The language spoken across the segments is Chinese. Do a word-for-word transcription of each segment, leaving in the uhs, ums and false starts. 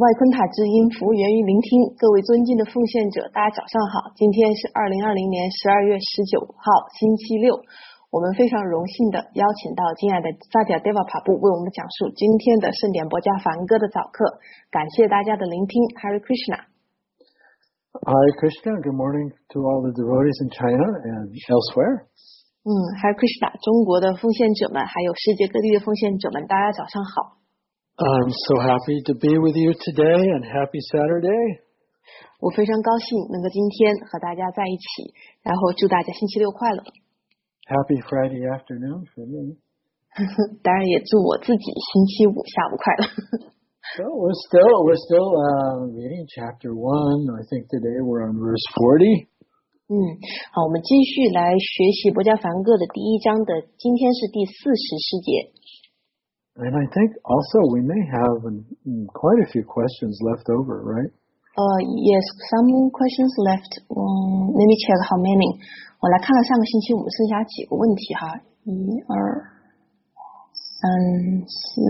外昆塔之音，服务源于聆听。各位尊敬的奉献者，大家早上好。今天是二零二零年十二月十九号，星期六。我们非常荣幸的邀请到敬爱的萨迦 Deva Prabhu 为我们讲述今天的圣典博加梵歌的早课。感谢大家的聆听。Hare Krishna。Hare Krishna. Good morning to all the devotees in China and elsewhere. 嗯 Hare Krishna. 中国的奉献者们，还有世界各地的奉献者们，大家早上好。 I'm so happy to be with you today and happy Saturday. 我非常高兴能够今天和大家在一起，然后祝大家星期六快乐。 Happy Friday afternoon for me. 当然也祝我自己星期五下午快乐。 So we're still we're still uh, reading chapter one. I think today we're on verse forty. 嗯，好，我们继续来学习博加梵歌的第一章的，今天是第四十诗节。 And I think also we may have um, quite a few questions left over, right? Uh, yes, some questions left. Um, let me check how many. 我来看了上个星期我们剩下几个问题哈，一二三四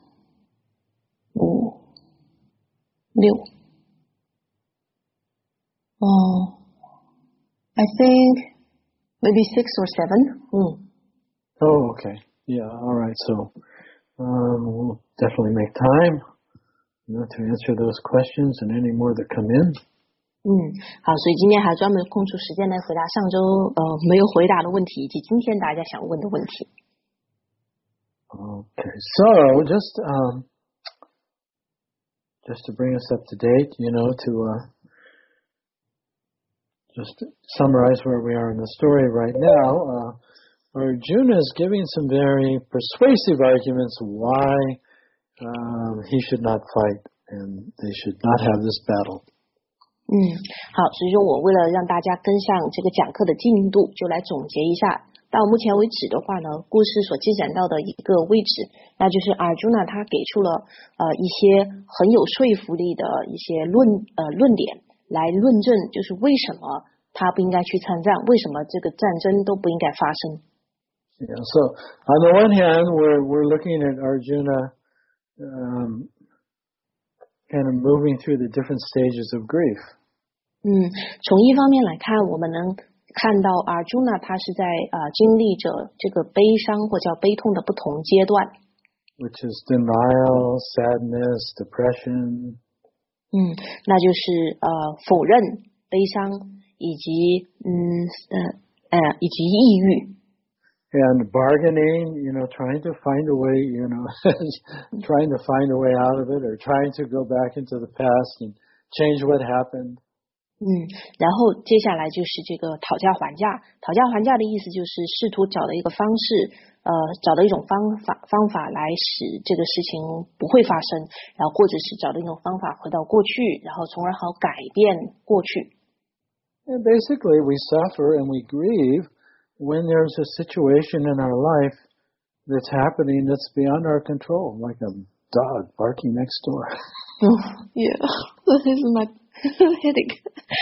五六。嗯、uh, I think maybe six or seven. 嗯。 Oh, okay. Yeah. All right. So. Um, we'll definitely make time, you know, to answer those questions and any more that come in. 嗯，好，所以今天还专门空出时间来回答上周呃没有回答的问题，以及今天大家想问的问题。 Okay, so just um, just to bring us up to date, you know, to uh, just summarize where we are in the story right now. Uh, Arjuna is giving some very persuasive arguments why um, he should not fight and they should not have this battle. 嗯，好，所以说我为了让大家跟上这个讲课的进度，就来总结一下。到目前为止的话呢，故事所进展到的一个位置，那就是 Arjuna 他给出了呃一些很有说服力的一些论呃论点来论证，就是为什么他不应该去参战，为什么这个战争都不应该发生。 Yeah, so on the one hand, we're we're looking at Arjuna um, kind of moving through the different stages of grief. 嗯，从一方面来看，我们能看到 Arjuna 他是在呃经历着这个悲伤或叫悲痛的不同阶段。 Which is denial, sadness, depression. 嗯，那就是呃否认、悲伤以及嗯呃呃以及抑郁。 And bargaining, you know, trying to find a way, you know, trying to find a way out of it or trying to go back into the past and change what happened. 嗯，然后接下来就是这个讨价还价。讨价还价的意思就是试图找到一个方式，呃，找到一种方法方法来使这个事情不会发生，然后或者是找到一种方法回到过去，然后从而好改变过去。 And basically, we suffer and we grieve.When there's a situation in our life that's happening that's beyond our control, like a dog barking next door. Oh, yeah, that is my headache.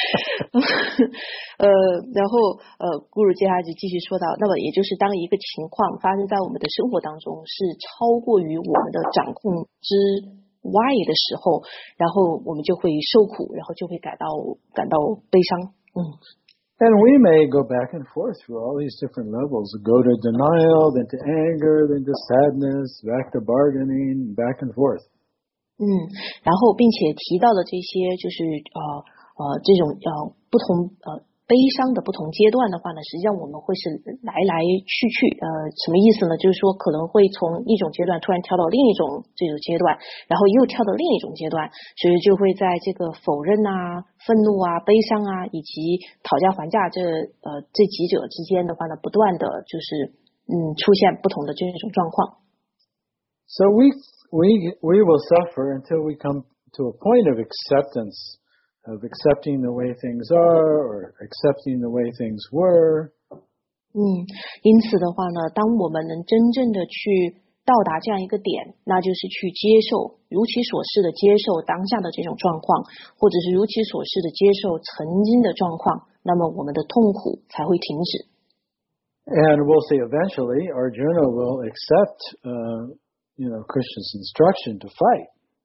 呃，然后呃，顾如接下来就继续说到，那么也就是当一个情况发生在我们的生活当中，是超过于我们的掌控之外的时候，然后我们就会受苦，然后就会感到感到悲伤。嗯。 And we may go back and forth through all these different levels, go to denial, then to anger, then to sadness, back to bargaining, back and forth. 嗯，然后并且提到的这些就是呃呃这种呃不同呃悲伤的不同阶段的话呢，实际上我们会是来来去去，呃，什么意思呢？就是说可能会从一种阶段突然跳到另一种这种阶段，然后又跳到另一种阶段，所以就会在这个否认啊、愤怒啊、悲伤啊以及讨价还价这呃这几者之间的话呢，不断的就是嗯出现不同的这种状况。 So we we we will suffer until we come to a point of acceptance.Of accepting the way things are or accepting the way things were. 嗯，因此的话呢，当我们能真正的去到达这样一个点，那就是去接受，如其所示的接受当下的这种状况，或者是如其所示的接受曾经的状况，那么我们的痛苦才会停止。 And we'll see eventually Arjuna will accept, uh, you know, Krishna's instruction to fight.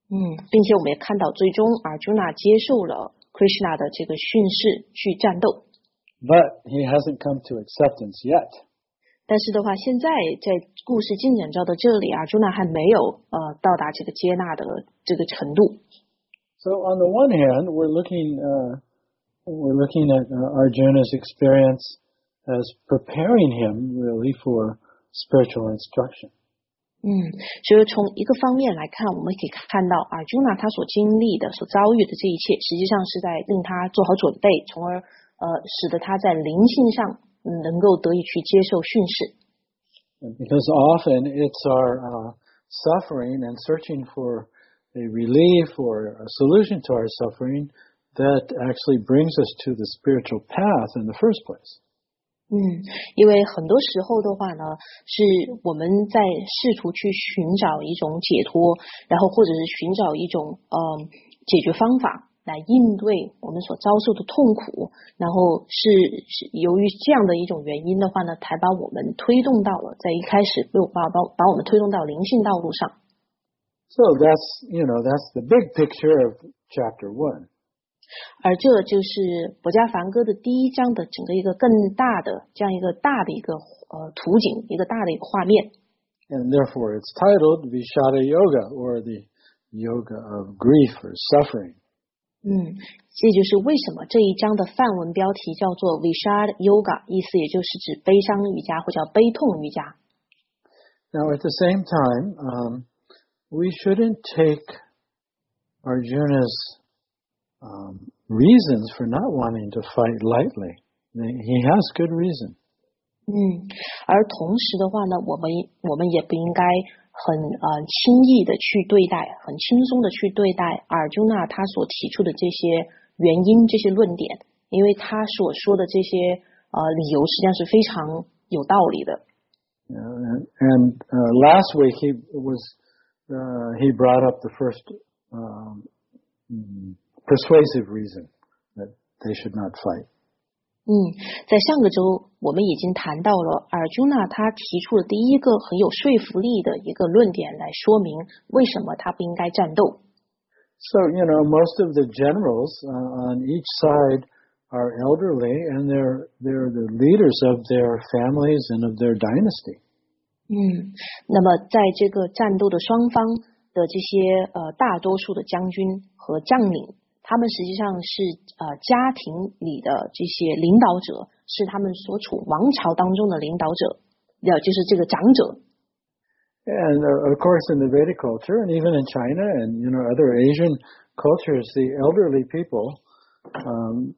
嗯，并且我们也看到，最终 Arjuna 接受了 Krishna 的这个训示去战斗。 But he hasn't come to acceptance yet. 但是的话，现在在故事进展到的这里，Arjuna 还没有呃到达这个接纳的这个程度。 So on the one hand, we're looking uh, we're looking at uh, Arjuna's experience as preparing him really for spiritual instruction. 嗯，所以从一个方面来看，我们可以看到 Arjuna 他所经历的、所遭遇的这一切，实际上是在令他做好准备，从而呃使得他在灵性上能够得以去接受训示。 Because often it's our uh, suffering and searching for a relief or a solution to our suffering that actually brings us to the spiritual path in the first place. 嗯，因为很多时候的话呢，是我们在试图去寻找一种解脱，然后或者是寻找一种呃解决方法来应对我们所遭受的痛苦，然后是是由于这样的一种原因的话呢，才把我们推动到了在一开始把把把我们推动到灵性道路上。 So that's you know that's the big picture of chapter one. 而这就是博家梵歌的第一章的整个一个更大的这样一个大的一个呃图景，一个大的一个画面。 And therefore it's titled Vishada Yoga, or the yoga of grief or suffering. 嗯，这就是为什么这一章的梵文标题叫做 Vishada Yoga， 意思也就是指悲伤瑜伽或叫悲痛瑜伽。 Now at the same time, um, we shouldn't take Arjuna's Um, reasons for not wanting to fight lightly. He has good reason. 嗯，而同时的话呢，我们我们也不应该很呃轻易的去对待，很轻松的去对待Arjuna他所提出的这些原因、这些论点，因为他所说的这些呃理由实际上是非常有道理的。 Uh, and uh, last week he was uh, he brought up the first. Um, persuasive reason that they should not fight. 嗯，在上个周我们已经谈到了 Arjuna 他提出了第一个很有说服力的一个论点来说明为什么他不应该战斗。 So, you know, most of the generals uh, on each side are elderly and they're they're the leaders of their families and of their dynasty. 嗯，那么在这个战斗的双方的这些呃大多数的将军和将领，他们实际上是呃家庭里的这些领导者，是他们所处王朝当中的领导者，也就是这个长者。 And uh, of course, in the Vedic culture, and even in China, and you know other Asian cultures, the elderly people um,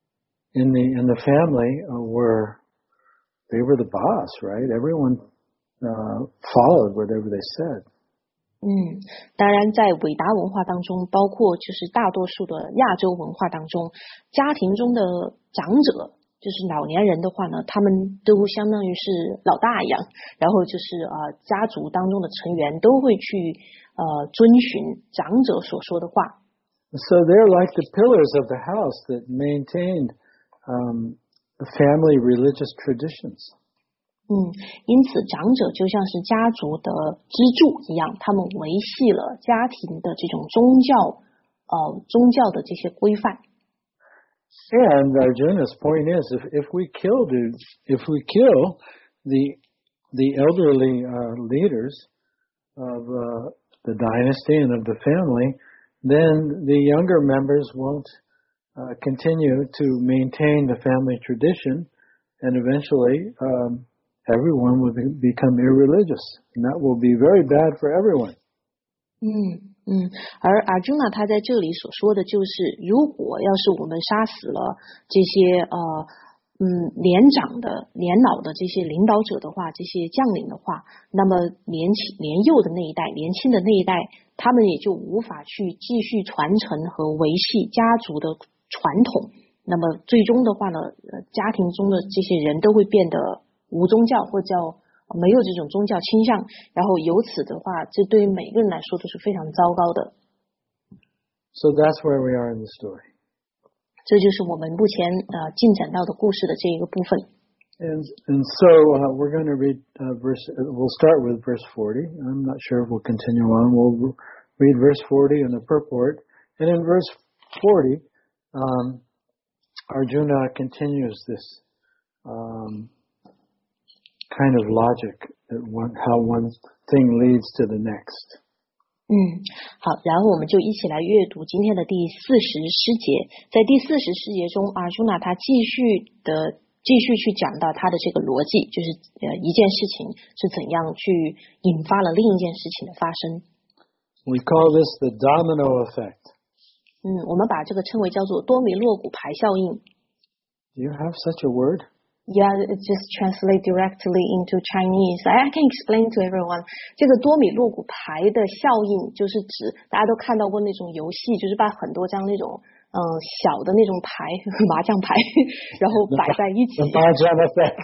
in the in the family uh, were they were the boss, right? Everyone uh, followed whatever they said. 嗯，当然，在伟达文化当中，包括就是大多数的亚洲文化当中，家庭中的长者，就是老年人的话呢，他们都相当于是老大一样，然后就是呃，家族当中的成员都会去呃遵循长者所说的话。 So they're like the pillars of the house that maintained um, the family religious traditions. 嗯，因此长者就像是家族的支柱一样，他们维系了家庭的这种宗教，呃，宗教的这些规范。 And Arjuna's point is, if if we kill the if we kill the the elderly uh, leaders of uh, the dynasty and of the family, then the younger members won't uh, continue to maintain the family tradition, and eventually. Um, Everyone will become irreligious, and that will be very bad for everyone. 嗯嗯，而 Arjuna 他在这里所说的就是，如果要是我们杀死了这些呃嗯年长的、年老的这些领导者的话，这些将领的话，那么年轻、年幼的那一代、年轻的那一代，他们也就无法去继续传承和维系家族的传统。那么最终的话呢，呃，家庭中的这些人都会变得无宗教或叫没有这种宗教倾向，然后由此的话，这对于每个人来说都是非常糟糕的。 So that's where we are in the story. 这就是我们目前呃进展到的故事的这一个部分。 And and so uh, we're going to read uh, verse. Uh, we'll start with verse forty. I'm not sure if we'll continue on. We'll read verse forty in the purport. And in verse forty, um, Arjuna continues this um, kind of logic that one, how one thing leads to the next. 嗯，好，然后我们就一起来阅读今天的第四十诗节。在第四十诗节中，阿朱那他继续的继续去讲到他的这个逻辑，就是呃一件事情是怎样去引发了另一件事情的发生。 We call this the domino effect. 嗯，我们把这个称为叫做多米诺骨牌效应。 Do you have such a word? Yeah, it just translate directly into Chinese. I can explain to everyone. 这个多米诺骨牌的效应就是指大家都看到过那种游戏，就是把很多张那种嗯小的那种牌麻将牌，然后摆在一起。 麻将 effect.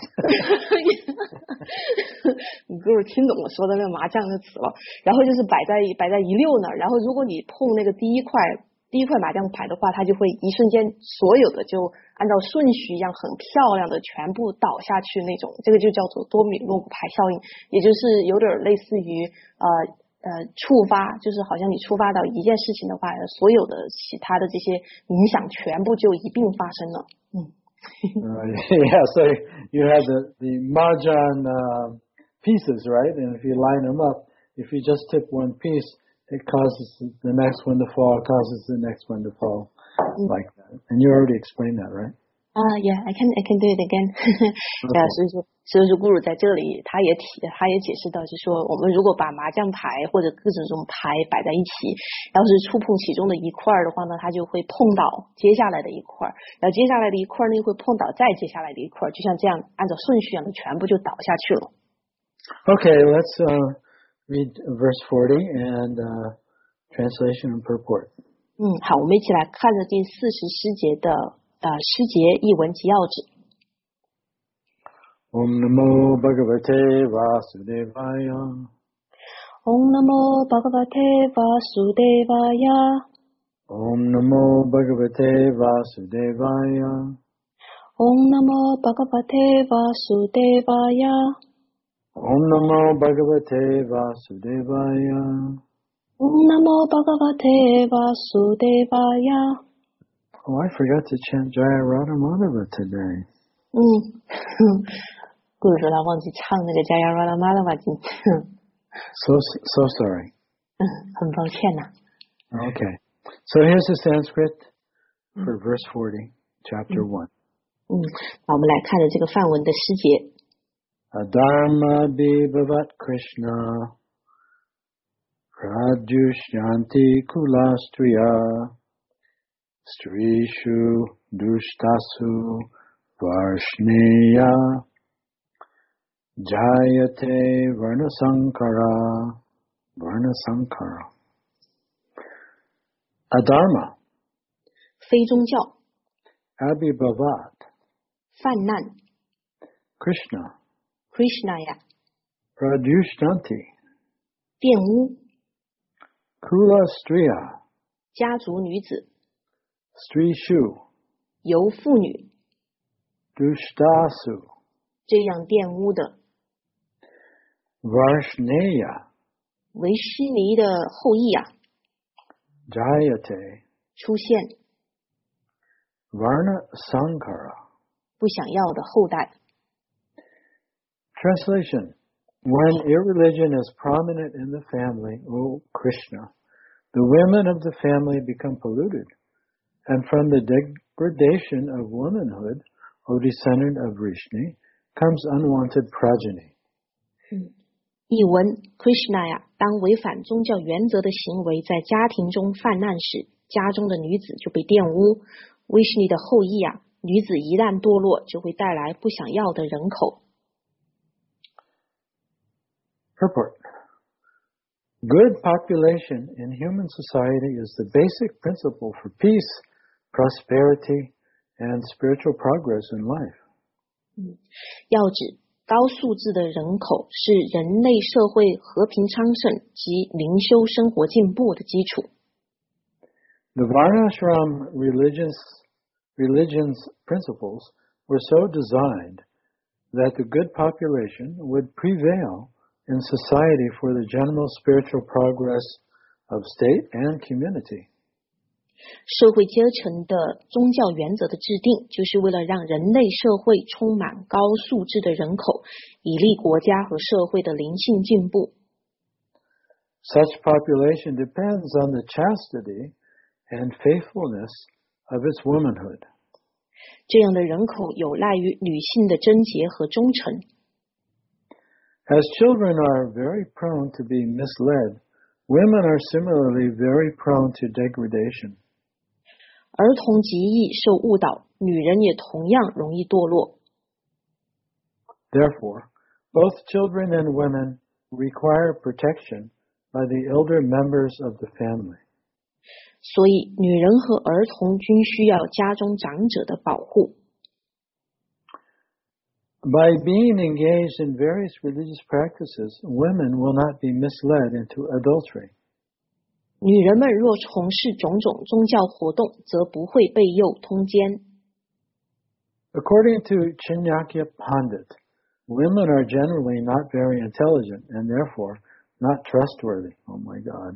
你不是听懂我说的那个麻将的词了？然后就是摆在摆在一溜那儿，然后如果你碰那个第一块。第一块麻将牌的话，它就会一瞬间所有的就按照顺序一样很漂亮的全部倒下去那种，这个就叫做多米诺骨牌效应，也就是有点类似于呃呃触发，就是好像你触发到一件事情的话，所有的其他的这些影响全部就一并发生了。嗯。 uh, yeah, so you have the the mahjong uh, pieces, right? And if you line them up, if you just tip one piece.It causes the next one to fall, causes the next one to fall, mm. like that. And you already explained that, right? Ah, uh, yeah, I can I can do it again. 对啊，所以说，所以说，古鲁在这里他也提，他也解释到，就是说，我们如果把麻将牌或者各种这种牌摆在一起，要是触碰其中的一块的话呢，它就会碰到接下来的一块，然后接下来的一块呢又会碰到再接下来的一块，就像这样按照顺序一样的全部就倒下去了。 Okay, let's uh.Read verse forty and uh, translation and purport. 嗯，好，我们一起来看着第四十诗节的呃诗节译文及要旨。 Om Namo Bhagavate Vasudevaya. Om Namo Bhagavate Vasudevaya. Om Namo Bhagavate Vasudevaya. Om Namo Bhagavate Vasudevaya.Om Namo Bhagavate Vasudevaya. Om Namo Bhagavate Vasudevaya. Oh, I forgot to chant Jaya Radha Madhava today. 嗯，故事说他忘记唱那个 Jaya Radha Madhava 今天。 So so sorry. 嗯，很抱歉呐。 Okay, so here's the Sanskrit for verse forty, chapter one. 嗯，那我们来看着这个梵文的诗节。 Adharma bhivavat Krishna Pradyushyanti kulastriya Strishu dushtasu varshneya Jayate varnasankara Varnasankara Adharma 非宗教 Abhibhavat 泛滥 Krishna Krishna 呀 Pradyushyanti 玷污 Kula Striya 家族女子 Strishu 由妇女 Dushtasu 这样玷污的 Varshneya 维希尼的后裔啊 Jayate 出现 Varna Sankara 不想要的后代。 Translation When irreligion is prominent in the family, O Krishna, the women of the family become polluted, and from the degradation of womanhood, O descendant of Vrishni, comes unwanted progeny. 译文 Krishna 呀，当违反宗教原则的行为在家庭中泛滥时，家中的女子就被玷污。维什尼的后裔啊，女子一旦堕落，就会带来不想要的人口。 Purport. Good population in human society is the basic principle for peace, prosperity, and spiritual progress in life. 嗯，要指高素质的人口是人类社会和平昌盛及灵修生活进步的基础。 The Varnashram religions, religion's principles were so designed that the good population would prevail in society for the general spiritual progress of state and community. 社会阶层的宗教原则的制定，就是为了让人类社会充满高素质的人口，以利国家和社会的灵性进步。 Such population depends on the chastity and faithfulness of its womanhood. 这样的人口有赖于女性的贞洁和忠诚。 As children are very prone to be misled, women are similarly very prone to degradation. 儿童极易受误导，女人也同样容易堕落。 Therefore, both children and women require protection by the elder members of the family. 所以，女人和儿童均需要家中长者的保护。 By being engaged in various religious practices, women will not be misled into adultery. 女人们若从事种种宗教活动，则不会被诱通奸。 According to Chinyakya Pandit, women are generally not very intelligent and therefore not trustworthy. Oh my God.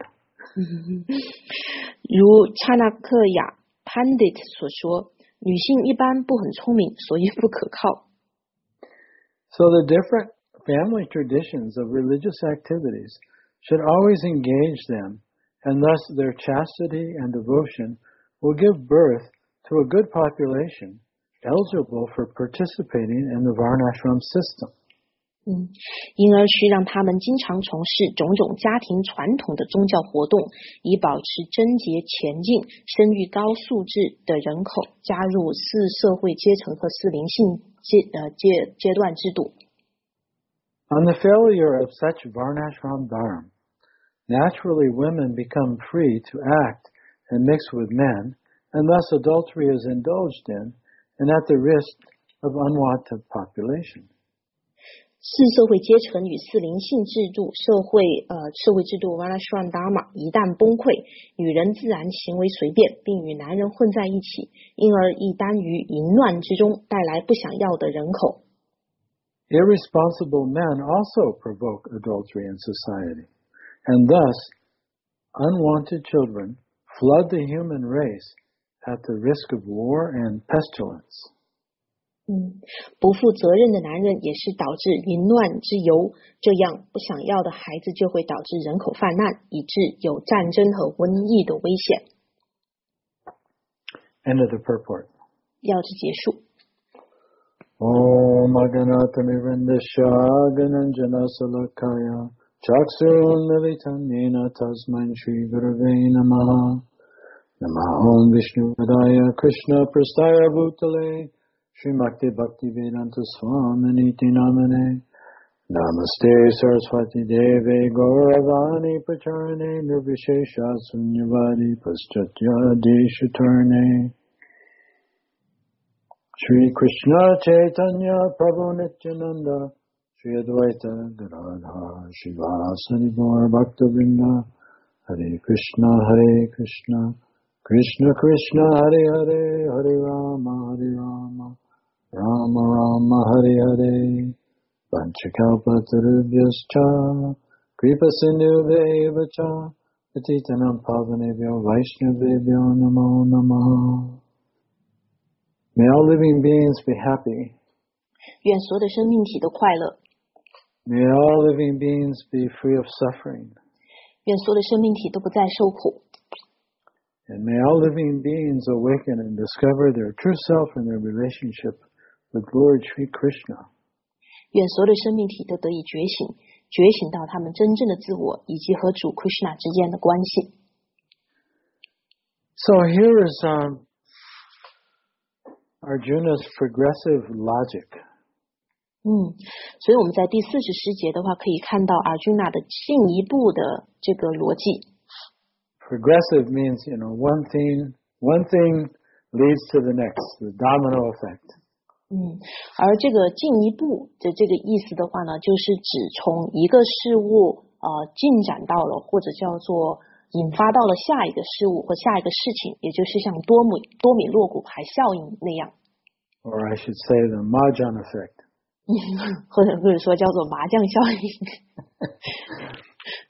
如查纳克雅 Pandit 所说，女性一般不很聪明，所以不可靠。 So the different family traditions of religious activities should always engage them, and thus their chastity and devotion will give birth to a good population eligible for participating in the Varnashram system. 嗯，因而需让他们经常从事种种家庭传统的宗教活动，以保持贞洁前进、生育高素质的人口，加入四社会阶层和四灵性阶呃阶阶段制度。 On the failure of such Varnashram dharma, naturally women become free to act and mix with men, and thus adultery is indulged in, and at the risk of unwanted population. 四社会阶层与四灵性制度社会呃社会制度 Varnashram Dharma 一旦崩溃，女人自然行为随便，并与男人混在一起，因而易耽于淫乱之中，带来不想要的人口。 Irresponsible men also provoke adultery in society, and thus unwanted children flood the human race at the risk of war and pestilence. 嗯，不负责任的男人也是导致淫乱之由，这样不想要的孩子就会导致人口泛滥，以致有战争和瘟疫的危险。 End of the purport. 要旨结束。 Om Aganatamivrindasya Gananjana Salakaya Chaksurunavitanyena Tasman Shri Gurave Namaha Namaha Om Vishnu Padaya Krishna Prastaya Bhutale Srimakti Bhakti Vedanta Swaminiti Namane Namaste Saraswati Deve Gauravani Pacharane Nirvishesha Sunyavadi Paschatya Deshatarne Shri Krishna Chaitanya Prabhu Nityananda Shri Advaita Gadadhar Shivasari Gaur Bhaktavinda Hare Krishna Hare Krishna Krishna Krishna Hare Hare Hare Rama Hare Rama Rama Rama Hare Hare Vanchakalpatarubhyascha Kripa Sindhuveva Patitanam Pavanebhyo Vaishnavebhyo Namo Namaha. May all living beings be happy. 愿所有的生命体都快乐。 May all living beings be free of suffering. 愿所有的生命体都不再受苦。 And may all living beings awaken and discover their true self in their relationship with Lord Sri Krishna. 愿所有的生命体都得以觉醒，觉醒到他们真正的自我以及和主 Krishna 之间的关系。 So here is um, Arjuna's progressive logic. 嗯，所以我们在第四十诗节的话，可以看到 Arjuna 的进一步的这个逻辑。 Progressive means, you know, one thing, one thing leads to the next, the domino effect. 嗯，而这个进一步的这个意思的话呢，就是指从一个事物呃进展到了，或者叫做引发到了下一个事物或下一个事情，也就是像多米多米诺骨牌效应那样。 Or I should say the Mahjong effect. 或者或者说叫做麻将效应。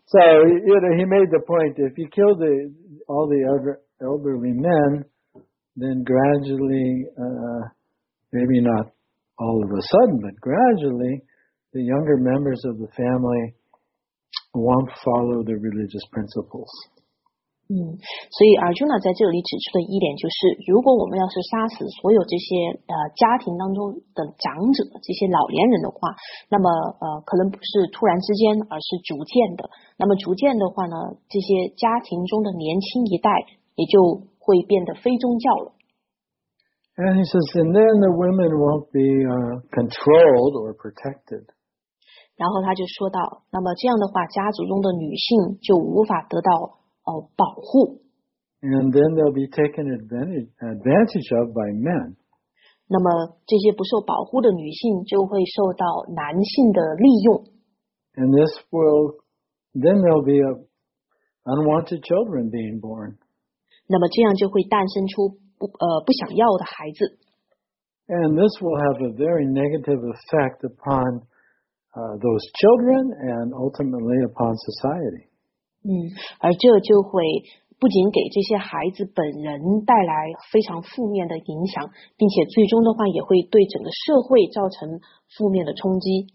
So you know, he made the point: if you kill the all the elder, elderly men, then gradually, uh, maybe not all of a sudden, but gradually, the younger members of the family won't follow the religious principles. 嗯，所以 Arjuna 在这里指出的一点就是，如果我们要是杀死所有这些呃家庭当中的长者，这些老年人的话，那么呃可能不是突然之间，而是逐渐的。那么逐渐的话呢，这些家庭中的年轻一代也就会变得非宗教了。 And he says, and then the women won't be uh, controlled or protected. 然后他就说到，那么这样的话，家族中的女性就无法得到呃保护。 And then they'll be taken advantage advantage of by men. 那么这些不受保护的女性就会受到男性的利用。 And this will, then there'll be a unwanted children being born. 那么这样就会诞生出不呃不想要的孩子。 And this will have a very negative effect upon uh, those children and ultimately upon society. 嗯，而这就会不仅给这些孩子本人带来非常负面的影响，并且最终的话也会对整个社会造成负面的冲击。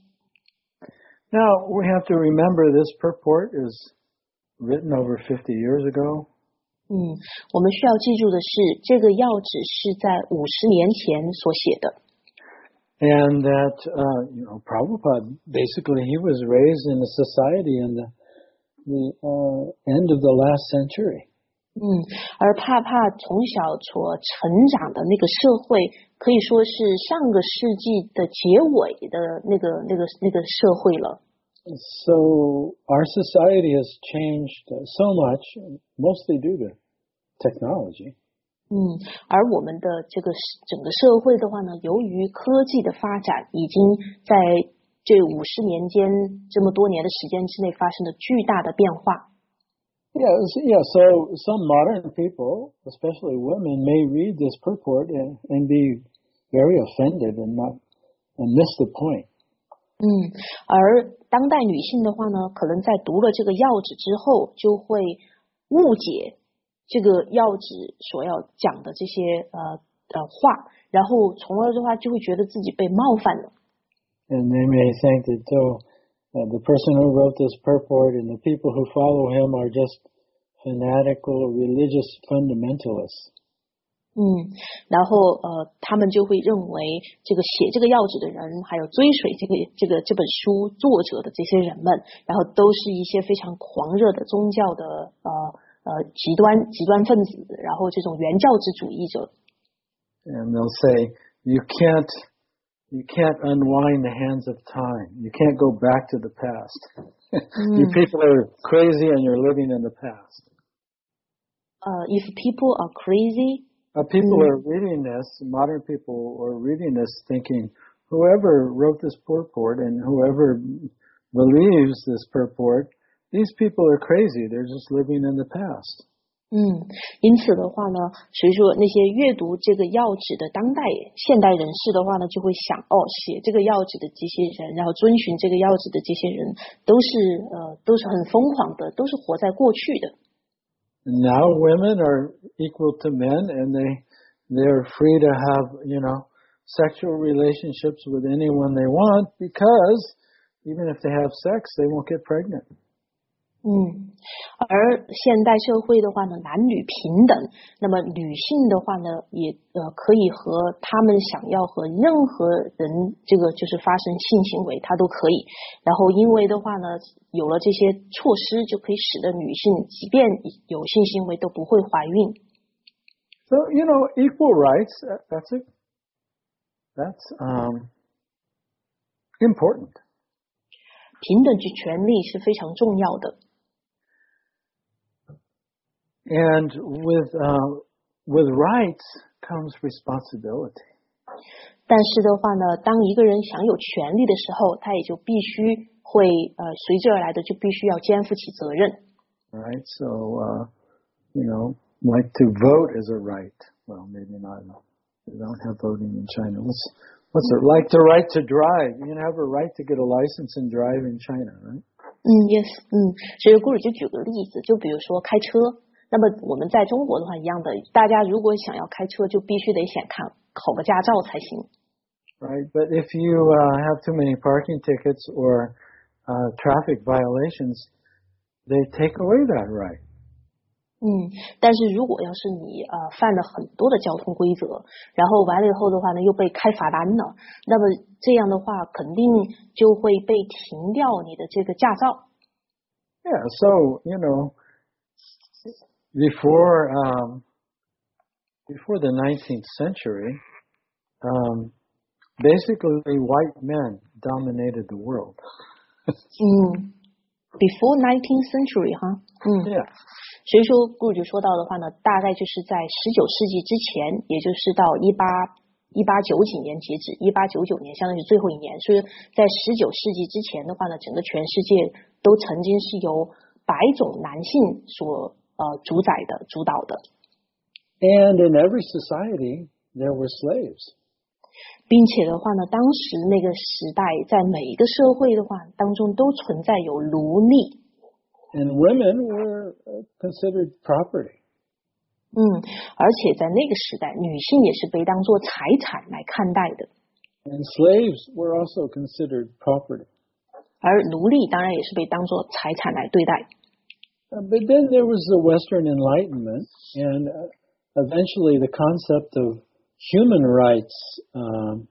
Now we have to remember this purport is written over fifty years ago. 嗯，我们需要记住的是，这个要旨是在五十年前所写的。 And that, uh, you know, Prabhupada, basically he was raised in a society in the, the uh, end of the last century. 嗯，而帕帕从小所成长的那个社会，可以说是上个世纪的结尾的那个、那个、那个社会了。 So our society has changed so much, mostly due to technology. 嗯，而我们的这个整个社会的话呢，由于科技的发展，已经在这五十年间这么多年的时间之内发生了巨大的变化。 Yes, yeah. So some modern people, especially women, may read this purport and, and be very offended and not and miss the point. 嗯，而当代女性的话呢，可能在读了这个要旨之后，就会误解这个要旨所要讲的这些呃呃话，然后从而的话就会觉得自己被冒犯了。 And they may think that oh, uh, the person who wrote this purport and the people who follow him are just fanatical religious fundamentalists. 嗯，然后呃，他们就会认为这个写这个要旨的人，还有追随这个这个这本书作者的这些人们，然后都是一些非常狂热的宗教的呃呃极端极端分子，然后这种原教旨主义者。 And they'll say you can't you can't unwind the hands of time. You can't go back to the past. You people are crazy and you're living in the past. Uh, if people are crazy. Uh, people mm. are reading this, modern people are reading this thinking, whoever wrote this purport and whoever believes this purport, these people are crazy. They're just living in the past. 嗯，因此的话呢，所以说那些阅读这个要旨的当代现代人士的话呢，就会想，哦，写这个要旨的这些人，然后遵循这个要旨的这些人，都是呃，都是很疯狂的，都是活在过去的。 Now women are equal to men, and they they're free to have, you know, sexual relationships with anyone they want, because even if they have sex, they won't get pregnant. 嗯，而现代社会的话呢，男女平等，那么女性的话呢，也呃可以和他们想要和任何人这个就是发生性行为，她都可以。然后因为的话呢，有了这些措施，就可以使得女性即便有性行为都不会怀孕。 So you know, equal rights. That's it. That's um important. 平等之权利是非常重要的。 And with uh, with rights comes responsibility. 但是的话呢，当一个人享有权利的时候，他也就必须会呃随之而来的就必须要肩负起责任。 Right. So uh, you know, like to vote is a right. Well, maybe not. They don't have voting in China. What's what's it like the right to drive? You have a right to get a license and drive in China, right? 嗯 ，yes， 嗯，所以顾主就举个例子，就比如说开车，那么我们在中国的话一样的，大家如果想要开车，就必须得先看考个驾照才行。 Right, but if you uh, have too many parking tickets or uh, traffic violations, they take away that right. 嗯，但是如果要是你呃犯了很多的交通规则，然后完了以后的话呢，又被开罚单了，那么这样的话肯定就会被停掉你的这个驾照。 Yeah, so you know, before um, before the nineteenth century, um, basically white men dominated the world. 嗯 ，before nineteenth century 哈，嗯 Yeah. 所以说，顾主说到的话呢，大概就是在十九世纪之前，也就是到一八一八九几年截止，一八九九年相当于最后一年。所以在十九世纪之前的话呢，整个全世界都曾经是由白种男性所呃主宰的、主导的。 And in every society, there were slaves. 并且的话呢，当时那个时代，在每一个社会的话当中都存在有奴隶。 And women were considered property. 嗯，而且在那个时代，女性也是被当作财产来看待的。 And slaves were also considered property. 而奴隶当然也是被当作财产来对待。 Uh, but then there was the Western Enlightenment, and uh, eventually the concept of human rights um,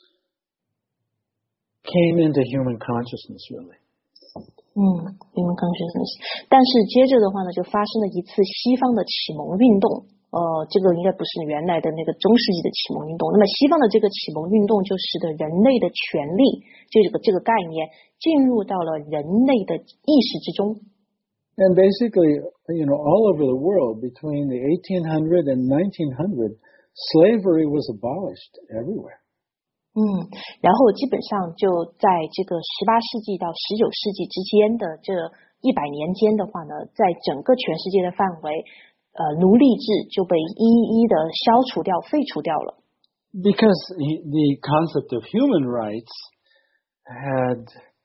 came into human consciousness, really. 嗯 human consciousness。但是接着的话呢，就发生了一次西方的启蒙运动。呃，这个应该不是原来的那个中世纪的启蒙运动。那么西方的这个启蒙运动，就使得人类的权利，就这个这个概念进入到了人类的意识之中。 And basically, you know, all over the world between the eighteen hundred and nineteen hundred, slavery was abolished everywhere. 嗯，然后基本上就在这个十八世纪到十九世纪之间的这一百年间的话呢，在整个全世界的范围，呃，奴隶制就被一一的消除掉、废除掉了。 Because the concept of human rights had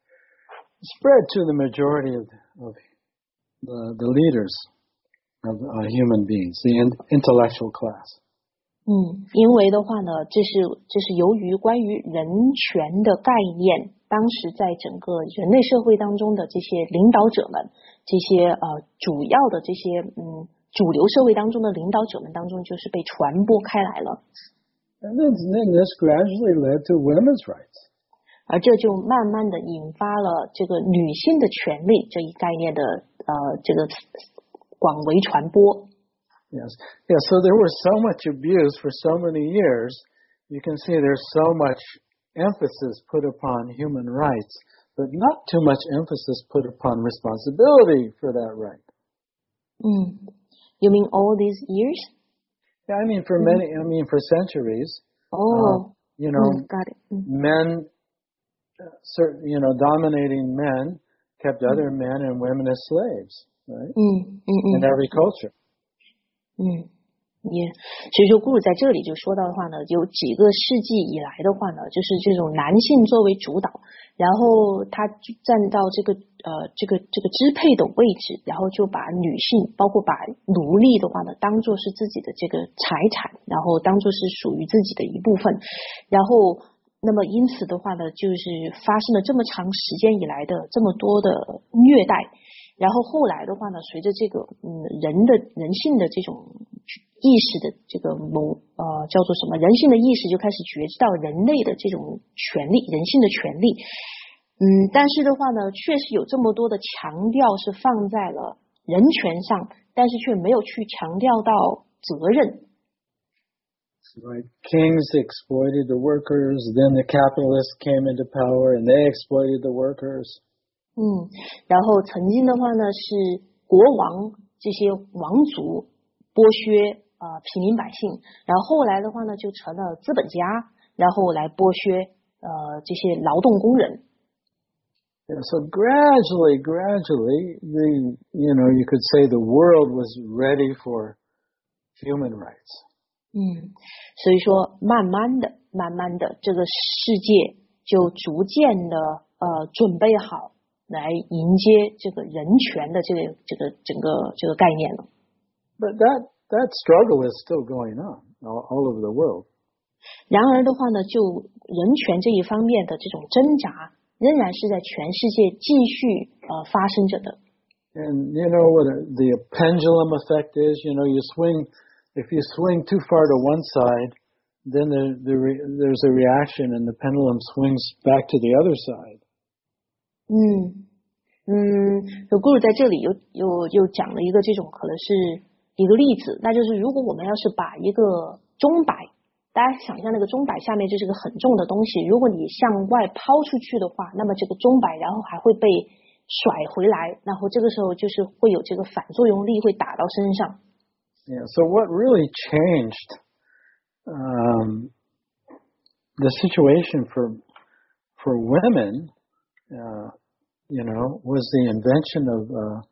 spread to the majority of, of the, the leaders of uh, human beings, the intellectual class. 嗯，因为的话呢，这是这是由于关于人权的概念，当时在整个人类社会当中的这些领导者们，这些呃主要的这些嗯主流社会当中的领导者们当中，就是被传播开来了。 And then, then this gradually led to women's rights. 而这就慢慢的引发了这个女性的权利这一概念的呃这个广为传播。 Yes. Yeah, so there was so much abuse for so many years. You can see there's so much emphasis put upon human rights, but not too much emphasis put upon responsibility for that right. 嗯 You mean all these years? Yeah, I mean for many, I mean for centuries. Oh, uh, you know, mm, got it. Mm. men, certain, you know, dominating men kept other men and women as slaves, right? Mm, mm, mm. In every culture. 嗯，也，所以说，顾主在这里就说到的话呢，有几个世纪以来的话呢，就是这种男性作为主导，然后他站到这个呃这个这个支配的位置，然后就把女性，包括把奴隶的话呢，当做是自己的这个财产，然后当做是属于自己的一部分，然后那么因此的话呢，就是发生了这么长时间以来的这么多的虐待。然后后来的话呢，随着这个嗯人的人性的这种意识的这个某呃叫做什么人性的意识就开始觉知到人类的这种权利，人性的权利。嗯，但是的话呢，确实有这么多的强调是放在了人权上，但是却没有去强调到责任。 Right. Kings exploited the workers, then the capitalists came into power and they exploited the workers. 嗯，然后曾经的话呢，是国王这些王族剥削呃平民百姓，然后后来的话呢，就成了资本家，然后来剥削呃这些劳动工人。 Yeah, so gradually, gradually, the you know you could say the world was ready for human rights. 嗯，所以说慢慢的、慢慢的，这个世界就逐渐的呃准备好。 来迎接这个人权的这个这个整个这个概念了。 But that that struggle is still going on all, all over the world. 然而的话呢，就人权这一方面的这种挣扎，仍然是在全世界继续呃发生着的。 And you know what the pendulum effect is? You know, you swing, if you swing too far to one side, then the, the re, there's a reaction and the pendulum swings back to the other side. 嗯嗯，有顾主在这里又又又讲了一个这种可能是一个例子，那就是如果我们要是把一个钟摆，大家想象那个钟摆下面就是个很重的东西，如果你向外抛出去的话，那么这个钟摆然后还会被甩回来，然后这个时候就是会有这个反作用力会打到身上。 Yeah, so what really changed um, the situation for for women, uh, you know, was the invention of uh,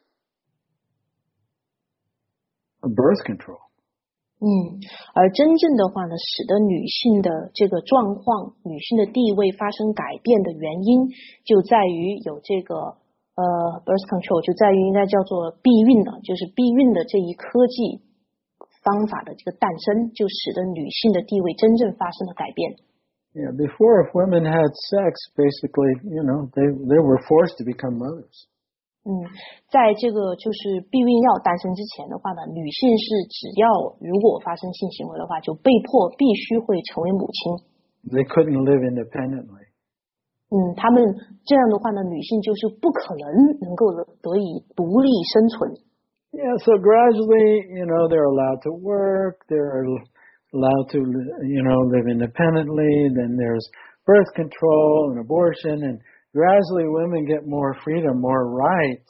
birth control. 嗯，而真正的话呢，使得女性的这个状况、女性的地位发生改变的原因，就在于有这个呃 birth control， 就在于应该叫做避孕了，就是避孕的这一科技方法的这个诞生，就使得女性的地位真正发生了改变。 Yeah, before if women had sex, basically, you know, they they were forced to become mothers. 嗯，在这个就是避孕药诞生之前的话呢，女性是只要如果发生性行为的话，就被迫必须会成为母亲。 They couldn't live independently. 嗯，他们这样的话呢，女性就是不可能能够得以独立生存。 Yeah, so gradually, you know, they're allowed to work, they're allowed to, you know, live independently. Then there's birth control and abortion, and gradually women get more freedom, more rights,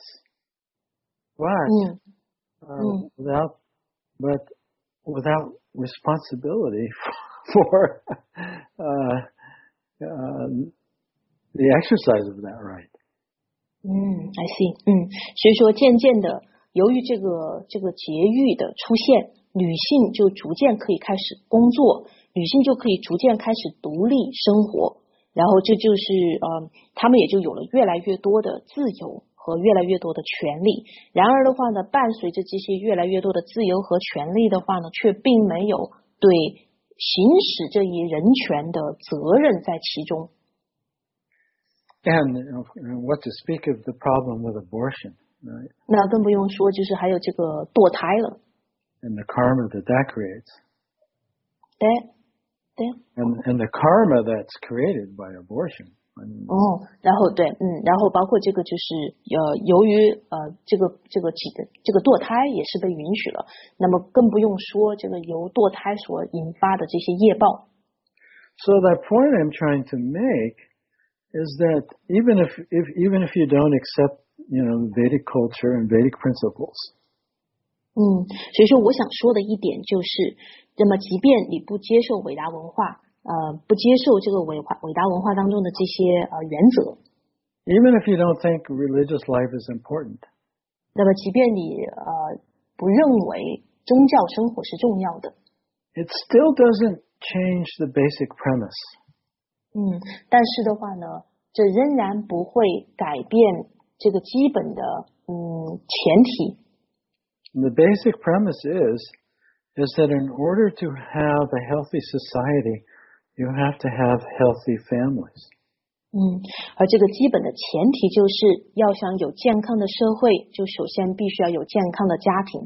but mm. Uh, mm. without, but without responsibility for uh, uh, the exercise of that right. 嗯 I see. 嗯，所以说渐渐的，由于这个这个节育的出现，女性就逐渐可以开始工作，女性就可以逐渐开始独立生活。然后这就是呃，他们也就有了越来越多的自由和越来越多的权利。然而的话呢，伴随着这些越来越多的自由和权利的话呢，却并没有对行使这一人权的责任在其中。 And what to speak of the problem with abortion, right? 那更不用说，就是还有这个堕胎了。 And the karma that that creates. 对。对 and and the karma that's created by abortion. I mean, 哦，然后对，嗯，然后包括这个就是呃，由于呃这个这个几这个堕胎也是被允许了，那么更不用说这个由堕胎所引发的这些业报。 So the point I'm trying to make is that even if if even if you don't accept, you know, Vedic culture and Vedic principles. 嗯，所以说我想说的一点就是，那么即便你不接受伟大文化，呃，不接受这个伟化伟大文化当中的这些呃原则 ，even if you don't think religious life is important， 那么即便你呃不认为宗教生活是重要的 ，it still doesn't change the basic premise。 嗯，但是的话呢，这仍然不会改变这个基本的嗯前提。 The basic premise is is that in order to have a healthy society, you have to have healthy families. 嗯，而这个基本的前提就是要想有健康的社会，就首先必须要有健康的家庭。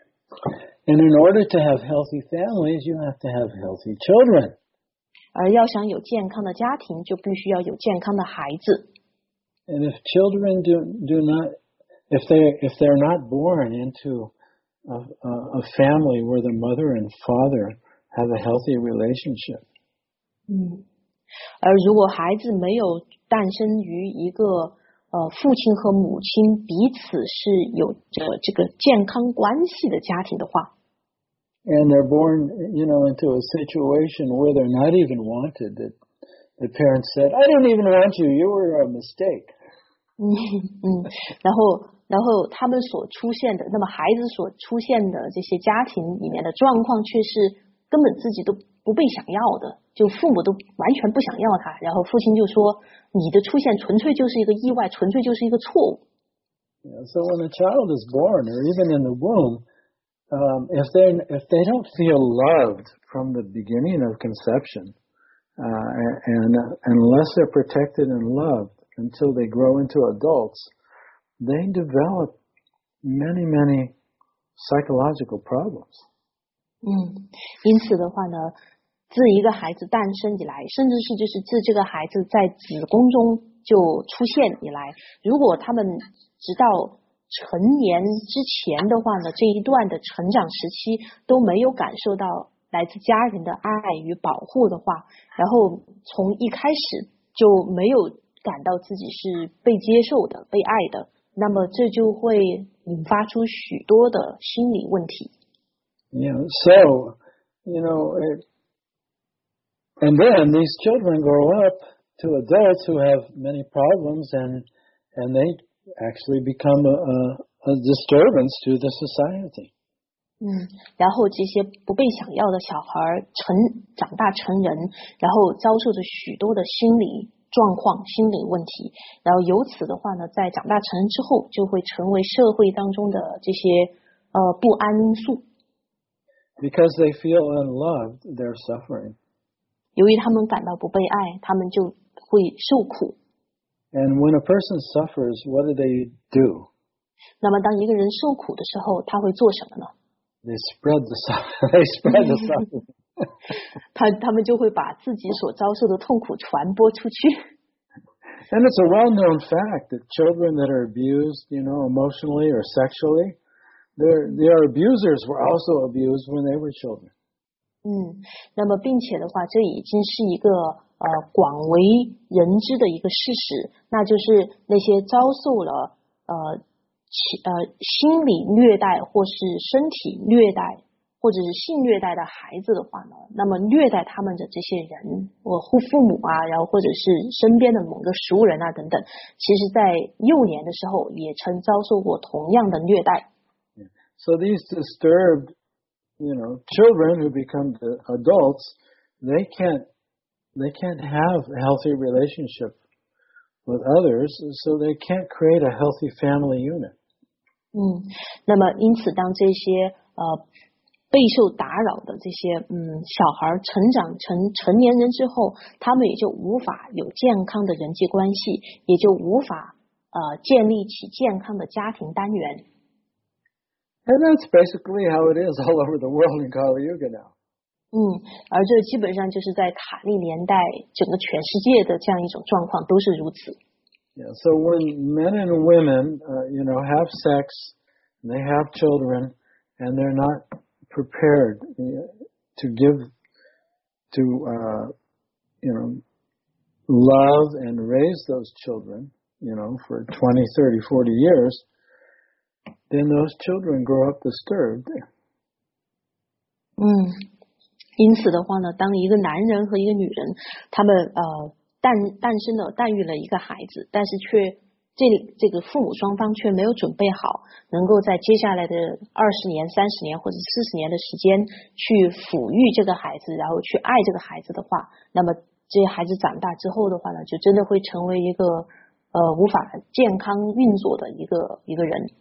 And in order to have healthy families, you have to have healthy children. 而要想有健康的家庭，就必须要有健康的孩子。 And if children do do not, if they if they're not born into a, a family where the mother and father have a healthy relationship. 嗯，而如果孩子没有诞生于一个呃父亲和母亲彼此是有着这个健康关系的家庭的话 ，and they're born, you know, into a situation where they're not even wanted. That the parents said, "I don't even want you. You were a mistake." 嗯嗯，然后然后他们所出现的，那么孩子所出现的这些家庭里面的状况，却是根本自己都不被想要的，就父母都完全不想要他，然后父亲就说你的出现纯粹就是一个意外，纯粹就是一个错误。 Yeah, so when a child is born, or even in the womb, um, if they if they don't feel loved from the beginning of conception, uh, and, and unless they're protected and loved until they grow into adults, they develop many many psychological problems. 嗯，因此的话呢，自一个孩子诞生以来，甚至是就是自这个孩子在子宫中就出现以来，如果他们直到成年之前的话呢，这一段的成长时期都没有感受到来自家人的爱与保护的话，然后从一开始就没有感到自己是被接受的、被爱的，那么这就会引发出许多的心理问题。 Yeah, so, you know, it, and then these children grow up to adults who have many problems, and and they actually become a, a, a disturbance to the society. 嗯，然后这些不被想要的小孩成长大成人，然后遭受着许多的心理状况、心理问题，然后由此的话呢，在长大成人之后，就会成为社会当中的这些呃不安因素。 Because they feel unloved, they're suffering. 由于他们感到不被爱，他们就会受苦。 And when a person suffers, what do they do? 那么当一个人受苦的时候，他会做什么呢？ They spread the suffering. They spread the suffering. 他他们就会把自己所遭受的痛苦传播出去。 And it's a well-known fact that children that are abused, you know, emotionally or sexually, their their abusers were also abused when they were children. 嗯，那么并且的话，这已经是一个呃广为人知的一个事实，那就是那些遭受了呃其呃心理虐待或是身体虐待或者是性虐待的孩子的话呢，那么虐待他们的这些人，我护父母啊，然后或者是身边的某个熟人啊等等，其实在幼年的时候也曾遭受过同样的虐待。 So these disturbed, you know, children who become the adults, they can't, they can't have a healthy relationship with others, so they can't create a healthy family unit. 嗯，那么因此，当这些呃备受打扰的这些嗯小孩成长成成年人之后，他们也就无法有健康的人际关系，也就无法呃建立起健康的家庭单元。 And that's basically how it is all over the world in Kali Yuga now. 嗯，而这基本上就是在卡利年代整个全世界的这样一种状况都是如此。 Yeah, so when men and women, uh, you know, have sex, and they have children, and they're not prepared to give, to, uh, you know, love and raise those children, you know, for twenty, thirty, forty years, then those children grow up disturbed. 嗯，因此的话呢，当一个男人和一个女人，他们呃诞诞生了诞育了一个孩子，但是却这这个父母双方却没有准备好，能够在接下来的二十年、三十年或者四十年的时间去抚育这个孩子，然后去爱这个孩子的话，那么这些孩子长大之后的话呢，就真的会成为一个呃无法健康运作的一个一个人。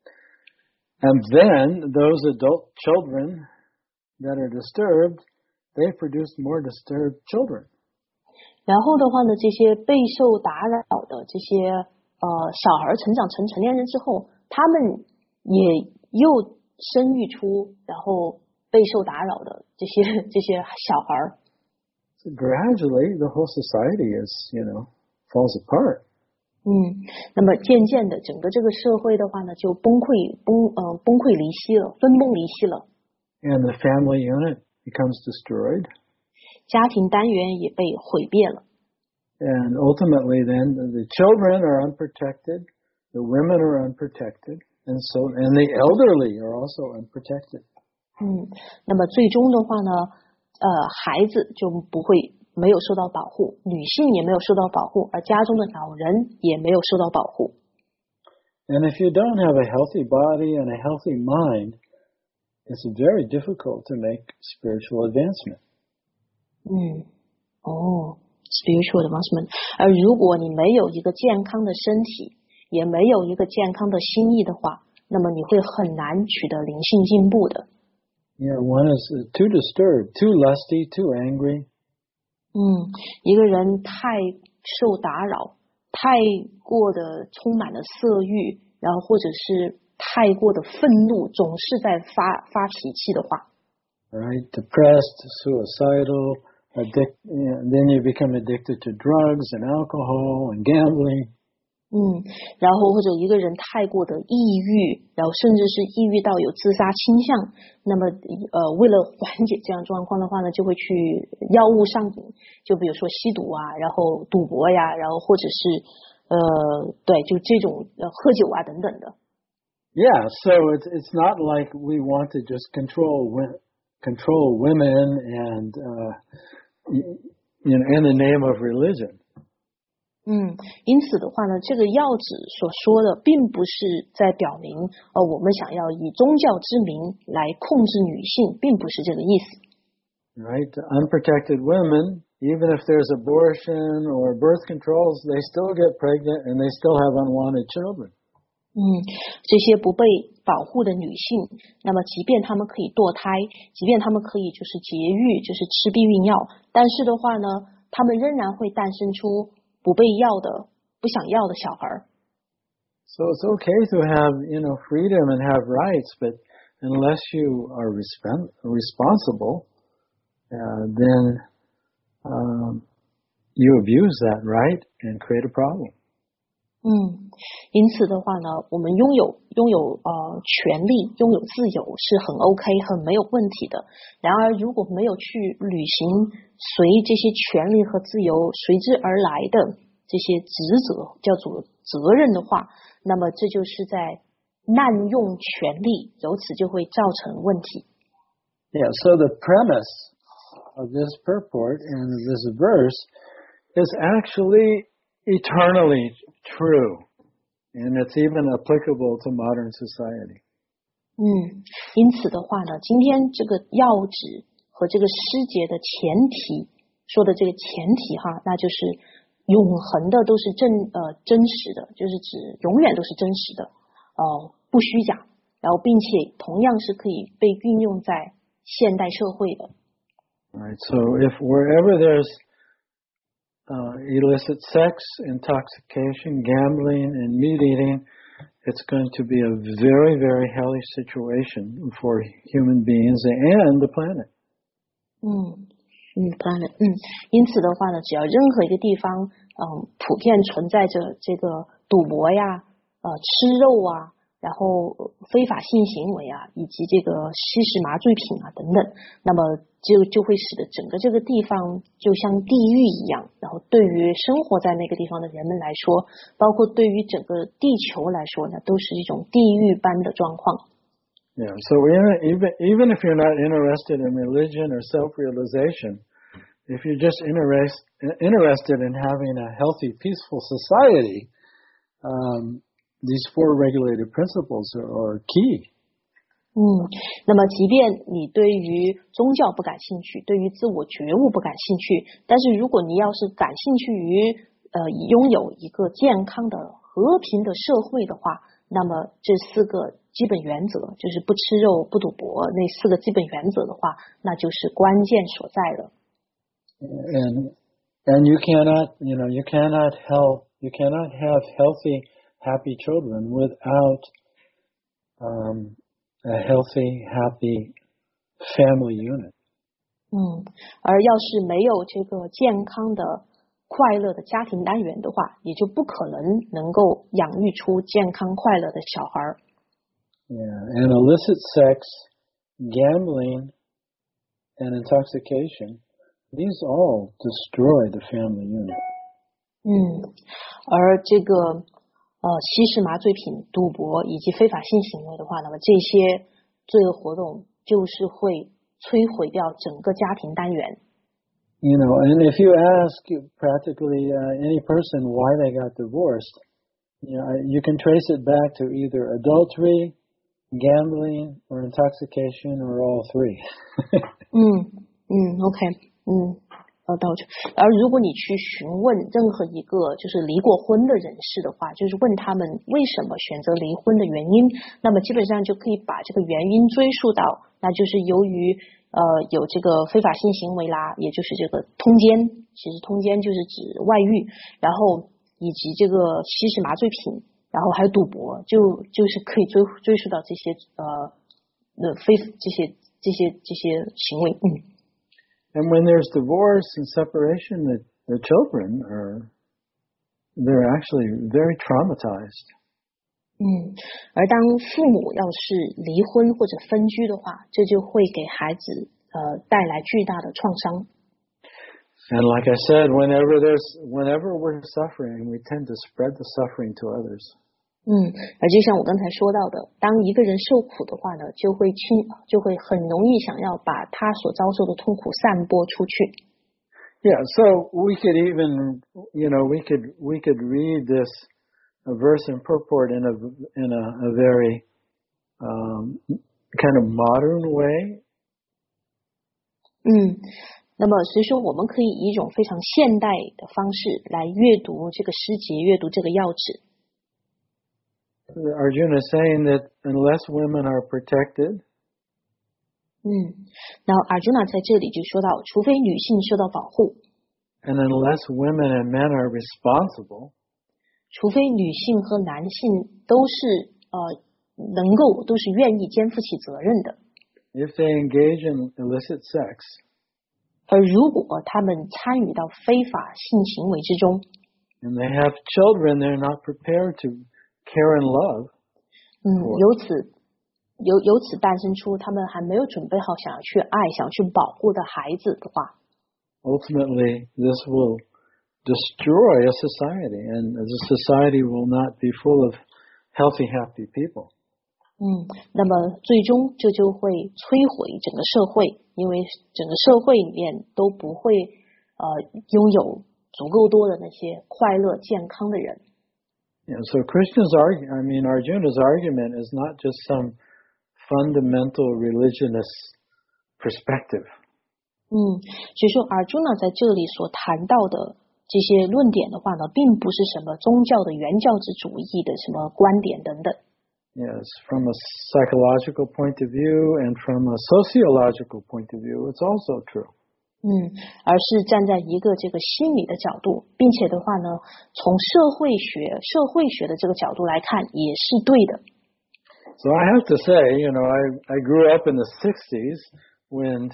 And then those adult children that are disturbed, they produce more disturbed children. 然后的话呢，这些备受打扰的这些呃小孩成长成成年人之后，他们也又生育出然后备受打扰的这些这些小孩。 So gradually, the whole society is, you know, falls apart. 嗯，那么渐渐的，整个这个社会的话呢，就崩溃崩呃崩溃离析了，分崩离析了。 And the family unit becomes destroyed. 家庭单元也被毁灭了。 And ultimately, then the children are unprotected, the women are unprotected, and so and the elderly are also unprotected. 嗯，那么最终的话呢，呃，孩子就不会。没有受到保护，女性也没有受到保护，而家中的老人也没有受到保护。 And if you don't have a healthy body and a healthy mind, it's very difficult to make spiritual advancement. 嗯，哦 ，spiritual advancement。而如果你没有一个健康的身体，也没有一个健康的心意的话，那么你会很难取得灵性进步的。 Yeah, one is too disturbed, too lusty, too angry. 嗯，一个人太受打扰，太过的充满了色欲，然后或者是太过的愤怒，总是在发发脾气的话。 Right, depressed, suicidal, addict, and then you become addicted to drugs and alcohol and gambling. 嗯，然后或者一个人太过的抑郁，然后甚至是抑郁到有自杀倾向，那么呃，为了缓解这样状况的话呢，就会去药物上瘾，就比如说吸毒啊，然后赌博呀，然后或者是呃，对，就这种呃喝酒啊等等的。 Yeah, so it's it's not like we want to just control control women and uh, you know, in the name of religion. 嗯，因此的话呢，这个药旨所说的，并不是在表明，呃，我们想要以宗教之名来控制女性，并不是这个意思。 Right, unprotected women, even if there's abortion or birth controls, they still get pregnant and they still have unwanted children. 嗯，这些不被保护的女性，那么即便她们可以堕胎，即便她们可以就是节育，就是吃避孕药，但是的话呢，她们仍然会诞生出不被要的、不想要的小孩。 So it's okay to have, you know, freedom and have rights, but unless you are resp- responsible, uh, then um, you abuse that right and create a problem. 嗯，因此的话呢，我们拥有拥有呃权利，拥有自由是很 OK 很没有问题的。然而，如果没有去履行随这些权利和自由随之而来的这些职责，叫做责任的话，那么这就是在滥用权利，由此就会造成问题。 Yeah, so the premise of this purport and this verse is actually eternally true, and it's even applicable to modern society. 嗯，因此的话呢，今天这个要旨和这个诗节的前提说的这个前提哈，那就是永恒的都是真呃真实的，就是指永远都是真实的，呃不虚假，然后并且同样是可以被运用在现代社会的。 Right. So if wherever there's Uh, illicit sex, intoxication, gambling, and meat eating, it's going to be a very, very hellish situation for human beings and the planet. 嗯嗯 planet 嗯，因此的话呢，只要任何一个地方嗯普遍存在着这个赌博呀、呃吃肉啊，然后非法性行为啊，以及这个吸食麻醉品啊等等，那么就就会使得整个这个地方就像地狱一样，然后对于生活在那个地方的人们来说，包括对于整个地球来说呢，都是一种地狱般的状况。 Yeah, so even even if you're not interested in religion or self-realization, if you're just interest, interested in having a healthy, peaceful society, um, these four regulated principles are, are key. 嗯，那么即便你对于宗教不感兴趣，对于自我觉悟不感兴趣，但是如果你要是感兴趣于呃拥有一个健康的、和平的社会的话，那么这四个基本原则，就是不吃肉、不赌博那四个基本原则的话，那就是关键所在了。 And and you cannot, you know, you cannot help, you cannot have healthy, happy children without um, a healthy, happy family unit. 嗯，而要是没有这个健康的、快乐的家庭单元的话，也就不可能能够养育出健康快乐的小孩。 Yeah, and illicit sex, gambling, and intoxication, these all destroy the family unit. 嗯，而这个呃吸食麻醉品、赌博以及非法性行为的话，那么这些罪恶活动就是会摧毁掉整个家庭单元。 You know, and if you ask practically uh, any person why they got divorced, you know, you can trace it back to either adultery, gambling, or intoxication, or all three. 嗯嗯 ，OK， 嗯。 呃，到处。而如果你去询问任何一个就是离过婚的人士的话，就是问他们为什么选择离婚的原因，那么基本上就可以把这个原因追溯到，那就是由于呃有这个非法性行为啦，也就是这个通奸，其实通奸就是指外遇，然后以及这个吸食麻醉品，然后还有赌博，就就是可以追追溯到这些呃呃非这些这些这些行为，嗯。 And when there's divorce and separation, the, the children are, they're actually very traumatized. 嗯，而当父母要是离婚或者分居的话，这就会给孩子呃带来巨大的创伤。 And like I said, whenever there's, whenever we're suffering, we tend to spread the suffering to others. 嗯，而就像我刚才说到的，当一个人受苦的话呢，就会轻，就会很容易想要把他所遭受的痛苦散播出去。 Yeah, so we could even, you know, we could we could read this a verse and purport in a in a, a very um, kind of modern way. 嗯，那么所以说，我们可以以一种非常现代的方式来阅读这个诗节，阅读这个要旨。 Arjuna is saying that unless women are protected, 嗯，然后 Arjuna 在这里就说到，除非女性受到保护 and unless women and men are responsible, 除非女性和男性都是呃能够都是愿意肩负起责任的， if they engage in illicit sex, 而如果他们参与到非法性行为之中， and they have children they're not prepared to care and love, 嗯，由此由由此诞生出他们还没有准备好想要去爱、想要去保护的孩子的话， ultimately this will destroy a society, and the society will not be full of healthy, happy people. 嗯，那么最终这就会摧毁整个社会，因为整个社会里面都不会呃拥有足够多的那些快乐、健康的人。 Yeah, so Krishna's argument, I mean Arjuna's argument is not just some fundamental religionist perspective. 嗯，所以说 Arjuna 在这里所谈到的这些论点的话呢，并不是什么宗教的原教旨主义的什么观点等等。 Yes, from a psychological point of view and from a sociological point of view, it's also true. 嗯，而是站在一个这个心理的角度，并且的话呢，从社会学、社会学的这个角度来看，也是对的。 So I have to say, you know, I I grew up in the sixties when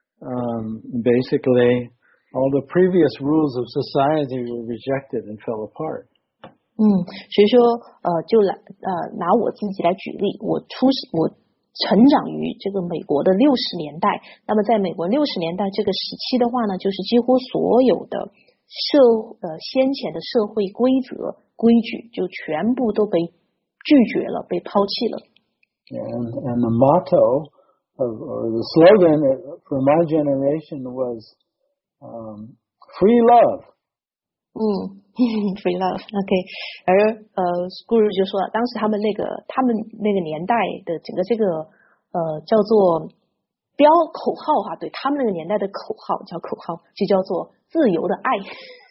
um, basically all the previous rules of society were rejected and fell apart. 嗯，所以说呃，就来呃拿我自己来举例，我出我。成长于这个美国的六十年代，那么在美国六十年代这个时期的话呢，就是几乎所有的社呃先前的社会规则规矩就全部都被拒绝了，被抛弃了。 And and the motto of or the slogan for my generation was um, free love. 嗯，free love，OK， 而呃，Guru 就说了，当时他们那个他们那个年代的整个这个呃叫做标口号哈，对他们那个年代的口号叫口号，就叫做自由的爱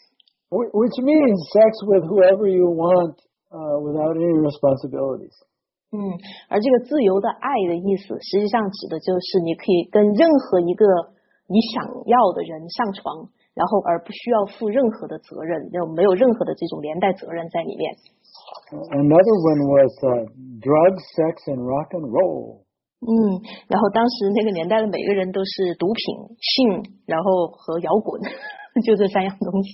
Which means sex with whoever you want uh, without any responsibilities. 嗯，而这个自由的爱的意思，实际上指的就是你可以跟任何一个你想要的人上床。然后而不需要负任何的责任，就没有任何的这种连带责任在里面。 Another one was uh, drugs, sex, and rock and roll. 嗯，然后当时那个年代的每个人都是毒品、性，然后和摇滚，就这三样东西。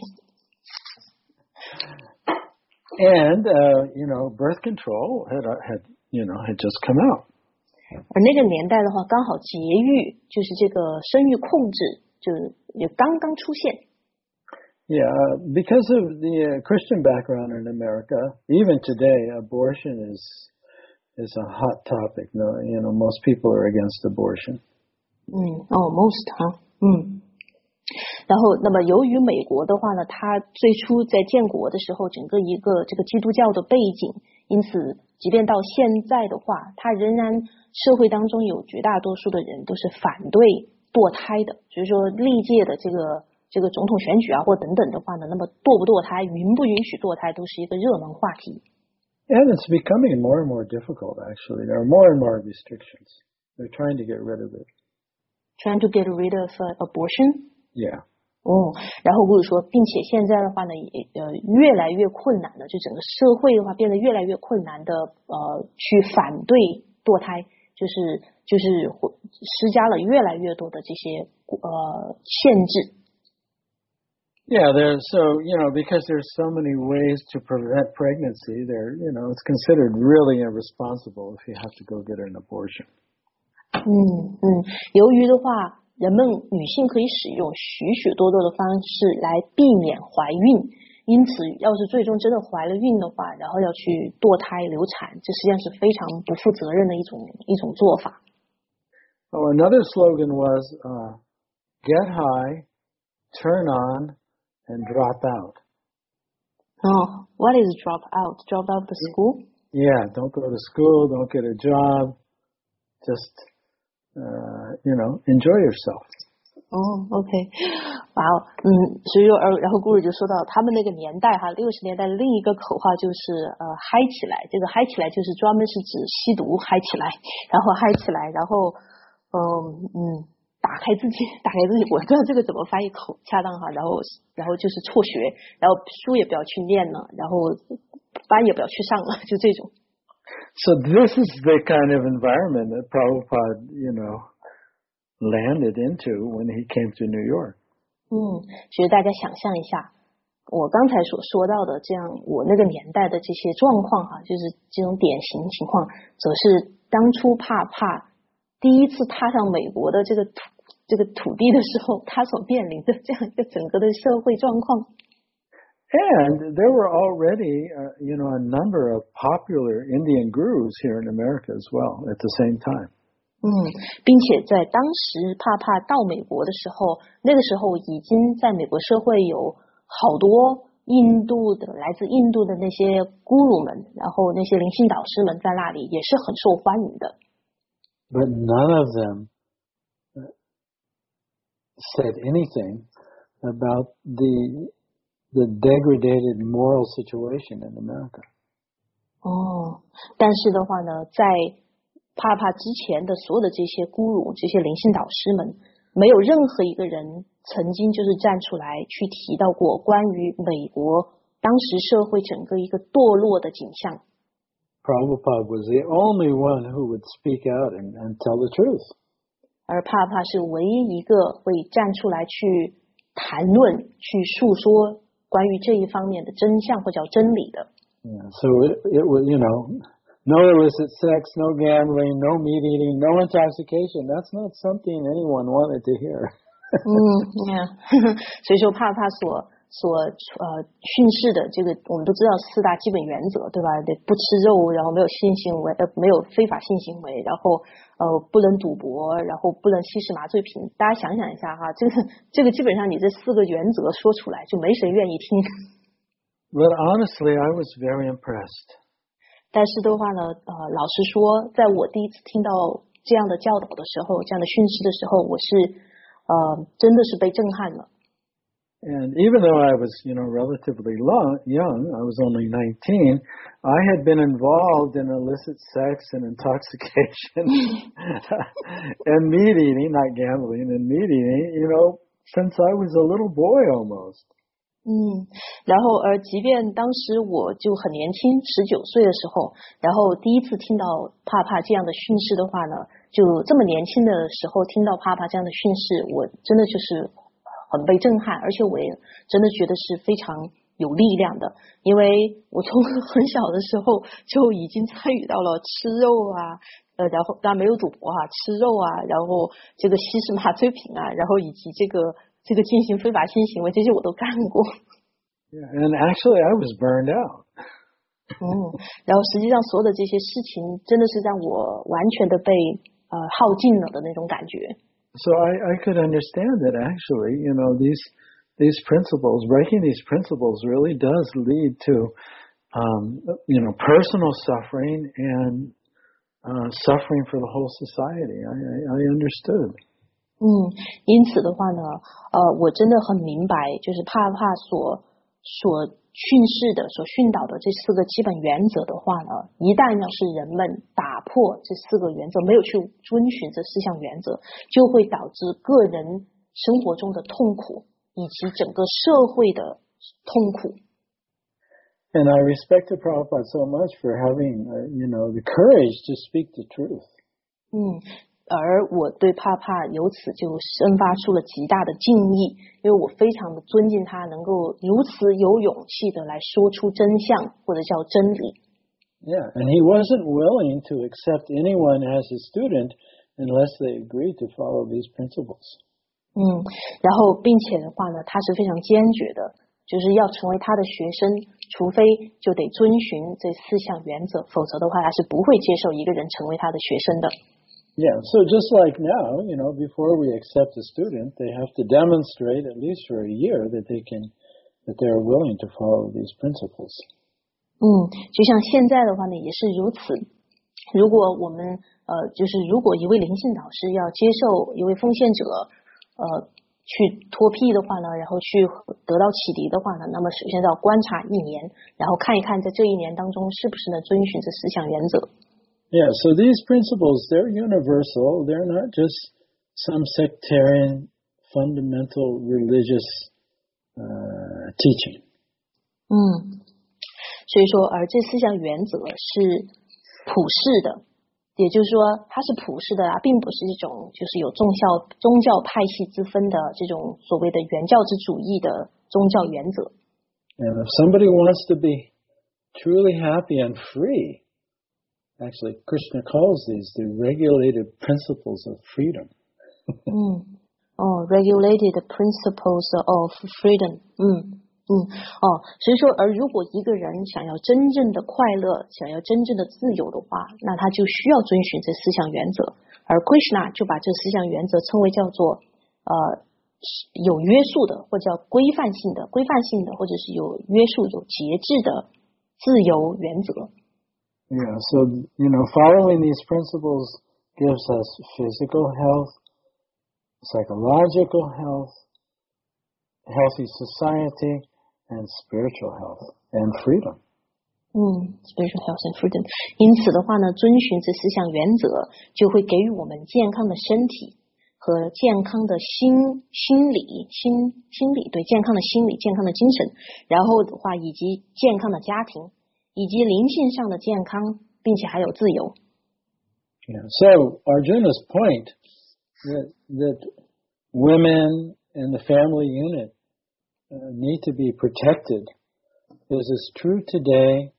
And uh, you know, birth control had had you know had just come out. 而那个年代的话，刚好节育，就是这个生育控制。就也刚刚出现。 Yeah, because of the uh, Christian background in America, even today, abortion is is a hot topic. No, you know, most people are against abortion. 嗯，哦 ，most 哈，嗯。然后，那么由于美国的话呢，它最初在建国的时候，整个一个这个基督教的背景，因此，即便到现在的话，它仍然社会当中有绝大多数的人都是反对。堕胎的，所以说历届的这个这个总统选举啊或等等的话呢，那么堕不堕胎，允不允许堕胎都是一个热门话题。 And it's becoming more and more difficult, actually. There are more and more restrictions. They're trying to get rid of it. Trying to get rid of uh, abortion? Yeah. 哦，然后或者说，并且现在的话呢，也呃越来越困难了，就整个社会的话变得越来越困难的，呃，去反对堕胎，就是就是施加了越来越多的这些呃限制。 Yeah, there's so, you know, because there's so many ways to prevent pregnancy, there, you know, it's considered really irresponsible if you have to go get an abortion. 嗯嗯，由于的话，人们女性可以使用许许多多的方式来避免怀孕，因此要是最终真的怀了孕的话，然后要去堕胎流产，这实际上是非常不负责任的一种一种做法。 Oh, another slogan was, uh, get high, turn on, and drop out. Oh, what is drop out? Drop out the school? Yeah, don't go to school, don't get a job, just, uh, you know, enjoy yourself. 哦、oh, ，OK， 哇哦，嗯，所以说，呃，然后顾尔就说到他们那个年代哈，六十年代的另一个口号就是呃嗨起来，这个嗨起来就是专门是指吸毒嗨起来，然后嗨起来，然后嗯嗯。打开自己，打开自己，我不知道这个怎么翻译口恰当哈，然后然后就是辍学，然后书也不要去念了，然后班也不要去上了，就这种。 So this is the kind of environment that Prabhupada, you know, landed into when he came to New York. 嗯，其实大家想象一下，我刚才所说到的这样，我那个年代的这些状况哈，就是这种典型情况，则是当初帕帕第一次踏上美国的这个土这个土地的时候，他所面临的这样一个整个的社会状况。 And there were already, uh, you know, a number of popular Indian gurus here in America as well at the same time. 嗯，并且在当时帕帕到美国的时候，那个时候已经在美国社会有好多印度的来自印度的那些咕噜们，然后那些灵性导师们在那里也是很受欢迎的。 But none of them said anything about the the degraded moral situation in America. 哦，但是的话呢，在帕帕之前的所有的这些咕噜、这些灵性导师们，没有任何一个人曾经就是站出来去提到过关于美国当时社会整个一个堕落的景象。 Prabhupada was the only one who would speak out and, and tell the truth. 而帕帕是唯一一个会站出来去谈论、去诉说关于这一方面的真相或叫真理的。 Yeah, so it, it was, you know, no illicit sex, no gambling, no meat eating, no intoxication. That's not something anyone wanted to hear. 嗯 ，yeah 所以说帕帕所所呃训示的这个，我们都知道四大基本原则，对吧？得不吃肉，然后没有性行为，呃，没有非法性行为，然后呃不能赌博，然后不能吸食麻醉品。大家想想一下哈，这个这个基本上你这四个原则说出来，就没谁愿意听。 But honestly, I was very impressed. 但是的话呢，呃，老实说，在我第一次听到这样的教导的时候，这样的训示的时候，我是呃真的是被震撼了。 And even though I was, you know, relatively long, young, I was only nineteen, I had been involved in illicit sex and intoxication and meat eating, not gambling, and meat eating, you know, since I was a little boy almost. 嗯，然后而即便当时我就很年轻，十九岁的时候，然后第一次听到帕帕这样的训示的话呢，就这么年轻的时候听到帕帕这样的训示，我真的就是很被震撼，而且我也真的觉得是非常有力量的，因为我从很小的时候就已经参与到了吃肉啊，呃，然后当然没有赌博啊，吃肉啊，然后这个吸食麻醉品啊，然后以及这个这个进行非法性行为，这些我都干过。 Yeah, and actually, I was burned out. 嗯，然后实际上所有的这些事情，真的是让我完全的被呃耗尽了的那种感觉。 So I, I could understand that actually, you know, these these principles, breaking these principles, really does lead to, um, you know, personal suffering and uh, suffering for the whole society. I, I, I understood. 嗯，因此的话呢，呃，我真的很明白，就是帕帕所所训示的、所训导的这四个基本原则的话呢，一旦要是人们打破这四个原则，没有去遵循这四项原则，就会导致个人生活中的痛苦，以及整个社会的痛苦。 And I respect the Prabhupada so much for having, uh, you know, the courage to speak the truth. 嗯。而我对帕帕由此就生发出了极大的敬意，因为我非常的尊敬他能够如此有勇气的来说出真相，或者叫真理。 Yeah, and he wasn't willing to accept anyone as a student unless they agreed to follow these principles. 嗯，然后并且的话呢，他是非常坚决的，就是要成为他的学生，除非就得遵循这四项原则，否则的话他是不会接受一个人成为他的学生的。 Yeah, so just like now, you know, before we accept a student, they have to demonstrate at least for a year that they can, that they are willing to follow these principles. 嗯，就像现在的话呢，也是如此。如果我们呃，就是如果一位灵性导师要接受一位奉献者呃去脱癖的话呢，然后去得到启迪的话呢，那么首先要观察一年，然后看一看在这一年当中是不是呢遵循这四项原则。 Yeah, so these principles, they're universal. They're not just some sectarian, fundamental religious uh, teaching. 嗯，所以说，而这四项原则是普世的，也就是说，它是普世的啊，并不是一种就是有宗教宗教派系之分的这种所谓的原教旨主义的宗教原则。 And if somebody wants to be truly happy and free,Actually, Krishna calls these the regulated principles of freedom. 嗯，哦 ，regulated principles of freedom. 嗯嗯，哦，所以说，而如果一个人想要真正的快乐，想要真正的自由的话，那他就需要遵循这四项原则。而 Krishna 就把这四项原则称为叫做呃有约束的，或叫规范性的、规范性的，或者是有约束、有节制的自由原则。 Yeah, so, you know, following these principles gives us physical health, psychological health, healthy society, and spiritual health, and freedom. 嗯 spiritual health and freedom. 因此的话呢，遵循这四项原则，就会给予我们健康的身体和健康的心心理心心理对健康的心理、健康的精神，然后的话以及健康的家庭。以及灵性上的健康，并且还有自由。 Yeah. So Arjuna's point that that women in the family unit uh, need to be protected is as true today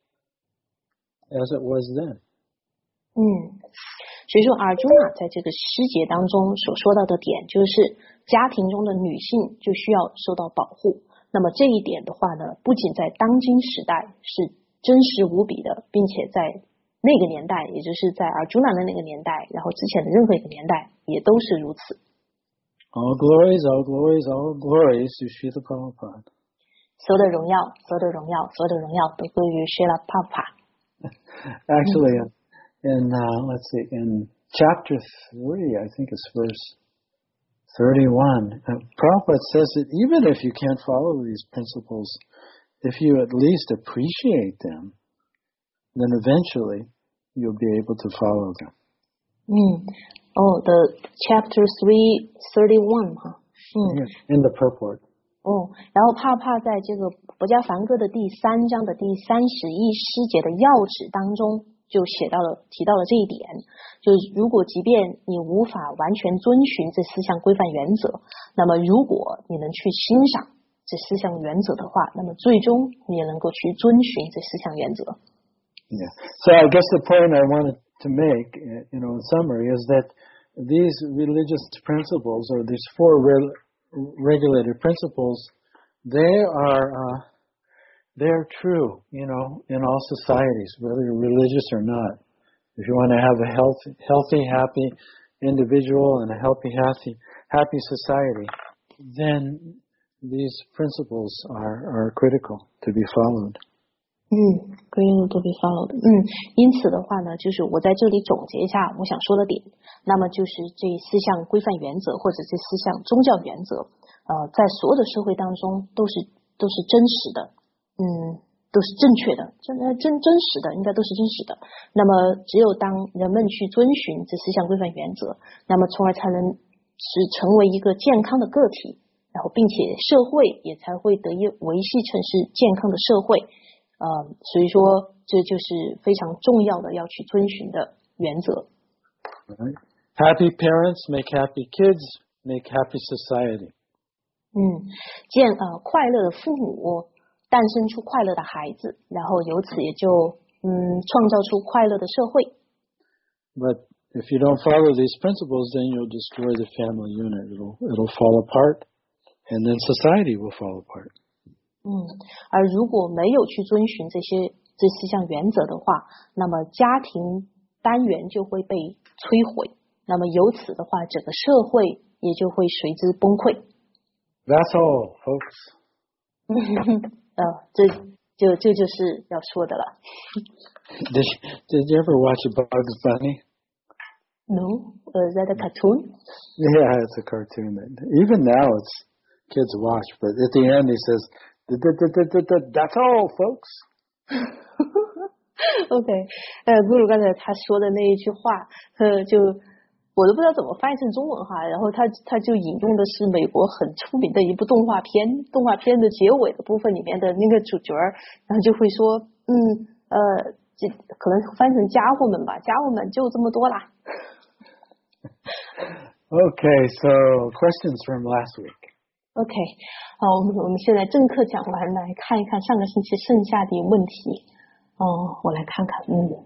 as it was then. 嗯，所以说Arjuna在这个诗节当中所说到的点，就是家庭中的女性就需要受到保护。那么这一点的话呢，不仅在当今时代是真实无比的，并且在那个年代，也就是在Arjuna的那个年代，然后之前的任何一个年代也都是如此。 All glories, all glories, all glories to Srila Prabhupada. 所有的荣耀，所有的荣耀，所有的荣耀都归于 Srila Prabhupada. Actually, in uh, let's see, in chapter three, I think it's verse thirty-one, uh, Prabhupada says that even if you can't follow these principles, if you at least appreciate them, then eventually you'll be able to follow them. 嗯，哦 the chapter three thirty-one 哈，嗯 In the purport. 哦，然后帕帕在这个博伽梵歌的第三章的第三十一诗节的要旨当中就写到了提到了这一点，就是如果即便你无法完全遵循这四项规范原则，那么如果你能去欣赏这四项原则的话，那么最终你也能够去遵循这四项原则。 Yeah. So I guess the point I wanted to make, you know, in summary, is that these religious principles, or these four re- regulated principles, they are uh, they are true, you know, in all societies, whether you're religious or not. If you want to have a healthy, healthy, happy individual and a healthy, happy, happy society, then these principles are, are critical to be followed. 嗯 ，Great to be followed。嗯，因此的话呢，就是我在这里总结一下我想说的点。那么就是这四项规范原则或者这四项宗教原则，呃，在所有的社会当中都是都是真实的，嗯，都是正确的，真真真实的，应该都是真实的。那么只有当人们去遵循这四项规范原则，那么从而才能使成为一个健康的个体，然后并且社会也才会得以维系成是健康的社会。呃，所以说这就是非常重要的要去遵循的原则。 Right. Happy parents make happy kids, make happy society. 嗯，见呃快乐的父母诞生出快乐的孩子，然后由此也就嗯创造出快乐的社会。 But if you don't follow these principles, then you'll destroy the family unit. It'll it'll fall apart, and then society will fall apart. 嗯，而如果没有去遵循这些这四项原则的话，那么家庭单元就会被摧毁，那么由此的话，整个社会也就会随之崩溃。 That's all, folks. 呃，这就这就是要说的了。 Did Did you ever watch Bugs Bunny? No, uh, is that a cartoon? Yeah, it's a cartoon. Even now, it's kids watch. But at the end, he says, "That's all, folks." OK， 呃，不如刚才他说的那一句话，呃，就我都不知道怎么翻译成中文哈。然后他他就引用的是美国很出名的一部动画片，动画片的结尾的部分里面的那个主角，然后就会说，嗯，呃，这可能翻成家伙们吧，家伙们就这么多啦。 Okay, so questions from last week. OK， 好，我们我们现在正课讲完，来看一看上个星期剩下的问题。哦，我来看看，嗯，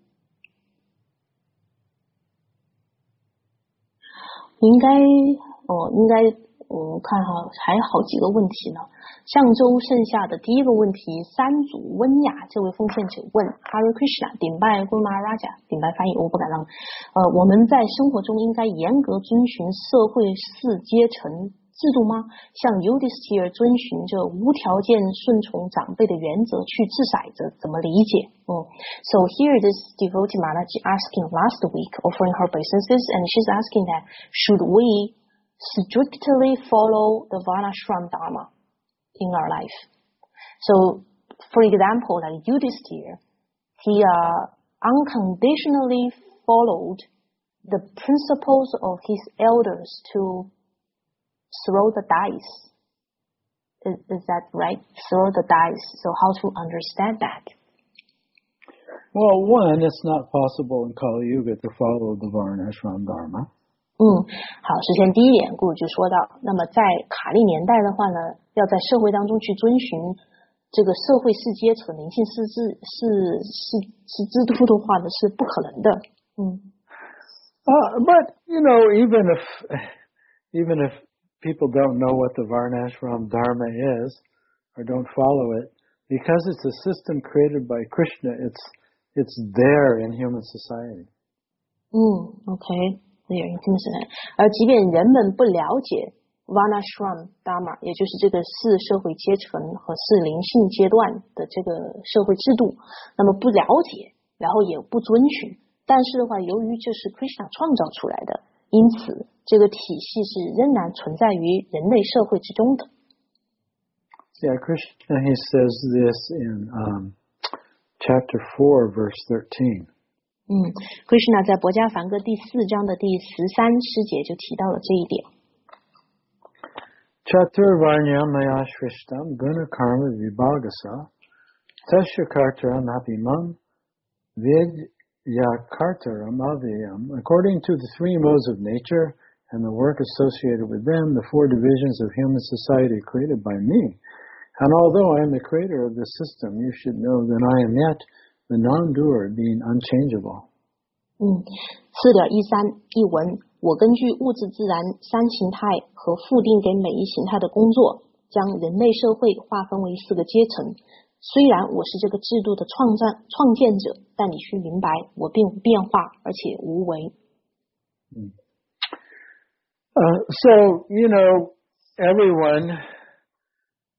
应该，哦，应该，我看哈，还好几个问题呢。上周剩下的第一个问题，三组温雅这位奉献者问 Hare Krishna 顶拜 Guru Maharaja 顶拜翻译，我不敢让。呃，我们在生活中应该严格遵循社会四阶层制度吗？像 Yudhishthira 遵循着无条件顺从长辈的原则去掷骰子，怎么理解？嗯 So here this devotee Maharaji asking last week, offering her obeisances, and she's asking that should we strictly follow the Varnashram Dharma in our life? So, for example, like Yudhishthira, he uh, unconditionally followed the principles of his elders to throw the dice. Is, is that right? Throw the dice. So how to understand that? Well, one, it's not possible in Kali Yuga to follow the Varnashram Dharma. 嗯，好，首先第一点，顾就说到，那么在卡利年代的话呢，要在社会当中去遵循这个社会四阶层、灵性四制、四四四制度的话呢，是不可能的。嗯。 Uh, but you know, even if even if people don't know what the Varnashram Dharma is or don't follow it, because it's a system created by Krishna, it's it's there in human society. 嗯 ，OK。有人听是，而即便人们不了解 Varnashram Dharma， 也就是这个四社会阶层和四灵性阶段的这个社会制度，那么不了解，然后也不遵循，但是的话，由于这是 Krishna 创造出来的，因此这个体系是仍然存在于人类社会之中的。 Yeah, Krishna, he says this in um, chapter four, verse thirteen. 嗯 ，Krishna 在博迦梵歌第四章的第十三师节就提到了这一点。 Chaturvarnyam maya shrishtam guna karma vibhagasa tasya kartaram apimam vidyakartaram avyam. According to the three modes of nature and the work associated with them, the four divisions of human society created by me. And although I am the creator of this system, you should know that I am yet the non-doer, being unchangeable. 嗯，四点一三一文，我根据物质自然三形态和附定给每一形态的工作，将人类社会划分为四个阶层。虽然我是这个制度的创造创建者，但你需明白，我并不变化，而且无为。 嗯。Uh, so, you know, everyone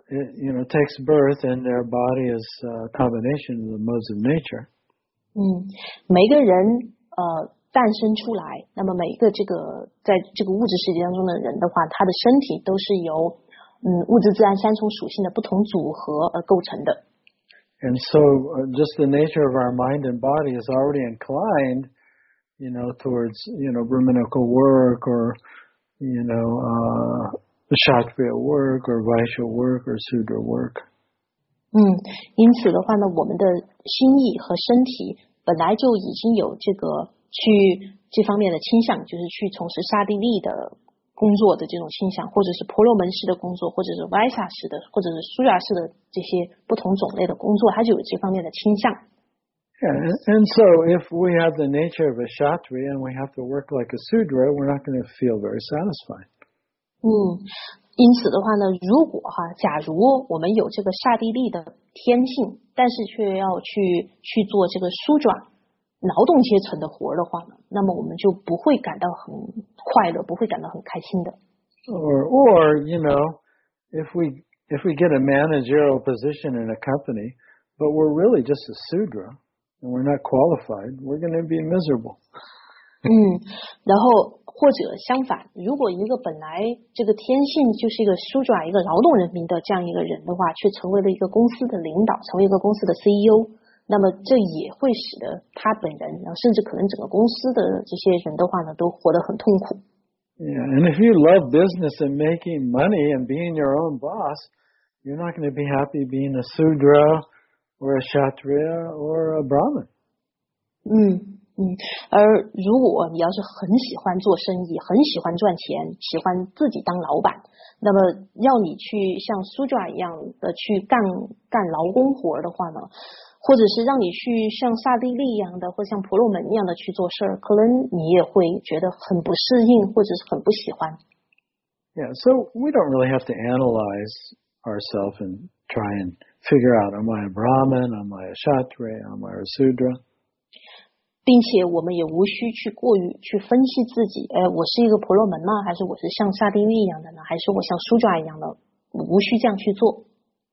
it, you know, takes birth and their body is a combination of the modes of nature. 嗯，每个人呃诞生出来，那么每一个这个在这个物质世界当中的人的话，他的身体都是由嗯物质自然三重属性的不同组合而构成的。 And so, uh, just the nature of our mind and body is already inclined, you know, towards, you know, Brahminical work or, you know, uh, Kshatriya work or Vaishya work or Sudra work. 嗯，因此的话呢，我们的心意和身体本来就已经有这个去这方面的倾向，就是去从事刹帝利的工作的这种倾向，或者是婆罗门式的工作，或者是 Vaishya 式的，或者是 Sudra 式的这些不同种类的工作，它就有这方面的倾向。 Yeah, and, and so if we have the nature of a Kshatriya and we have to work like a Sudra, we're not going to feel very satisfied. 嗯，因此的话呢，如果哈，假如我们有这个刹帝利的天性，但是却要去去做这个梳爪劳动阶层的活的话呢，那么我们就不会感到很快乐，不会感到很开心的。 Or, or you know, if we if we get a managerial position in a company, but we're really just a Sudra and we're not qualified, we're going to be miserable. 嗯，然后或者相反，如果一个本来这个天性就是一个梳爪一个劳动人民的这样一个人的话，却成为了一个公司的领导，成为一个公司的 C E O， 那么这也会使得他本人，然后甚至可能整个公司的这些人的话呢，都活得很痛苦。 Yeah, and if you love business and making money and being your own boss, you're not going to be happy being a Sudra or a Kshatriya or a Brahmin. 嗯。嗯，而如果你要是很喜欢做生意，很喜欢赚钱，喜欢自己当老板，那么要你去像苏爪一样的去干干劳工活的话呢，或者是让你去像刹帝利一样的，或像婆罗门一样的去做事儿，可能你也会觉得很不适应，或者是很不喜欢。 Yeah, so we don't really have to analyze ourselves and try and figure out, am I a Brahmin, am I a Kshatriya, am I a Sudra? 并且我们也无需去过于去分析自己，哎，我是一个婆罗门呢，还是我是像刹帝利一样的呢，还是我像苏爪一样的？无需这样去做。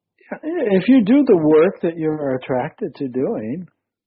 If you do the work that you're attracted to doing,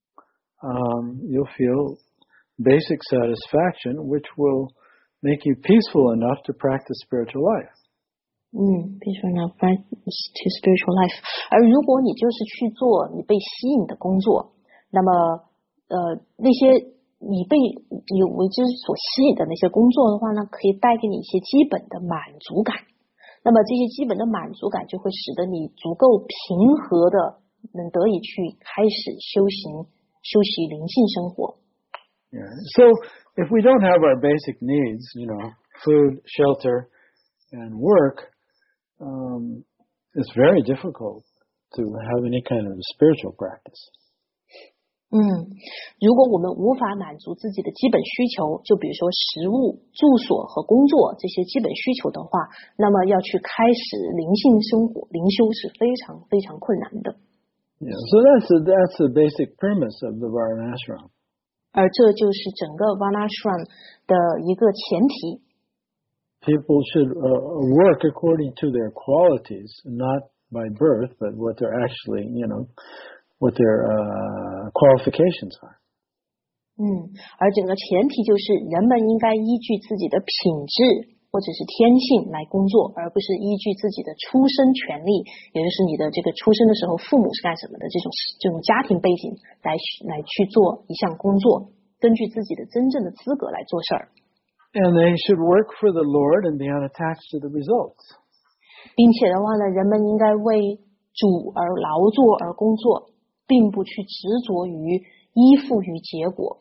um, you'll feel basic satisfaction, which will make you peaceful enough to practice spiritual life. 嗯 peaceful enough to spiritual life。而如果你就是去做你被吸引的工作，那么呃，那些你被你为之所吸引的那些工作的话呢，可以带给你一些基本的满足感。那么这些基本的满足感就会使得你足够平和的能得以去开始修行、修习灵性生活。 Yeah. So if we don't have our basic needs, you know, food, shelter, and work, um, it's very difficult to have any kind of spiritual practice. 嗯，如果我们无法满足自己的基本需求，就比如说食物、住所和工作这些基本需求的话，那么要去开始灵性生活、灵修是非常非常困难的。 Yeah, so that's a, that's the basic premise of the Varnashram. 而这就是整个 Varnashram 的一个前提。 People should uh, work according to their qualities, not by birth, but what they're actually, you know, what their uh, qualifications are. 嗯，而整个前提就是人们应该依据自己的品质或者是天性来工作，而不是依据自己的出生权利，也就是你的这个出生的时候父母是干什么的这种这种家庭背景来来去做一项工作，根据自己的真正的资格来做事儿。 And they should work for the Lord and be unattached to the results. 并且的话呢，人们应该为主而劳作而工作，并不去执着于依附于结果。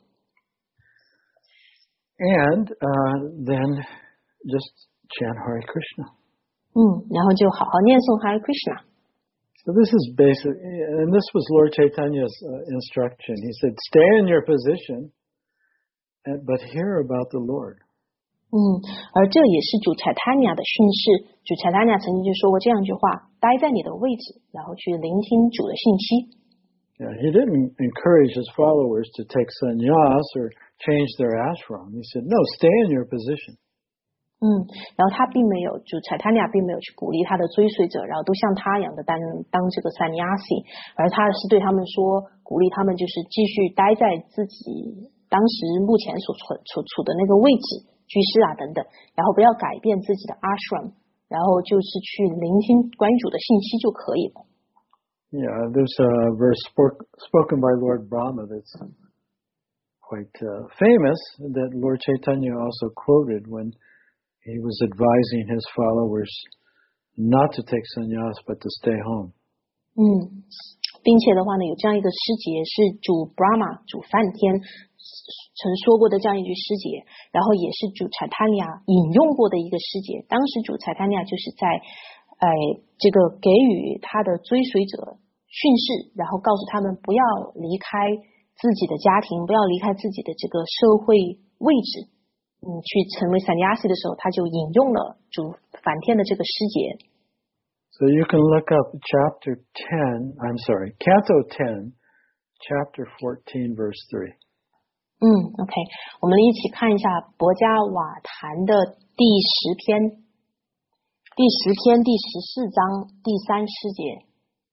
And uh, then just chant Hare Krishna. 嗯，然后就好好念诵 Hare Krishna。 So this is basic, and this was Lord Chaitanya's uh, instruction. He said, stay in your position, and, but hear about the Lord. 嗯，而这也是主柴塔尼亚的训示。主柴塔尼亚曾经就说过这样一句话：待在你的位置，然后去聆听主的信息。 Yeah, he didn't encourage his followers to take sannyas or change their ashram. He said, no, stay in your position. 嗯， 嗯，然后他并没有，就柴塔尼亚并没有去鼓励他的追随者，然后都像他一样的当当这个萨尼亚西，而他是对他们说，鼓励他们就是继续待在自己当时目前所处处处的那个位置，居士啊等等，然后不要改变自己的 ashram， 然后就是去聆听关于主的信息就可以了。 Yeah, there's a verse spoke, spoken by Lord Brahma that's quite uh, famous that Lord Chaitanya also quoted when he was advising his followers not to take sannyas but to stay home. 嗯，并且的话呢，有这样一个诗节是主 Brahma 主梵天曾说过的这样一句诗节，然后也是主柴塔尼亚引用过的一个诗节。当时主柴塔尼亚就是在呃这个给予他的追随者训示，然后告诉他们不要离开自己的家庭，不要离开自己的这个社会位置。嗯，去成为萨尼亚西的时候，他就引用了主梵天的这个诗节。 So you can look up chapter ten, I'm sorry, Canto ten, chapter fourteen, verse three. 嗯 ，OK， 我们一起看一下博伽瓦坛的第十篇，第十篇第十四章第三诗节。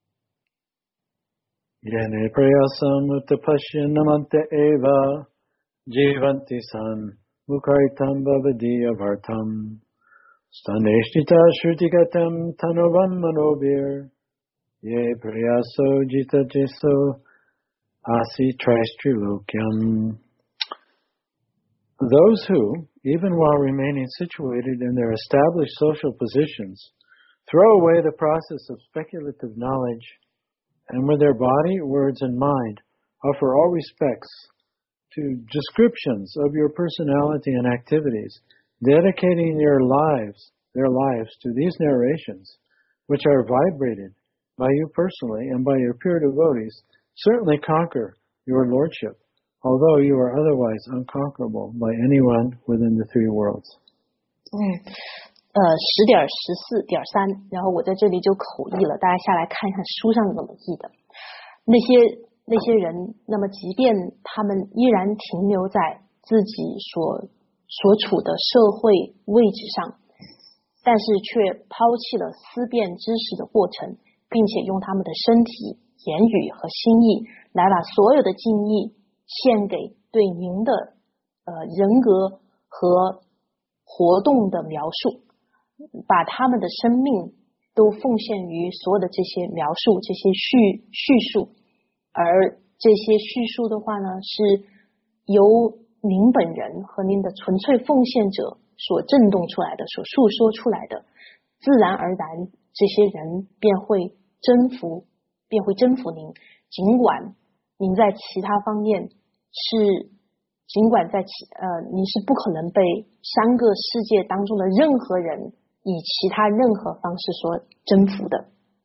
Yene prayasam utapashya namante eva jivanti san mukaritam bhavadiya vartam staneshita shrutigatam tanovam manobir ye prayaso jita jeso asi tristrilokyam. Those who, even while remaining situated in their established social positions, throw away the process of speculative knowledge and with their body, words, and mind offer all respects to descriptions of your personality and activities, dedicating your lives, their lives to these narrations, which are vibrated by you personally and by your pure devotees, certainly conquer your lordship, although you are otherwise unconquerable by anyone within the three worlds. 嗯，呃，十点十四点三，然后我在这里就口译了，大家下来看一看书上怎么译的。那些那些人，那么即便他们依然停留在自己所所处的社会位置上，但是却抛弃了思辨知识的过程，并且用他们的身体、言语和心意来把所有的敬意献给对您的呃人格和活动的描述，把他们的生命都奉献于所有的这些描述、这些叙叙述，而这些叙述的话呢，是由您本人和您的纯粹奉献者所震动出来的、所述说出来的，自然而然，这些人便会征服，便会征服您。尽管您在其他方面是，尽管在其呃，您是不可能被三个世界当中的任何人以其他任何方式所征服的。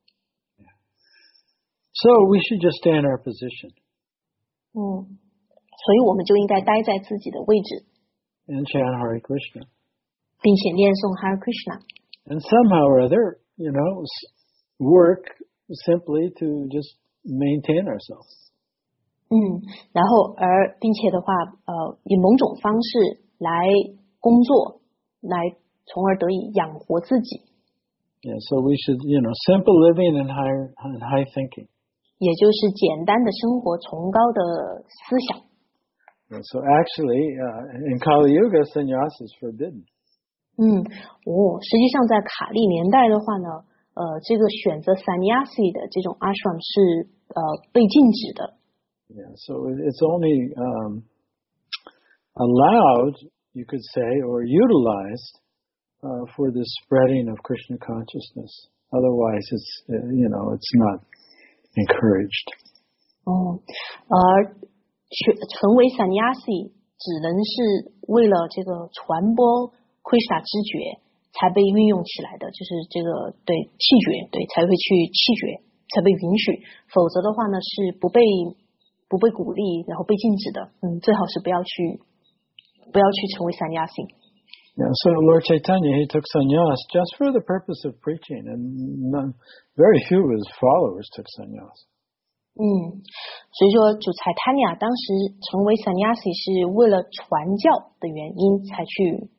So we should just stay in our position. 嗯，所以我们就应该待在自己的位置。 And chant Hare Krishna. 并且念诵 Hare Krishna. And somehow or other, you know, work simply to just maintain ourselves. 嗯，然后而并且的话，呃，以某种方式来工作，来从而得以养活自己。 Yeah, so we should, you know, simple living and high, and high thinking. 也就是简单的生活，崇高的思想。 Yeah, so actually, uh, in Kali Yuga, sannyas is forbidden. 嗯，哦，实际上在卡利年代的话呢，呃，这个选择 sannyasi 的这种 ashram 是呃被禁止的。 Yeah, so it's only um, allowed, you could say, or utilized uh, for the spreading of Krishna consciousness. Otherwise, it's uh, you know it's not encouraged. 哦，而成成为 sannyasi 只能是为了这个传播 Krishna 知觉才被运用起来的，就是这个对气觉，对才会去气觉才被允许，否则的话呢是不被。不被鼓励，然后被禁止的，嗯，最好是不要去，不要去成为 sannyasi。 Yeah, so Lord Chaitanya, he took sannyas just for the purpose of preaching, and none, very few of his followers took sannyas. 嗯，所以说主Chaitanya当时成为 sannyasi 是为了传教的原因才去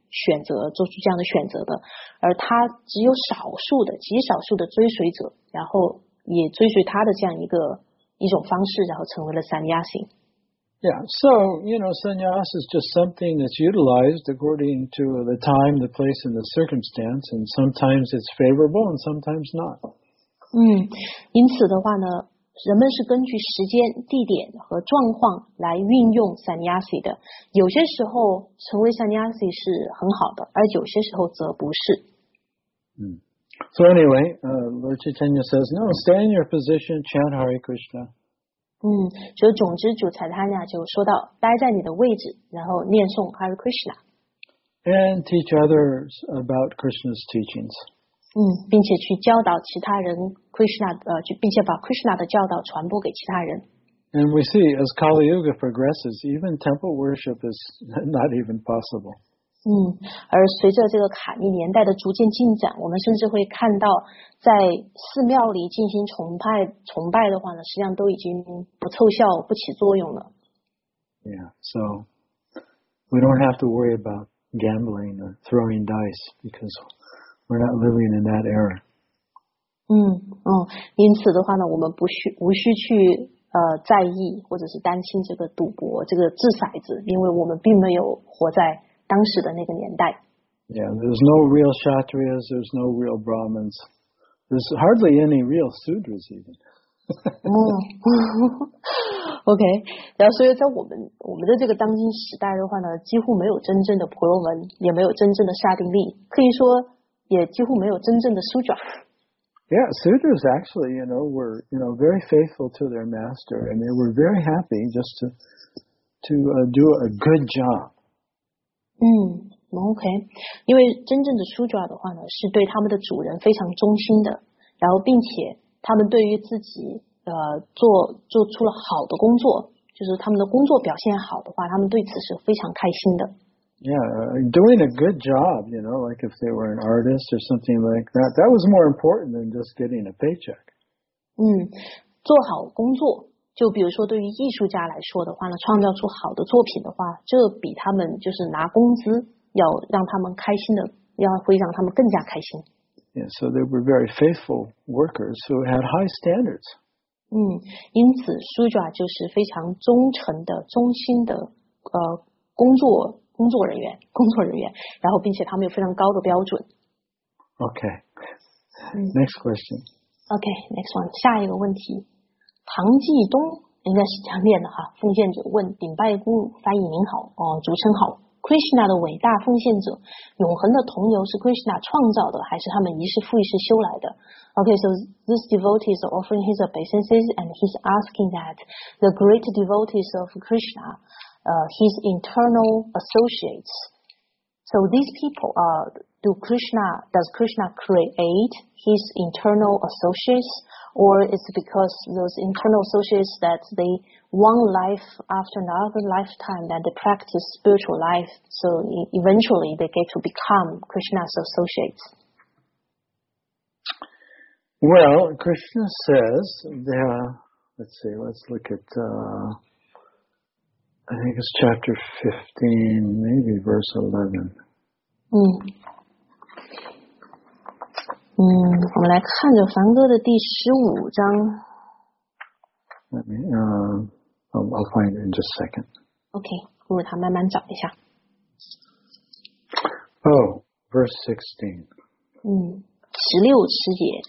选择做出这样的选择的，而他只有少数的极少数的追随者，然后也追随他的这样一个一种方式，然后成为了sannyasi。 Yeah, so, you know, sannyas is just something that's utilized according to the time, the place, and the circumstance, and sometimes it's favorable and sometimes not. 嗯，因此的话呢，人们是根据时间、地点和状况来运用 sannyasi 的。有些时候成为 sannyasi 是很好的，而有些时候则不是。 嗯 So anyway, uh, Lord Chaitanya says, no, stay in your position, chant Hare Krishna. 嗯，所以总之主财他呀就说到，待在你的位置，然后念诵 Hare Krishna， and teach others about Krishna's teachings. 嗯，并且去教导其他人 Krishna， 呃，去并且把 Krishna 的教导传播给其他人。 And we see as Kali Yuga progresses, even temple worship is not even possible. 嗯，而随着这个卡密年代的逐渐进展，我们甚至会看到，在寺庙里进行崇拜崇拜的话呢，实际上都已经不凑效、不起作用了。 Yeah, so we don't have to worry about gambling or throwing dice because we're not living in that era. 嗯嗯，因此的话呢，我们不需无需去呃在意或者是担心这个赌博、这个掷骰子，因为我们并没有活在当时的那个年代。 Yeah, there's no real Kshatriyas, there's no real Brahmins. There's hardly any real Sudras even. 哦，OK， 然后所以在我们我们的这个当今时代的话呢，几乎没有真正的婆罗门，也没有真正的刹帝利，可以说也几乎没有真正的苏爪。 Yeah, Sudras actually, you know, were, you know, very faithful to their master, and they were very happy just to to uh, do a good job. 嗯 ，OK， 因为真正的苏爪的话呢，是对他们的主人非常忠心的，然后并且他们对于自己呃做做出了好的工作，就是他们的工作表现好的话，他们对此是非常开心的。 Yeah, uh, doing a good job, you know, like if they were an artist or something like that, that was more important than just getting a paycheck. 嗯，做好工作，就比如说对于艺术家来说的话呢，创造出好的作品的话，这比他们就是拿工资要让他们开心的，要会让他们更加开心。 Yeah, so they were very faithful workers who had high standards. 嗯，因此苏爪就是非常忠诚的、忠心的呃工作工作人员、工作人员，然后并且他们有非常高的标准。 Okay. 嗯 Next question. OK，next one， 下一个问题，唐继东应该是这样念的哈。奉献者问顶拜姑，翻译您好，哦，主称好。Krishna 的伟大奉献者，永恒的同游是 Krishna 创造的，还是他们一世复一世修来的 ？Okay, so this devotee is offering his obeisances, and he's asking that the great devotees of Krishna, uh, his internal associates. So these people, uh, do Krishna, does Krishna create his internal associates, or is it because those internal associates that they one life after another lifetime that they practice spiritual life, so eventually they get to become Krishna's associates? Well, Krishna says, there, let's see, let's look at, uh, I think it's chapter fifteen, maybe verse eleven. 嗯嗯，我们来看着梵歌的第十五章。 Let me, uh, I'll, I'll find it in just a second. OK， 不如他慢慢找一下。 Oh, verse sixteen. 嗯，十六持节。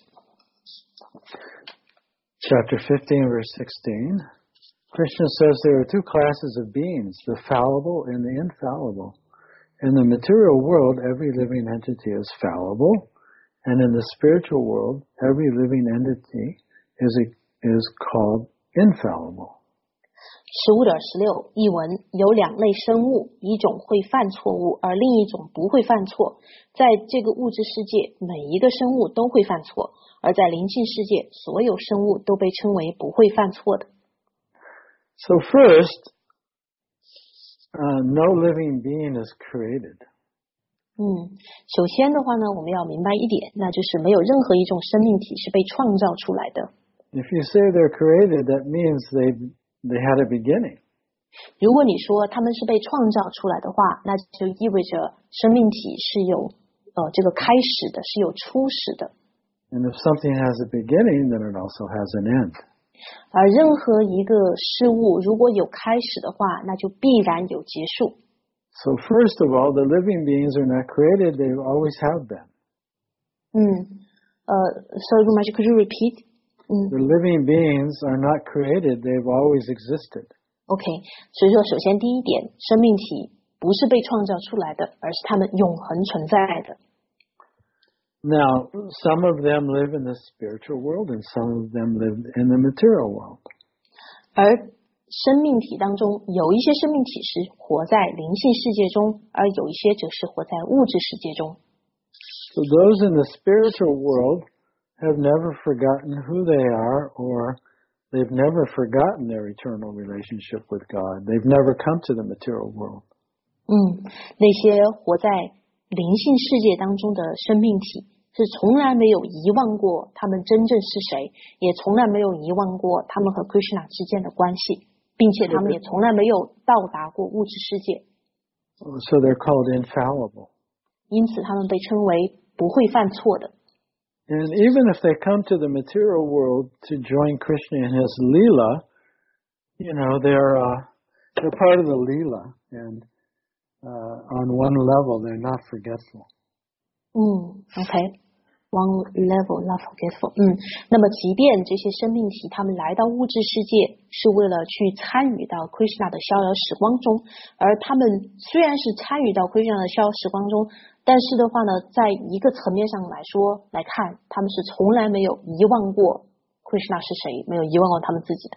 Chapter fifteen, verse sixteen. Krishna says there are two classes of beings, the fallible and the infallible. In the material world, every living entity is fallible, and in the spiritual world, every living entity is a, is called infallible. 十五点十六，译文有两类生物，一种会犯错误，而另一种不会犯错。在这个物质世界，每一个生物都会犯错，而在灵性世界，所有生物都被称为不会犯错的。 So first, uh, no living being is created. 嗯，首先的话呢，我们要明白一点，那就是没有任何一种生命体是被创造出来的。 If you say they're created, that means they they had a beginning. 如果你说他们是被创造出来的话，那就意味着生命体是有呃这个开始的，是有初始的。 And if something has a beginning, then it also has an end. 而任何一个事物如果有开始的话，那就必然有结束。 So first of all, the living beings are not created, they always have been. 嗯，呃 ，Sorry, Gumaji, could you repeat? 嗯 The living beings are not created, they've always existed. OK， 所以说，首先第一点，生命体不是被创造出来的，而是它们永恒存在的。 Now, some of them live in the spiritual world and some of them live in the material world. 而生命体当中，有一些生命体是活在灵性世界中，而有一些则是活在物质世界中。 So those in the spiritual world have never forgotten who they are, or they've never forgotten their eternal relationship with God. They've never come to the material world. 嗯，那些活在灵性世界当中的生命体是从来没有遗忘过他们真正是谁，也从来没有遗忘过他们和 Krishna 之间的关系，并且他们也从来没有到达过物质世界。 So they're called infallible. 因此他们被称为不会犯错的。 And even if they come to the material world to join Krishna in his Leela, you know, they're, uh, they're part of the Leela. And uh, on one level, they're not forgetful. 嗯 OK One level not forgetful 嗯，那么即便这些生命体他们来到物质世界是为了去参与到 Krishna 的逍遥时光中，而他们虽然是参与到 Krishna 的逍遥时光中，但是的话呢，在一个层面上来说来看，他们是从来没有遗忘过 Krishna 是谁，没有遗忘过他们自己的。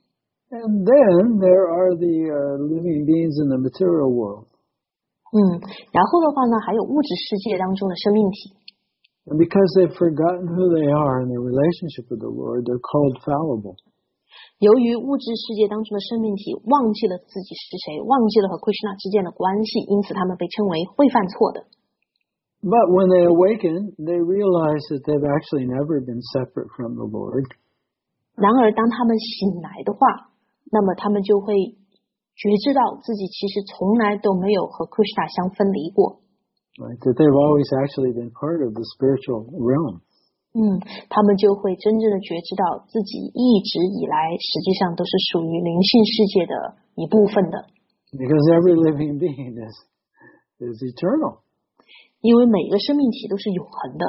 And then there are the uh, living beings in the material world. 嗯，然后的话呢，还有物质世界当中的生命体。 And because they've forgotten who they are in their relationship with the Lord, they're called fallible. 由于物质世界当中的生命体忘记了自己是谁，忘记了和 Krishna 之间的关系，因此他们被称为会犯错的。 But when they awaken, they realize that they've actually never been separate from the Lord. 然而，当他们醒来的话，那么他们就会觉知到自己其实从来都没有和 Krishna 相分离过。 Right, that they've always actually been part of the spiritual realm. 嗯，他们就会真正的觉知到自己一直以来实际上都是属于灵性世界的一部分的。 Because every living being is is eternal. 因为每个生命体都是永恒的。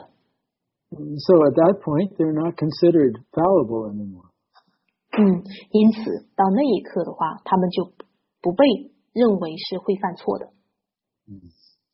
So at that point, they're not considered fallible anymore. 嗯，因此到那一刻的话，他们就不被认为是会犯错的。 Mm.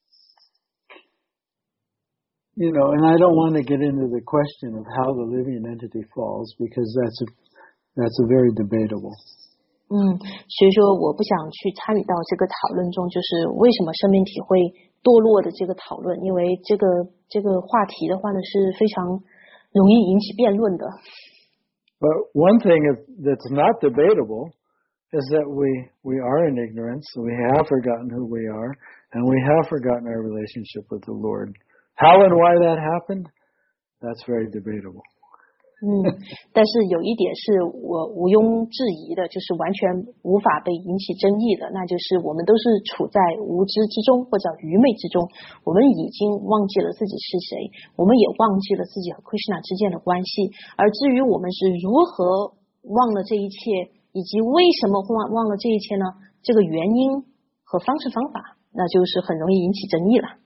You know, and I don't want to get into the question of how the living entity falls because that's a, that's a very debatable. 嗯，所以说我不想去参与到这个讨论中，就是为什么生命体会堕落的这个讨论，因为这个这个话题的话呢是非常容易引起辩论的。 But one thing that's not debatable is that we we are in ignorance, we have forgotten who we are, and we have forgotten our relationship with the Lord. How and why that happened, that's very debatable. 嗯，但是有一点是我毋庸置疑的，就是完全无法被引起争议的，那就是我们都是处在无知之中或者愚昧之中，我们已经忘记了自己是谁，我们也忘记了自己和 Krishna 之间的关系，而至于我们是如何忘了这一切，以及为什么忘忘了这一切呢？这个原因和方式方法，那就是很容易引起争议了。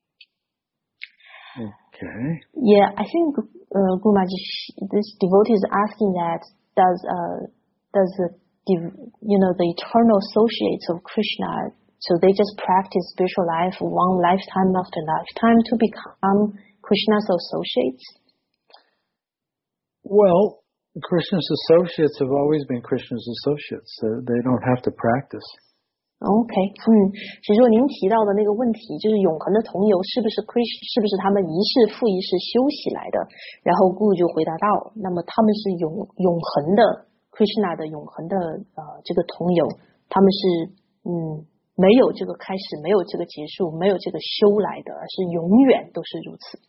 Okay. Yeah, I think uh, Gurumaji, this devotee is asking that does uh, does the you know the eternal associates of Krishna, so they just practice spiritual life one lifetime after lifetime to become Krishna's associates? Well, Krishna's associates have always been Krishna's associates. So they don't have to practice. OK， 嗯，其实说您提到的那个问题，就是永恒的同游是不是 Krish， 是不是他们一世复一世修习来的？然后 Guru 就回答到，那么他们是永永恒的 Krishna 的永恒的呃这个同游，他们是嗯没有这个开始，没有这个结束，没有这个修来的，而是永远都是如此。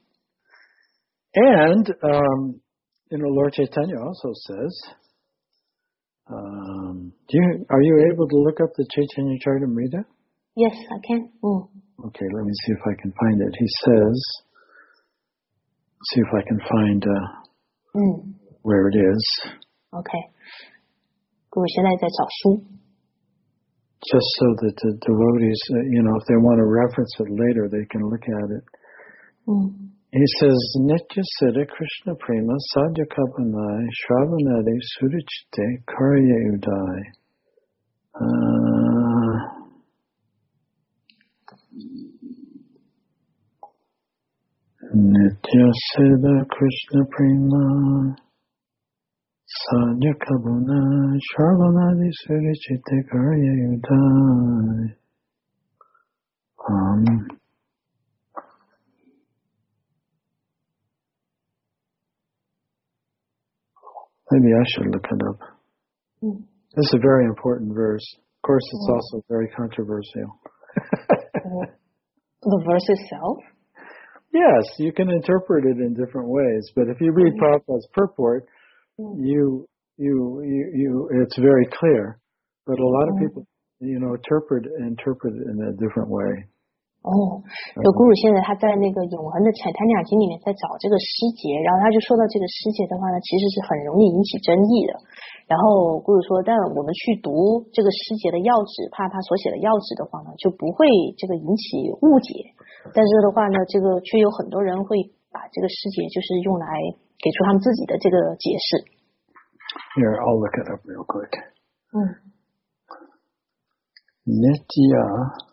And um, you know, Lord Chaitanya also says. Um, do you, are you able to look up the Chaitanya Charitamrita? Yes, I can. Mm. Okay, let me see if I can find it. He says, see if I can find uh, mm. where it is. Okay. 我现在在找书。 Just so that the devotees, uh, you know, if they want to reference it later, they can look at it. Mm. He says, Nitya Siddha Krishna Prema Sadhya Kapanai Shravanade Sudachite Karya Udai. Nitya Siddha Krishna Prema Sadhya Kapanai Shravanade Sudachite Karya Udai. Um... Maybe I should look it up. Mm. This is a very important verse. Of course, it's mm. also very controversial. The verse itself? Yes, you can interpret it in different ways. But if you read mm. Prabhupada's purport, mm. you, you, you, you, it's very clear. But a lot of mm. people, you know, interpret interpret it in a different way. 哦，有古鲁现在他在那个永恒的产坦尼亚经里面在找这个诗节，然后他就说到这个诗节的话呢，其实是很容易引起争议的。然后古鲁说，但我们去读这个诗节的要旨，怕他所写的要旨的话呢，就不会这个引起误解。但是的话呢，这个却有很多人会把这个诗节就是用来给出他们自己的这个解释。 Here, I'll look it up real quick. 嗯 Nitya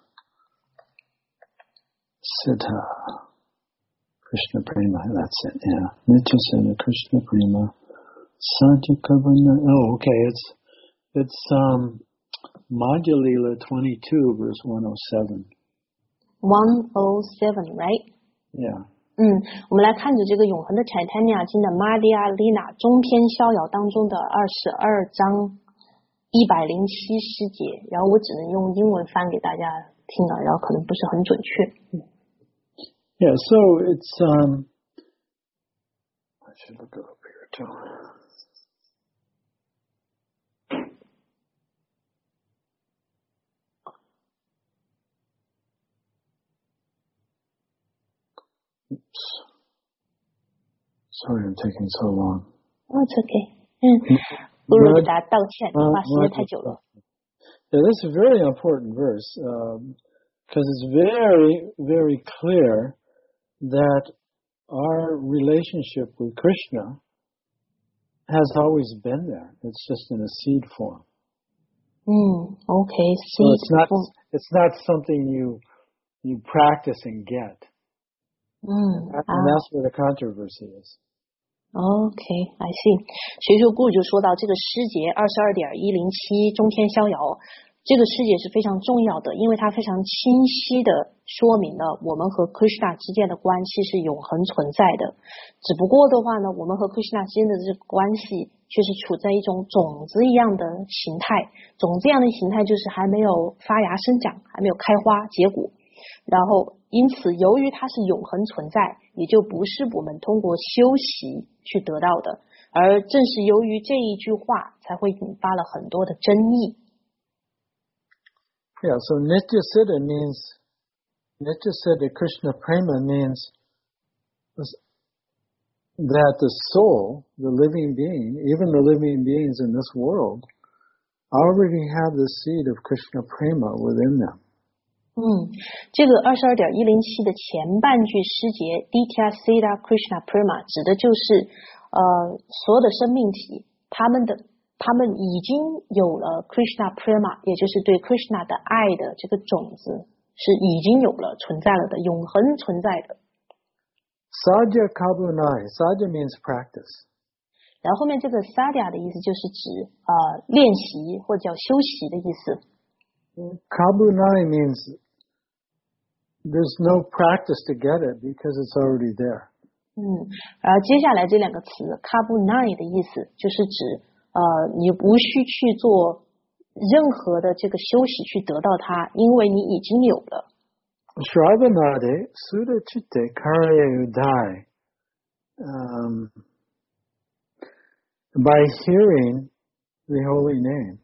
Siddha Krishna Prema, that's it, yeah. Nitya Siddha Krishna Prema Sadhya Kavana. Oh, okay, it's it's um Madhya Lila twenty-two, verse one oh seven. one oh seven, right? Yeah. 嗯，我们来看着这个永恒的柴坦尼亚经的玛利亚丽娜中篇逍遥当中的二十二章一百零七诗节，然后我只能用英文翻给大家听了，然后可能不是很准确。嗯 Yeah, so it's um I should look it up here too. Oops. Sorry I'm taking so long. Oh, it's okay. 嗯，不如给大家道歉，花时间太久了。 Yeah, this is a very important verse um, because it's very, very clear that our relationship with Krishna has always been there. It's just in a seed form. Mm, okay, seed so it's not form. It's not something you you practice and get. Mm, and, and that's where the controversy is. Okay, I see. 所以说，顾就说到这个诗节二十二点一零七中天逍遥。这个诗节是非常重要的，因为它非常清晰的说明了我们和 Krishna 之间的关系是永恒存在的。只不过的话呢，我们和 Krishna 之间的这个关系却是处在一种种子一样的形态。种子一样的形态就是还没有发芽生长，还没有开花结果。然后，因此由于它是永恒存在，也就不是我们通过修习去得到的。而正是由于这一句话，才会引发了很多的争议。 Yeah, so Nitya Siddha means, Nitya Siddha Krishna Prema means that the soul, the living being, even the living beings in this world, already have the seed of Krishna Prema within them. 嗯，这个二十二点一零七的前半句诗节 Ditya Siddha Krishna Prema 指的就是呃所有的生命体，他们的他们已经有了 Krishna Prema， 也就是对 Krishna 的爱的这个种子是已经有了存在了的，永恒存在的。 Sadhya Kabunai, Sadhya means practice. 然后后面这个 Sadhya 的意思就是指呃练习或者叫修习的意思。 Kabunai means there's no practice to get it because it's already there. 嗯，然后接下来这两个词 Kabunai 的意思就是指呃，你无需去做任何的这个修习去得到它，因为你已经有了。 Shravanade Sudachite Karya Udai. Um, by hearing the holy name.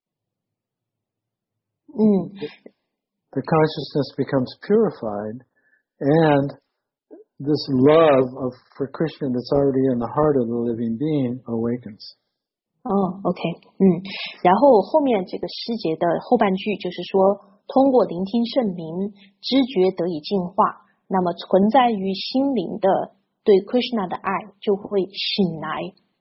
嗯 The consciousness becomes purified, and this love of for Krishna that's already in the heart of the living being awakens. 哦 ，OK， 嗯，然后后面这个诗节的后半句就是说，通过聆听圣名，知觉得以净化，那么存在于心灵的对 Krishna 的爱就会醒来。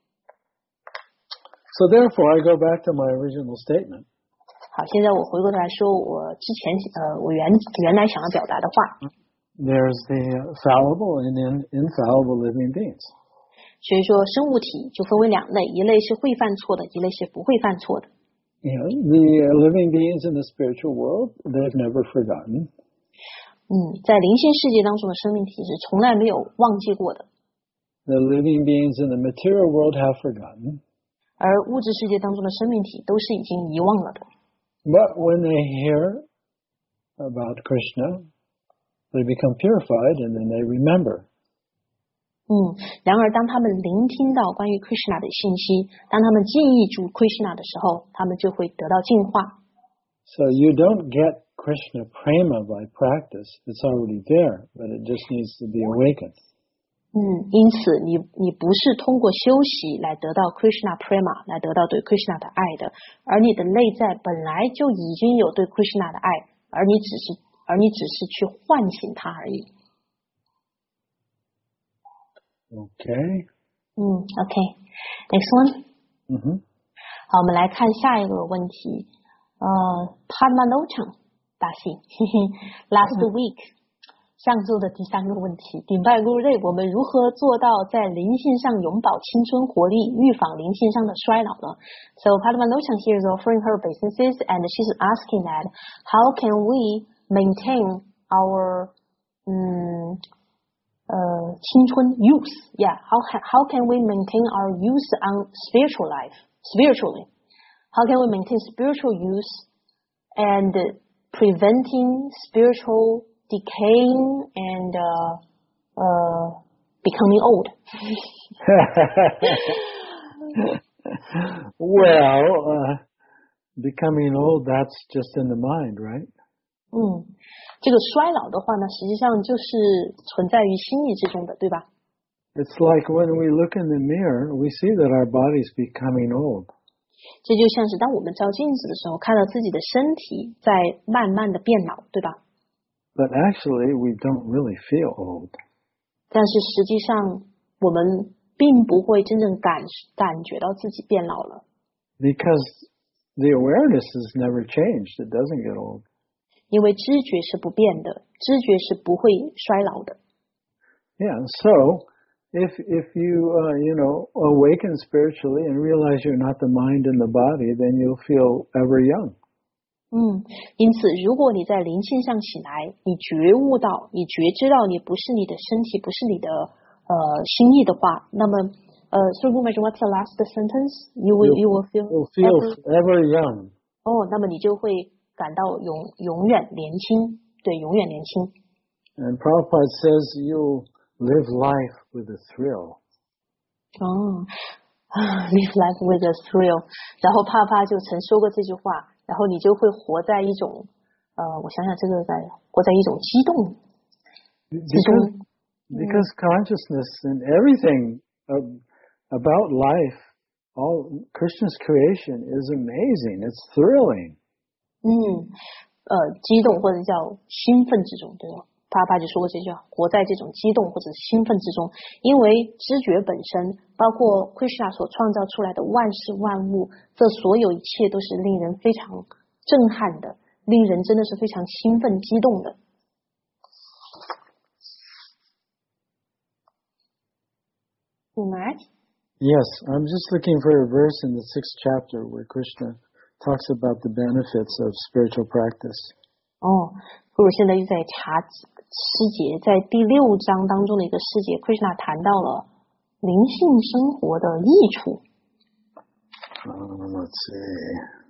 So therefore, I go back to my original statement. 好，现在我回过头来说，我之前呃，我原原来想要表达的话。 There's the fallible and in, infallible living beings. 所以说，生物体就分为两类，一类是会犯错的，一类是不会犯错的。 You know, the living beings in the spiritual world, they've never forgotten. 嗯，在灵性世界当中的生命体是从来没有忘记过的。 The living beings in the material world have forgotten. 而物质世界当中的生命体都是已经遗忘了的。 But when they hear about Krishna, they become purified and then they remember. 嗯，然而当他们聆听到关于 Krishna 的信息，当他们记忆住 Krishna 的时候，他们就会得到净化。 So you don't get Krishna prema by practice. It's already there, but it just needs to be awakened. 嗯，因此你你不是通过修习来得到 Krishna prema 来得到对 Krishna 的爱的，而你的内在本来就已经有对 Krishna 的爱，而你只是而你只是去唤醒它而已。 Okay. 嗯 ，OK，next one。 嗯哼。 好，我们来看下一个问题。呃 ，Padmanochan 大信，Last week 上周的第三个问题，顶拜古瑞，我们如何做到在灵性上永葆青春活力，预防灵性上的衰老呢 ？So Padmanochan here is offering her obeisances, and she's asking that how can we maintain our 嗯。Uh, 青春 youth, yeah. How how can we maintain our youth on spiritual life, spiritually? How can we maintain spiritual youth and preventing spiritual decaying and uh, uh, becoming old? Well, uh, becoming old, that's just in the mind, right? 嗯，这个衰老的话呢，实际上就是存在于心意之中的，对吧？ It's like when we look in the mirror, we see that our body's becoming old. 这就像是当我们照镜子的时候，看到自己的身体在慢慢的变老，对吧？ But actually, we don't really feel old. 但是实际上，我们并不会真正感感觉到自己变老了。 Because the awareness has never changed. It doesn't get old. 因为知觉是不变的，知觉是不会衰老的。 Yeah, so if if you uh, you know awaken spiritually and realize you're not the mind and the body, then you'll feel ever young. 嗯，因此，如果你在灵性上醒来，你觉悟到，你觉知到你不是你的身体，不是你的呃心意的话，那么呃 ，so what's the last sentence? You will you will feel you'll feel ever young. 哦，那么你就会感到永永远年轻，对，永远年轻。 And Prabhupada says you'll live life with a thrill. 哦，live life with a thrill。然后帕帕就曾说过这句话，然后你就会活在一种呃，我想想这个在活在一种激动之中。 Because consciousness and everything about life, all Krishna's creation is amazing. It's thrilling. 嗯，呃，激动或者叫兴奋之中，对吧？帕帕就说过这句话，活在这种激动或者兴奋之中，因为知觉本身，包括 Krishna 所创造出来的万事万物，这所有一切都是令人非常震撼的，令人真的是非常兴奋激动的。Next. Yes, I'm just looking for a verse in the sixth chapter where Krishna talks about the benefits of spiritual practice. 哦，我现在就在查诗节，在第六章当中的一个诗节 ，Krishna 谈到了灵性生活的益处。 Uh, let's see.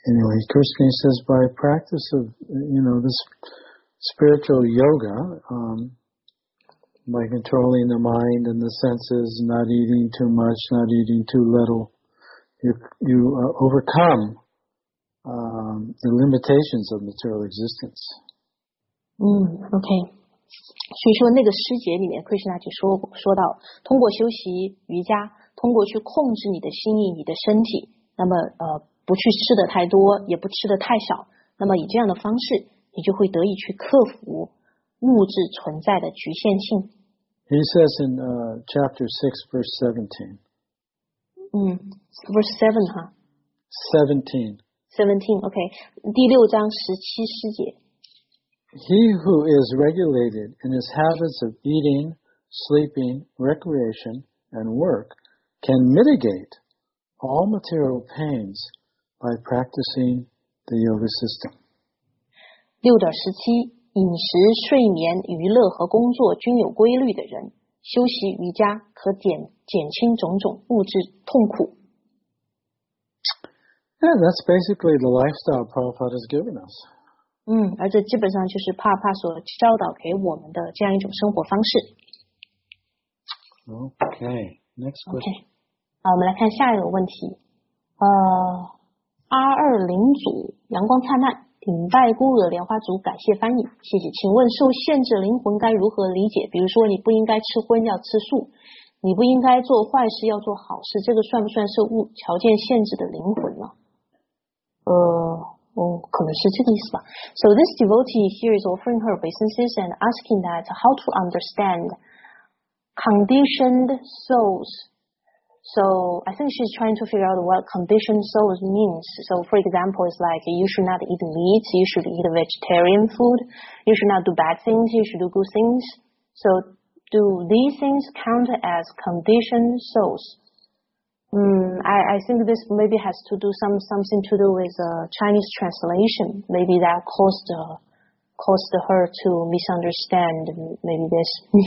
anyway, Krishna says by practice of, you know, this spiritual yoga, um, by controlling the mind and the senses, not eating too much, not eating too little, you you uh, overcome um, the limitations of material existence. 嗯 ，OK。所以说，那个师节里面 ，Krishna 就说说到，通过修习瑜伽，通过去控制你的心意、你的身体，那么呃，不去吃的太多，也不吃的太少，那么以这样的方式，你就会得以去克服物质存在的局限性。 He says in uh, chapter six, verse seventeen. 嗯 ，verse seven 哈。 Seventeen. Seventeen, OK， 第六章十七师节。 He who is regulated in his habits of eating, sleeping, recreation, and work can mitigate all material pains by practicing the yoga system. 六点十七，饮食、睡眠、娱乐和工作均有规律的人，修习瑜伽可减减轻种种物质痛苦。 Yeah, that's basically the lifestyle Prabhupada has given us. 嗯，而这基本上就是帕帕所教导给我们的这样一种生活方式。 Okay, next question. OK， 啊，我们来看下一个问题。呃 ，R 二零组阳光灿烂，顶拜咕噜的莲花组，感谢翻译，谢谢。请问受限制灵魂该如何理解？比如说，你不应该吃荤，要吃素；你不应该做坏事，要做好事，这个算不算受物条件限制的灵魂呢？呃，哦，可能是这个意思吧。So this devotee here is offering her obeisances and asking that how to understand conditioned souls. So I think she's trying to figure out what conditioned souls means. So for example, it's like you should not eat meat, you should eat vegetarian food, you should not do bad things, you should do good things. So do these things count as conditioned souls? Mm, I, I think this maybe has to do some something to do with uh, Chinese translation. Maybe that caused uh, caused her to misunderstand maybe this.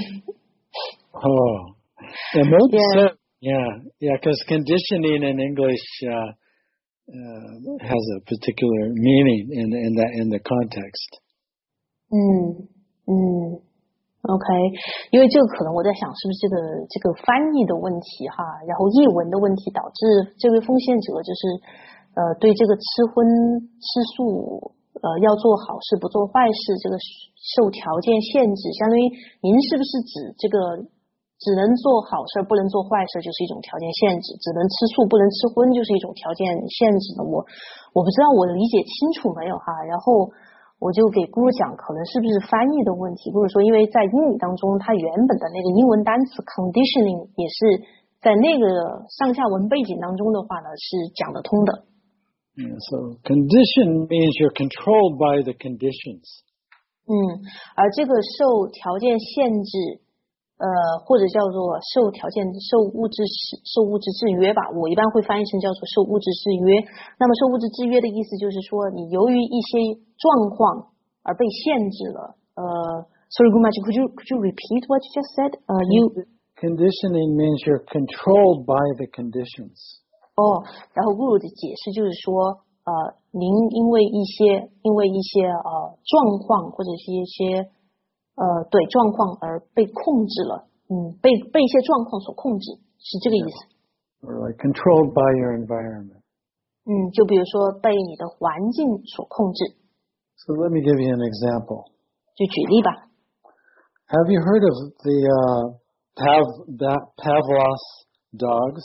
Oh, yeah, maybe yeah. so. Yeah, yeah, because conditioning in English uh, uh, has a particular meaning in in that in the context. 嗯嗯 ，OK， 因为这个可能我在想是不是这个这个翻译的问题哈，然后译文的问题导致这位奉献者就是呃对这个吃荤吃素呃要做好事不做坏事这个受条件限制，相当于您是不是指这个？只能做好事不能做坏事就是一种条件限制，只能吃素不能吃荤就是一种条件限制的。我我不知道我理解清楚没有哈，然后我就给咕噜讲可能是不是翻译的问题，或者说因为在英语当中它原本的那个英文单词 conditioning 也是在那个上下文背景当中的话呢是讲得通的。 Yeah, so condition means you're controlled by the conditions. 嗯，而这个受条件限制呃，或者叫做受条件、受物质、受物质制约吧，我一般会翻译成叫做受物质制约。那么受物质制约的意思就是说，你由于一些状况而被限制了。呃 ，Sorry, Guruji, could you could you repeat what you just said? 呃、uh, ，you conditioning means you're controlled by the conditions. 哦，然后 Guru 的解释就是说，呃，您因为一些因为一些呃状况或者是一些。呃，对状况而被控制了，嗯，被被一些状况所控制，是这个意思。 Or like controlled by your environment. 嗯，就比如说被你的环境所控制。 So let me give you an example. 就举例吧。 Have you heard of the uh, Pav Pavlov's dogs?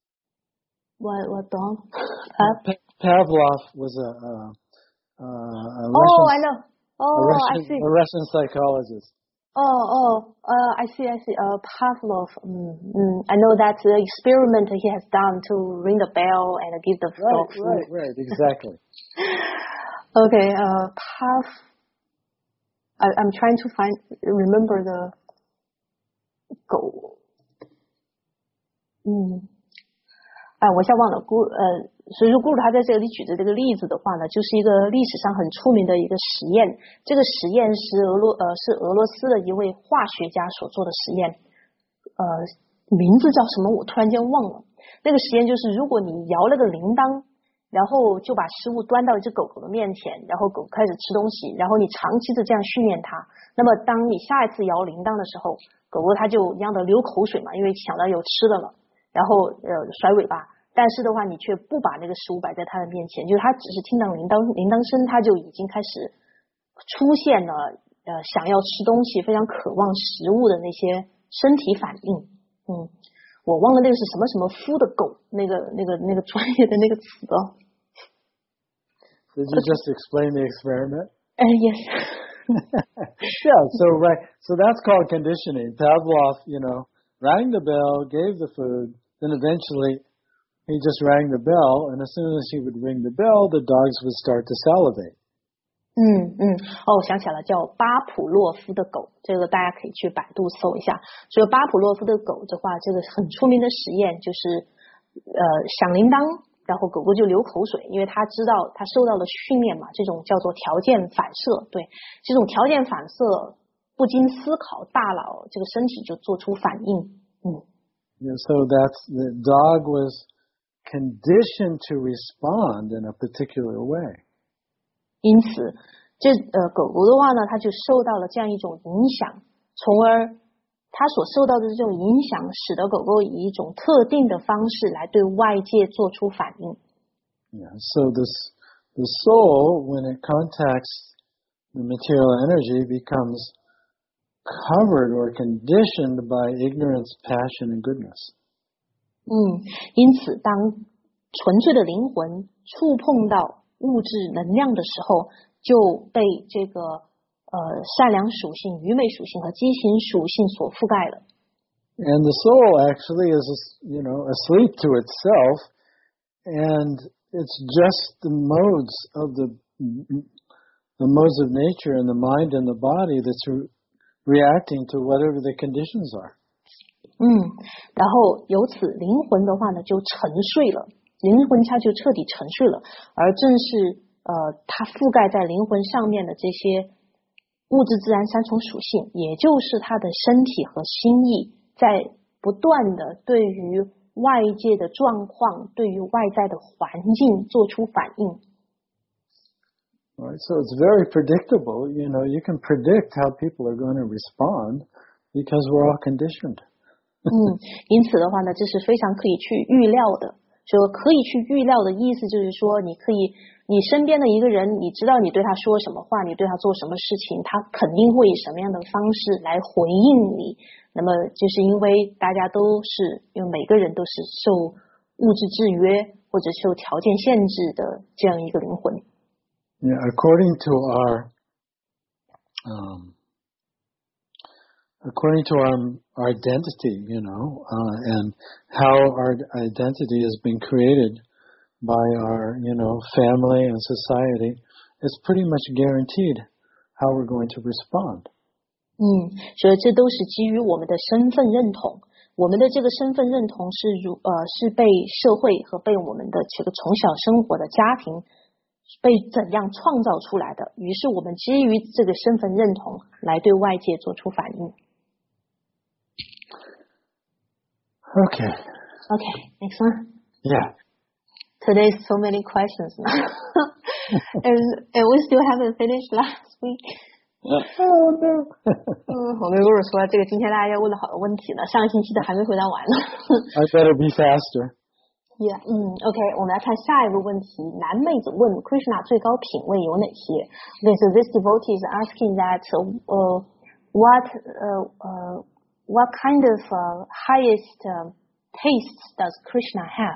What what dog? Pav Pavlov was a, a, a oh, Russian. I know. Oh, a Russian, I see. A Russian psychologist. Oh, oh, uh, I see, I see. Uh, Pavlov. Mm, mm, I know that the experiment he has done to ring the bell and give the right, dog food. Right, right, exactly. Okay, uh, Pav. I, I'm trying to find, remember the goal. 嗯，哎，我一下忘了。咕呃。所以说，咕噜他在这里举的这个例子的话呢，就是一个历史上很出名的一个实验。这个实验是俄罗呃是俄罗斯的一位化学家所做的实验，呃，名字叫什么我突然间忘了。那个实验就是，如果你摇了个铃铛， 然后就把食物端到一只狗狗的面前，然后狗开始吃东西，然后你长期的这样训练它，那么当你下一次摇铃铛的时候，狗狗它就一样的流口水嘛，因为想到有吃的了，然后呃甩尾巴，但是的话你却不把那个食物摆在它的面前，就是它只是听到铃铛铃铛声，它就已经开始出现了呃想要吃东西，非常渴望食物的那些身体反应。嗯，我忘了那个是什么什么夫的狗，那个那个那个专业的那个词哦。 Did you just explain the experiment? Uh, yes. Yeah, so right, so that's called conditioning. Pavlov, you know, rang the bell, gave the food, then eventually he just rang the bell, and as soon as he would ring the bell, the dogs would start to salivate. 嗯嗯，哦，我想起来了，叫巴甫洛夫的狗，这个大家可以去百度搜一下。这个巴甫洛夫的狗的话，这个很出名的实验就是，呃，响铃铛，然后狗狗就流口水，因为它知道它受到了训练嘛，这种叫做条件反射。对，这种条件反射不经思考，大脑这个身体就做出反应。嗯。 Yeah, so that's the dog was conditioned to respond in a particular way. 因此，这呃狗狗的话呢，它就受到了这样一种影响，从而它所受到的这种影响，使得狗狗以一种特定的方式来对外界做出反应。 Yeah, so this the soul, when it contacts the material energy, becomes covered or conditioned by ignorance, passion, and goodness. 嗯，因此，当纯粹的灵魂触碰到物质能量的时候，就被这个呃善良属性、愚昧属性和畸形属性所覆盖了。 And the soul actually is, you know, asleep to itself, and it's just the modes of the the modes of nature and the mind and the body that's re- reacting to whatever the conditions are. 嗯，然后由此灵魂的话呢就沉睡了。灵魂它就彻底沉睡了，而正是呃，它覆盖在灵魂上面的这些物质自然三重属性，也就是它的身体和心意，在不断的对于外界的状况、对于外在的环境做出反应。 Right, so it's very predictable. You know, you can predict how people are going to respond because we're all conditioned. 嗯，因此的话呢，这是非常可以去预料的。说可以去预料的意思就是说，你可以，你身边的一个人，你知道你对他说什么话，你对他做什么事情，他肯定会以什么样的方式来回应你。那么，就是因为大家都是，因为每个人都是受物质制约或者受条件限制的这样一个灵魂。 Yeah, according to our, um, according to our, our identity, you know, uh, and how our identity has been created by our, you know, family and society, it's pretty much guaranteed how we're going to respond. 嗯，所以这都是基于我们的身份认同。我们的这个身份认同是如呃是被社会和被我们的这个从小生活的家庭被怎样创造出来的。于是我们基于这个身份认同来对外界做出反应。 Okay. Okay, next one. Yeah. Today so many questions now. and, and we still haven't finished last week. Oh no. 嗯，我们不是说这个今天大家问了好多问题呢，上个星期的还没回答完呢。 I better be faster. Yeah, 嗯 ，OK， 我们来看下一个问题。男妹子问 Krishna 最高品位有哪些 ？Okay, so this devotee is asking that, uh, what, uh, uh, what kind of uh, highest uh, taste does Krishna have?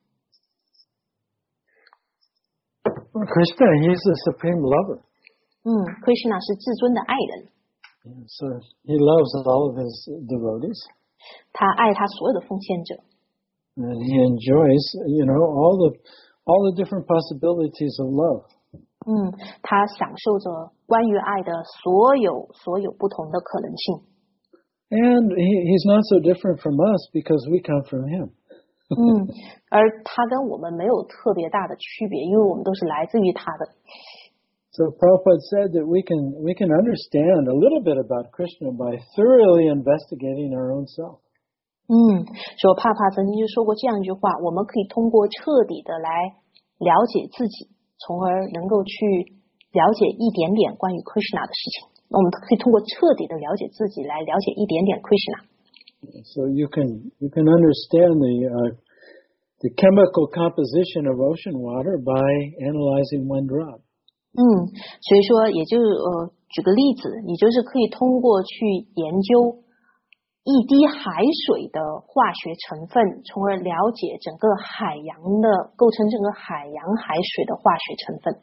Krishna, he's the supreme lover. 嗯 ，Krishna 是至尊的爱人。 So he loves all of his devotees. 他爱他所有的奉献者。 And he enjoys, you know, all the all the different possibilities of love. 嗯，他享受着关于爱的所有所有不同的可能性。 And he, he's not so different from us because we come from him. 嗯，而他跟我们没有特别大的区别，因为我们都是来自于他的。 So Prabhupada said that we can we can understand a little bit about Krishna by thoroughly investigating our own self. 嗯，说帕帕曾经就说过这样一句话，我们可以通过彻底的来了解自己，从而能够去了解一点点关于 Krishna 的事情。我们可以通过彻底的了解自己来了解一点点 Krishna。So you can you can understand the uh, the chemical composition of ocean water by analyzing one drop. 嗯，所以说也就呃举个例子，你就是可以通过去研究一滴海水的化学成分，从而了解整个海洋的构成整个海洋海水的化学成分。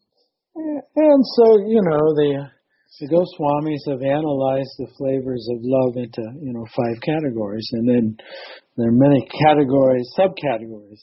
And so, you know, the the Goswamis have analyzed the flavors of love into, you know, five categories, and then there are many categories, subcategories.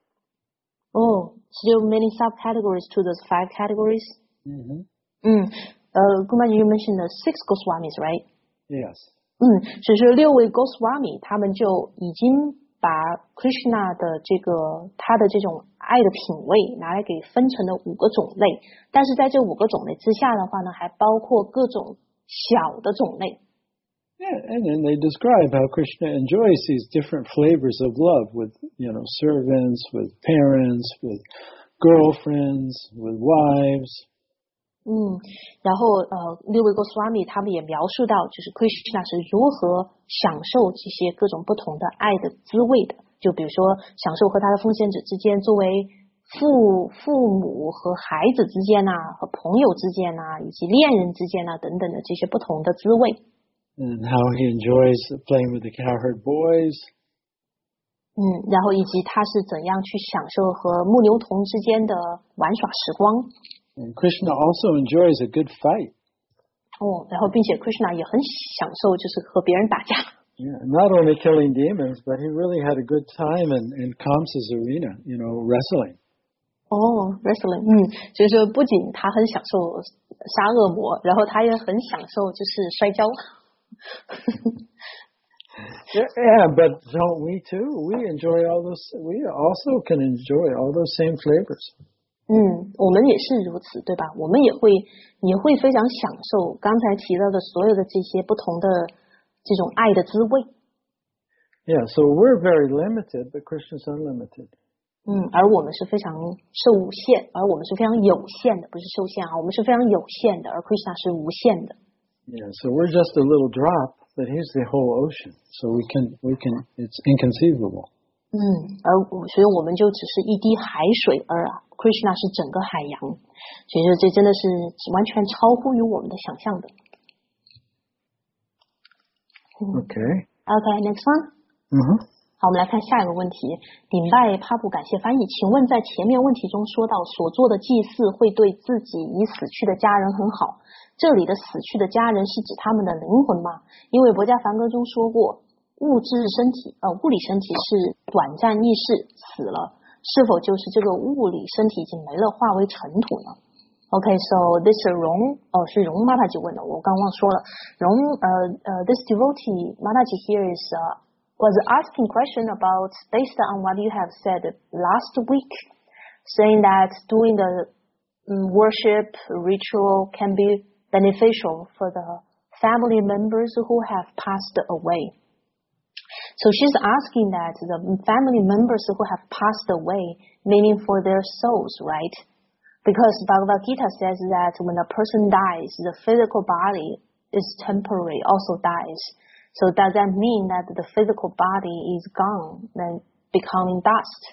Oh, still many subcategories to those five categories? Mm-hmm. Mm. Uh, Gumaji, you mentioned the six Goswamis, right? Yes. 嗯，所以说六位 Goswami 他们就已经把 Krishna 的这个他的这种爱的品味拿来给分成了五个种类，但是在这五个种类之下的话呢，还包括各种小的种类。 Yeah, and then they describe how Krishna enjoys these different flavors of love with, you know, servants, with parents, with girlfriends, with wives. 嗯，然后呃，六位 Goswami 他们也描述到，就是 Krishna 是如何享受这些各种不同的爱的滋味的。就比如说，享受和他的奉献者之间，作为父父母和孩子之间呐、啊，和朋友之间呐、啊，以及恋人之间呐、啊、等等的这些不同的滋味。 And how he enjoys playing with the cowherd boys. 嗯，然后以及他是怎样去享受和牧牛童之间的玩耍时光。 And Krishna also enjoys a good fight. 哦，然后并且 Krishna 也很享受就是和别人打架。 Yeah, not only killing demons, but he really had a good time in, in Kamsa's arena, you know, wrestling. 哦 ，wrestling， 嗯，所以说不仅他很享受杀恶魔，然后他也很享受就是摔跤。 yeah, yeah, but don't we too? We enjoy all those. We also can enjoy all those same flavors. 嗯，我们也是如此，对吧？我们也会也会非常享受刚才提到的所有的这些不同的这种爱的滋味。 Yeah, so we're very limited, but Krishna's unlimited. 嗯，而我们是非常受限，而我们是非常有限的，不是受限啊，我们是非常有限的，而 Krishna 是无限的。 Yeah, so we're just a little drop, but he's the whole ocean. So we can, we can, it's inconceivable. 嗯，而我所以我们就只是一滴海水，而 Krishna 是整个海洋，所以说这真的是完全超乎于我们的想象的。 Okay. Okay, next one. 嗯哼。 好，我们来看下一个问题。顶拜帕布，感谢翻译。请问在前面问题中说到，所做的祭祀会对自己已死去的家人很好，这里的死去的家人是指他们的灵魂吗？因为博家梵歌中说过，物质身体呃物理身体是短暂易逝，死了，是否就是这个物理身体已经没了，化为尘土呢？ Okay, so this is Rong, 哦是荣妈大姐问的，我刚忘说了。荣呃呃 this devotee 妈大姐 here is uh, was asking question about based on what you have said last week, saying that doing the um, worship ritual can be beneficial for the family members who have passed away. So she's asking that the family members who have passed away, meaning for their souls, right? Because Bhagavad Gita says that when a person dies, the physical body is temporary, also dies. So does that mean that the physical body is gone, then becoming dust?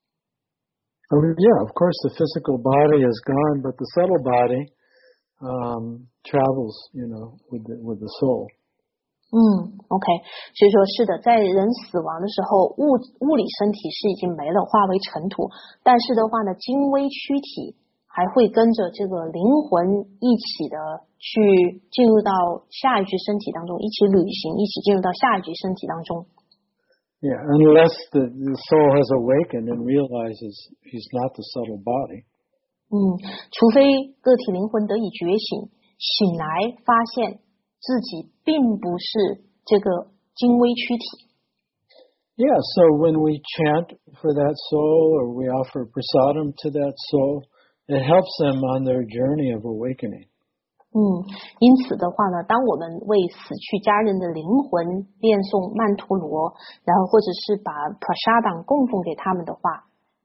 Oh, yeah, of course the physical body is gone, but the subtle body um, travels, you know, with the, with the soul. 嗯 ，OK， 所以说是的，在人死亡的时候，物物理身体是已经没了，化为尘土，但是的话呢，精微躯体还会跟着这个灵魂一起的去进入到下一具身体当中，一起旅行，一起进入到下一具身体当中。 Yeah, unless the, the soul has awakened and realizes he's not the subtle body. 嗯，除非个体灵魂得以觉醒，醒来发现自己并不是这个精微躯体。 Yeah, so when we chant for that soul or we offer prasadam to that soul, it helps them on their journey of awakening. 嗯，因此的话呢，当我们为死去家人的灵魂念诵曼陀罗，然后或者是把 prasadam 供奉给他们的话，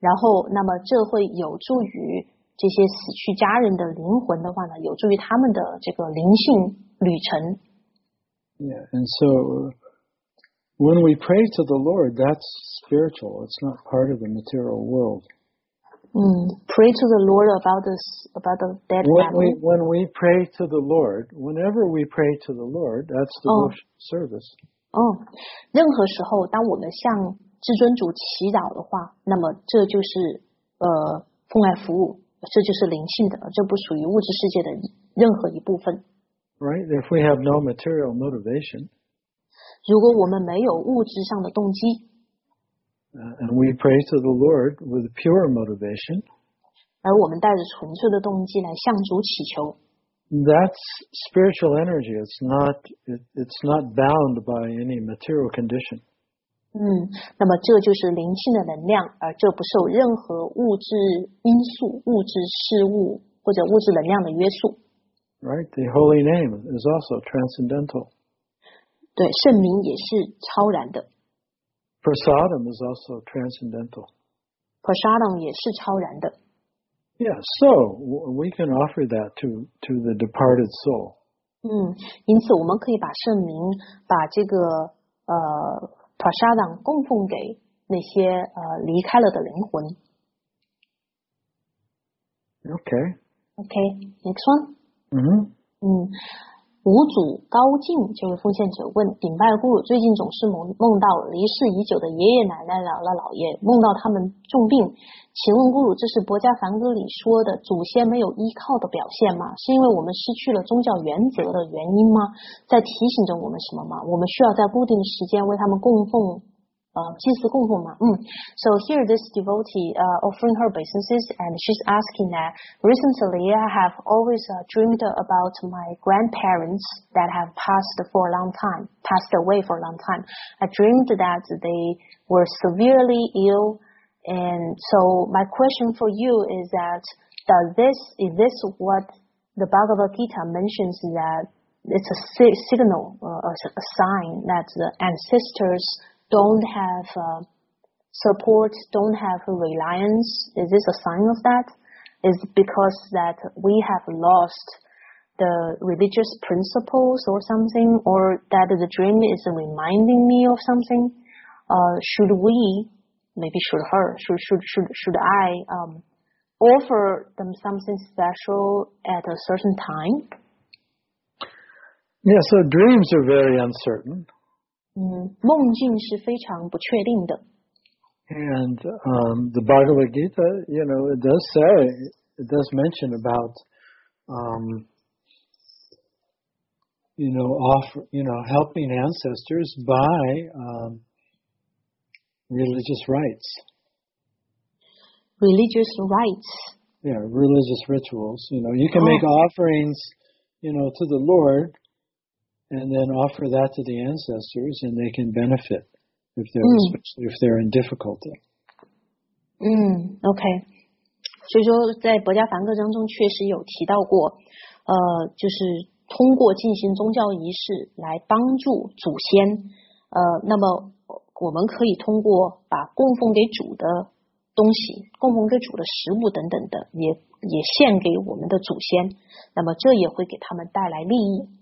然后那么这会有助于这些死去家人的灵魂的话呢，有助于他们的这个灵性旅程。 Yeah, and so when we pray to the Lord, that's spiritual. It's not part of the material world. Mm, pray to the Lord about this, about the dead when family. We, when we pray to the Lord, whenever we pray to the Lord, that's devotion oh. service. 哦，任何时候，当我们向至尊主祈祷的话，那么这就是呃奉爱服务，这就是灵性的，这不属于物质世界的任何一部分。 Right? If we have no material motivation, 如果我们没有物质上的动机， uh, and we pray to the Lord with pure motivation, 而我们带着纯粹的动机来向主祈求， that's spiritual energy. It's not. It, it's not bound by any material condition. 嗯，那么这就是灵性的能量，而这不受任何物质因素、物质事物或者物质能量的约束。 Right? The holy name is also transcendental. 对，圣名也是超然的。 Prasadam is also transcendental. Prasadam 也是超然的。 Yeah, so we can offer that to to the departed soul. 嗯，因此我们可以把圣名，把这个呃 Prasadam 供奉给那些呃离开了的灵魂。 Okay. Okay, next one. 嗯哼， 嗯，无主高进这位奉献者问：顶拜咕噜最近总是梦梦到离世已久的爷爷奶奶、姥姥姥爷，梦到他们重病。请问咕噜，这是博家梵歌里说的祖先没有依靠的表现吗？是因为我们失去了宗教原则的原因吗？在提醒着我们什么吗？我们需要在固定的时间为他们供奉。Uh, 祭祀供奉吗？嗯 So here this devotee uh, offering her obeisances, and she's asking that recently I have always uh, dreamed about my grandparents that have passed for a long time, passed away for a long time. I dreamed that they were severely ill, and so my question for you is that does this is this what the Bhagavad Gita mentions that it's a si- signal, uh, a sign that the ancestors don't have uh, support, don't have reliance? Is this a sign of that? Is it because that we have lost the religious principles or something, or that the dream is reminding me of something? Uh, should we, maybe should her, should should should should I um, offer them something special at a certain time? Yeah, so dreams are very uncertain. 嗯，梦境是非常不确定的。 And um, the Bhagavad Gita, you know, it does say, it does mention about, um, you know, offer, you know, helping ancestors by um, religious rites. Religious rites. Yeah, religious rituals. You know, you can make offerings, you know, to the Lord, and then offer that to the ancestors, and they can benefit if they're mm. especially if they're in difficulty. 嗯 ，OK， 所以说在《博家梵歌》当中确实有提到过，呃，就是通过进行宗教仪式来帮助祖先，呃，那么我们可以通过把供奉给主的东西、供奉给主的食物等等的，也也献给我们的祖先，那么这也会给他们带来利益。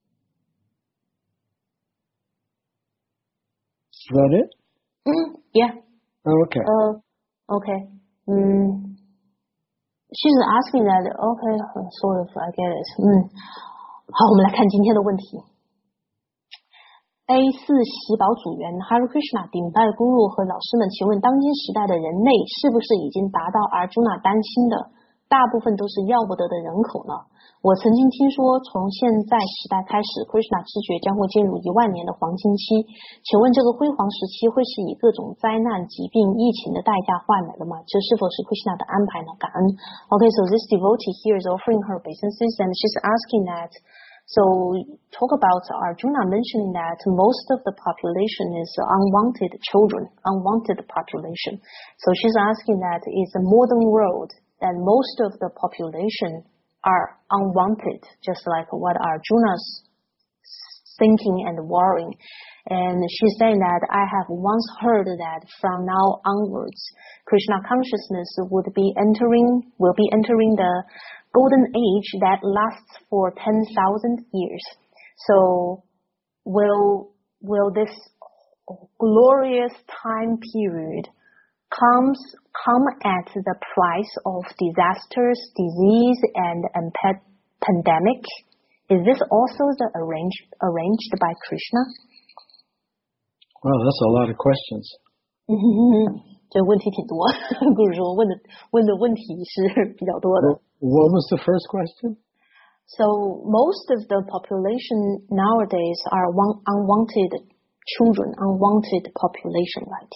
Is that it? Mm, yeah. Oh, okay. Uh, okay. Mm, she's asking that. Okay, sort of. I get it. 嗯，好，我们来看今天的问题。A 四喜宝组员 Hare Krishna 顶拜咕噜和老师们，请问当今时代的人类是不是已经达到 Arjuna 担心的大部分都是要不得的人口呢？我曾经听说，从现在时代开始 ，Krishna 知觉将会进入一万年的黄金期。请问这个辉煌时期会是以各种灾难、疾病、疫情的代价换来的吗？这是否是 Krishna 的安排呢？感恩。Okay, so this devotee here is offering her obeisances, and she's asking that. So talk about Arjuna mentioning that most of the population is unwanted children, unwanted population. So she's asking that it's a modern world that most of the population are unwanted, just like what Arjuna's thinking and worrying. And she's saying that I have once heard that from now onwards, Krishna consciousness would be entering, will be entering the golden age that lasts for ten thousand years. So will, will this glorious time period comes, come at the price of disasters, disease, and, and pandemic? Is this also the arranged, arranged by Krishna? Well, that's a lot of questions. 这问题挺多，故事说问的问的问题是比较多的。 What was the first question? So most of the population nowadays are unwanted children, unwanted population, right?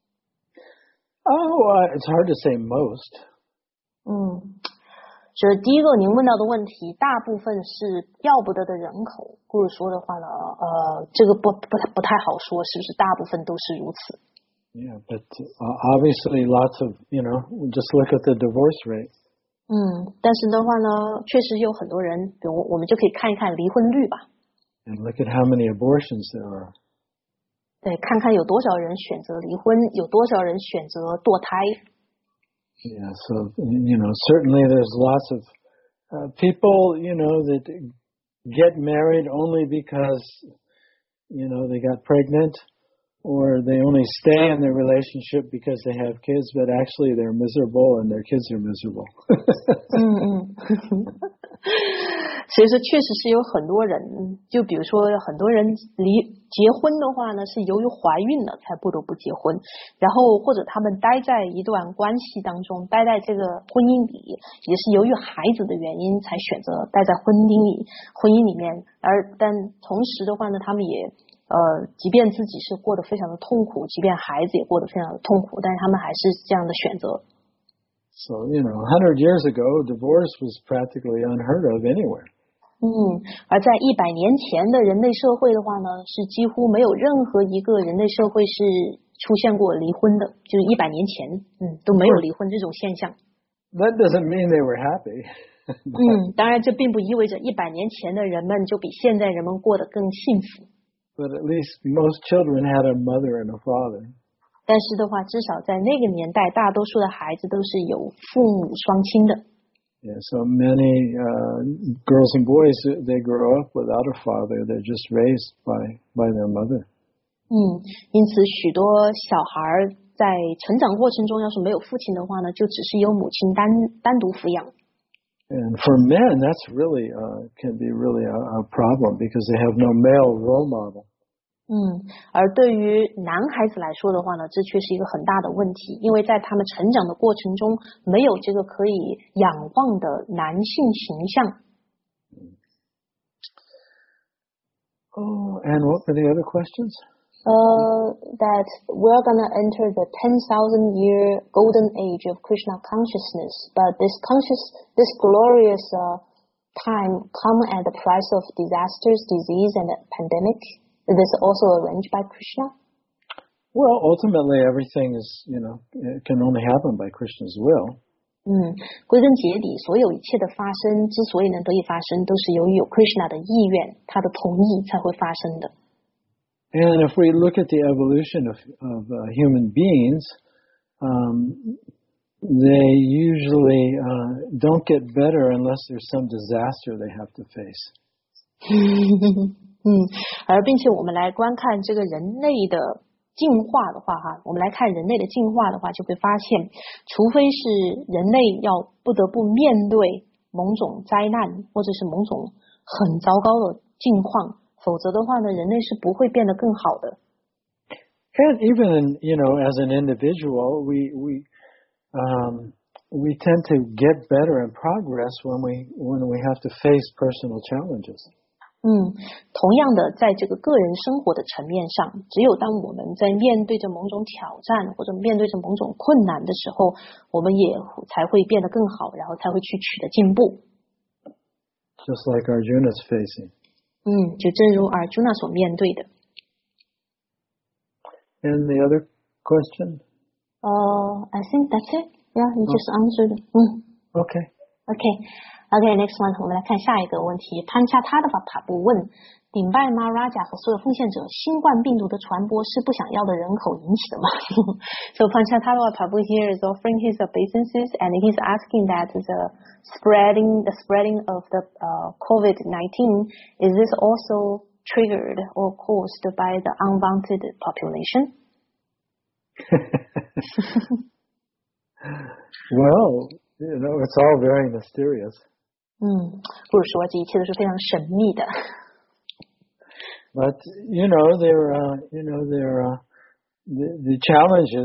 Oh, uh, it's hard to say most. 嗯。这第一个您问到的问题，大部分是要不得的人口。故事说的话呢，呃，这个不不太不太好说，是不是大部分都是如此 ？Yeah, but uh, obviously lots of, you know, just look at the divorce rate. 嗯，但是的话呢，确实有很多人，比如我们就可以看一看离婚率吧。 And look at how many abortions there are. 对，看看有多少人选择离婚，有多少人选择堕胎。 Yeah, so, you know, certainly there's lots of uh, people, you know, that get married only because, you know, they got pregnant, or they only stay in their relationship because they have kids, but actually they're miserable and their kids are miserable. 嗯嗯。所以说确实是有很多人，就比如说很多人离结婚的话呢，是由于怀孕了才不得不结婚，然后或者他们待在一段关系当中，待在这个婚姻里，也是由于孩子的原因才选择待在婚姻里婚姻里面，而但同时的话呢，他们也呃，即便自己是过得非常的痛苦，即便孩子也过得非常的痛苦，但是他们还是这样的选择。 So, you know, a hundred years ago, divorce was practically unheard of anywhere. 嗯，而在一百年前的人类社会的话呢，是几乎没有任何一个人类社会是出现过离婚的，就是一百年前，嗯，都没有离婚这种现象。 That doesn't mean they were happy. 嗯，当然这并不意味着一百年前的人们就比现在人们过得更幸福。 But at least most children had a mother and a father. 但是的话，至少在那个年代，大多数的孩子都是有父母双亲的。 Yeah, so many uh, girls and boys, they grow up without a father. They're just raised by by their mother. 嗯，因此许多小孩在成长过程中，要是没有父亲的话呢，就只是由母亲单单独抚养。 And for men, that's really uh, can be really a, a problem because they have no male role model. 嗯，而对于男孩子来说的话呢，这却是一个很大的问题，因为在他们成长的过程中，没有这个可以仰望的男性形象。 Oh, and what were the other questions? Uh, that we're gonna enter the ten thousand year golden age of Krishna consciousness, but this conscious, this glorious uh, time come at the price of disasters, disease, and pandemic. Is this also arranged by Krishna? Well, ultimately, everything is, you know, it can only happen by Krishna's will. 嗯，归根结底，所有一切的发生之所以能得以发生，都是由于有 Krishna 的意愿，他的同意才会发生的。 And if we look at the evolution of, of uh, human beings, um, they usually uh, don't get better unless there's some disaster they have to face. 嗯， 而并且我们来观看这个人类的进化的话，哈，我们来看人类的进化的话，就会发现，除非是人类要不得不面对某种灾难，或者是某种很糟糕的境况，否则的话呢，人类是不会变得更好的。 And even, you know, as an individual, we we um, we tend to get better and progress when we when we have to face personal challenges. 嗯，同样的，在这个个人生活的层面上，只有当我们在面对着某种挑战或者面对着某种困难的时候，我们也才会变得更好，然后才会去取得进步。 Just like Arjuna's facing. 嗯，就正如 Arjuna 所面对的。 And the other question? Uh, I think that's it. Yeah, you just answered. 嗯 Okay. Okay. OK, next one， 我们来看下一个问题。潘恰他的法帕布问，顶拜玛拉贾和所有奉献者，新冠病毒的传播是不想要的人口引起的吗？ So Panchatala Prabhu here is offering his obeisances and he's asking that the spreading the spreading of the uh, COVID nineteen, is this also triggered or caused by the unwanted population? Well, you know, it's all very mysterious. 嗯，不如说这一切都是非常神秘的。 But you know, there, uh, you know, there, uh, the, the challenges,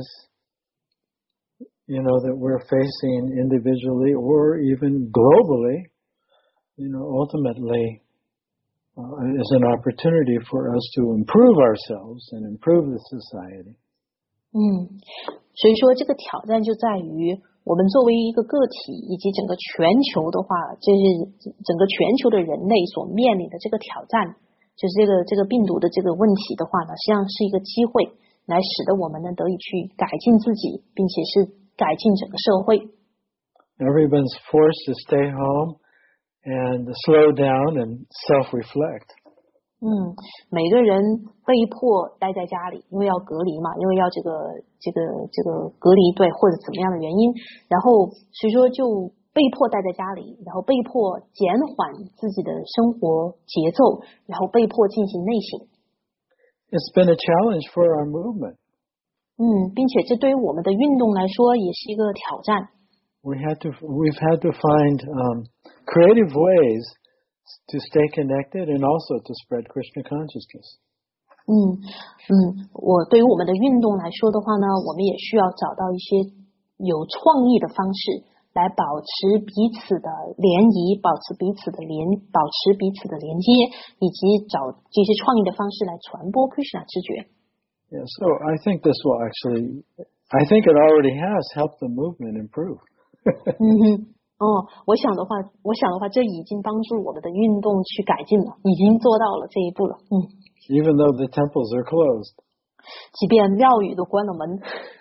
you know, that we're facing individually or even globally, you know, ultimately uh, is an opportunity for us to improve ourselves and improve the society. 嗯，所以说这个挑战就在于我们作为一个个体以及整个全球的话，这是整个全球的人类所面临的这个挑战，就是这个这个病毒的这个问题的话呢，实际上是一个机会，来使得我们呢得以去改进自己，并且是改进整个社会。 Everyone's forced to stay home and slow down and self-reflect. 嗯，每个人被迫待在家里，因为要隔离嘛，因为要这个这个这个隔离，对，或者怎么样的原因，然后所以说就被迫待在家里，然后被迫减缓自己的生活节奏，然后被迫进行内省。 It's been a challenge for our movement. 嗯，并且这对于我们的运动来说也是一个挑战。 We had to, we've had to find um, creative ways to stay connected and also to spread Krishna consciousness. 嗯嗯，我对于我们的运动来说的话呢，我们也需要找到一些有创意的方式，来保持彼此的联谊，保持彼此的连，保持彼此的连接，以及找这些创意的方式来传播 Krishna 知觉。 Yeah, so I think this will actually, I think it already has helped the movement improve. 嗯哼，哦，我想的话，我想的话，这已经帮助我们的运动去改进了，已经做到了这一步了。嗯。 Even though the temples are closed. 即便庙宇都关了门。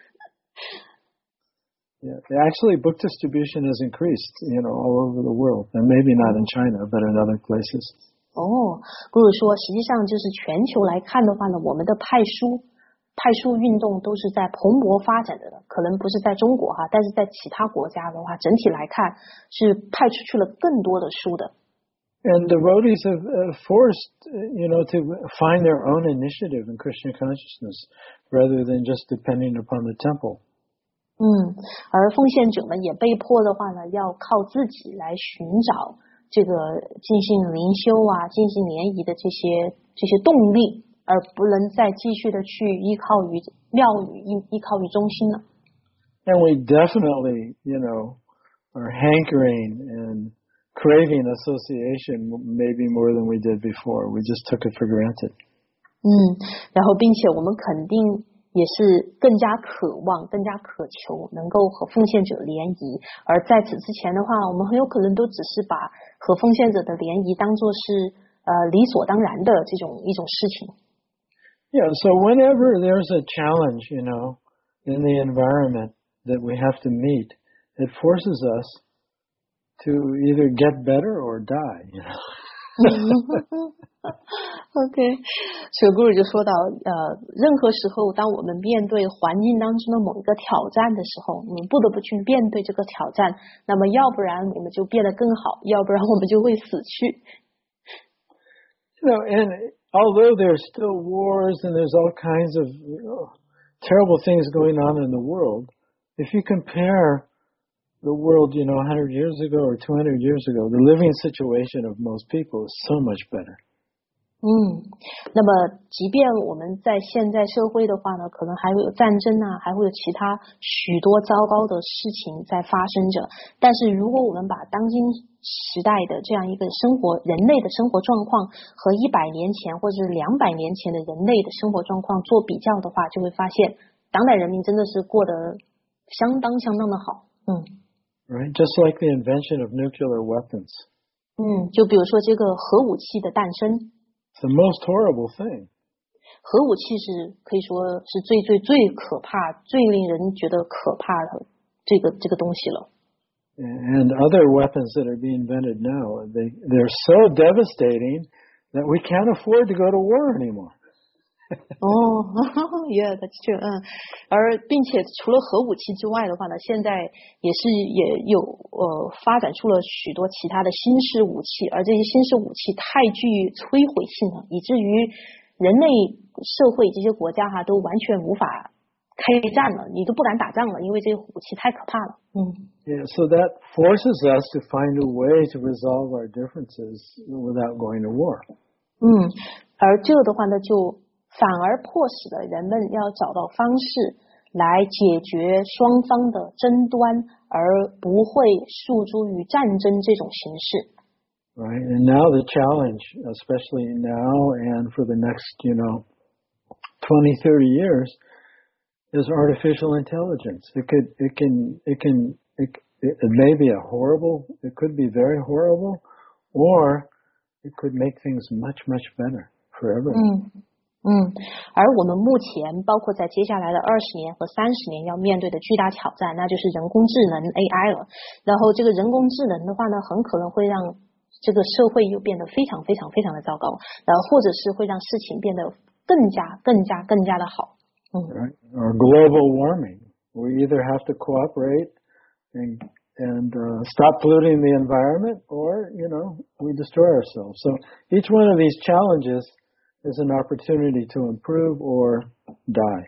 Yeah, actually, book distribution has increased, you know, all over the world, and maybe not in China, but in other places. 哦，不是说，实际上就是全球来看的话呢，我们的派书派书运动都是在蓬勃发展的，可能不是在中国哈，但是在其他国家的话，整体来看是派出去了更多的书的。 And devotees have uh, forced, you know, to find their own initiative in Krishna consciousness, rather than just depending upon the temple. 嗯，而奉献者们也被迫的话呢，要靠自己来寻找这个进行灵修啊、进行联谊的这些这些动力，而不能再继续的去依靠于庙宇、依依靠于中心了。 And we definitely, you know, are hankering and craving association maybe more than we did before. We just took it for granted. 嗯，然后并且我们肯定也是更加渴望、更加渴求能够和奉献者联谊，而在此之前的话，我们很有可能都只是把和奉献者的联谊当作是呃理所当然的这种一种事情。 Yeah, so whenever there's a challenge, you know, in the environment that we have to meet, it forces us to either get better or die, you know. OK， 所以 Guru 就说到，呃，任何时候，当我们面对环境当中的某一个挑战的时候，我们不得不去面对这个挑战。那么，要不然我们就变得更好，要不然我们就会死去。 You know, and although there's still wars and there's all kinds of you know, terrible things going on in the world, if you compare the world, you know, one hundred years ago or two hundred years ago, the living situation of most people is so much better. 嗯，那么即便我们在现在社会的话呢，可能还会有战争啊，还会有其他许多糟糕的事情在发生着。但是如果我们把当今时代的这样一个生活，人类的生活状况和一百年前或者是两百年前的人类的生活状况做比较的话，就会发现当代人民真的是过得相当相当的好。嗯。 Right, just like the invention of nuclear weapons. 嗯，就比如说这个核武器的诞生。 It's the most horrible thing. 核武器是可以说是最最最可怕、最令人觉得可怕的这个这个东西了。 and other weapons that are being invented now, they, they're so devastating that we can't afford to go to war anymore. 哦、oh, ，Yeah, that's true. 嗯，而并且除了核武器之外的话呢，现在也是也有呃发展出了许多其他的新式武器，而这些新式武器太具摧毁性了，以至于人类社会这些国家哈都完全无法开战了，你都不敢打仗了，因为这些武器太可怕了。嗯。 Yeah, so that forces us to find a way to resolve our differences without going to war. 嗯，而这的话呢，就反而迫使了人们要找到方式来解决双方的争端，而不会诉诸于战争这种形式。 Right, and now the challenge, especially now and for the next, you know, twenty, thirty years, is artificial intelligence. It could, it can, it can, it, it may be a horrible, it could be very horrible, or it could make things much, much better for everyone. 嗯嗯，而我们目前包括在接下来的二十年和三十年要面对的巨大挑战，那就是人工智能 A I 了。然后这个人工智能的话呢，很可能会让这个社会又变得非常非常非常的糟糕，然后或者是会让事情变得更加更加更加的好。嗯。 Right. Or global warming. We either have to cooperate and and uh, stop polluting the environment, or you know we destroy ourselves. So each one of these challenges is an opportunity to improve or die.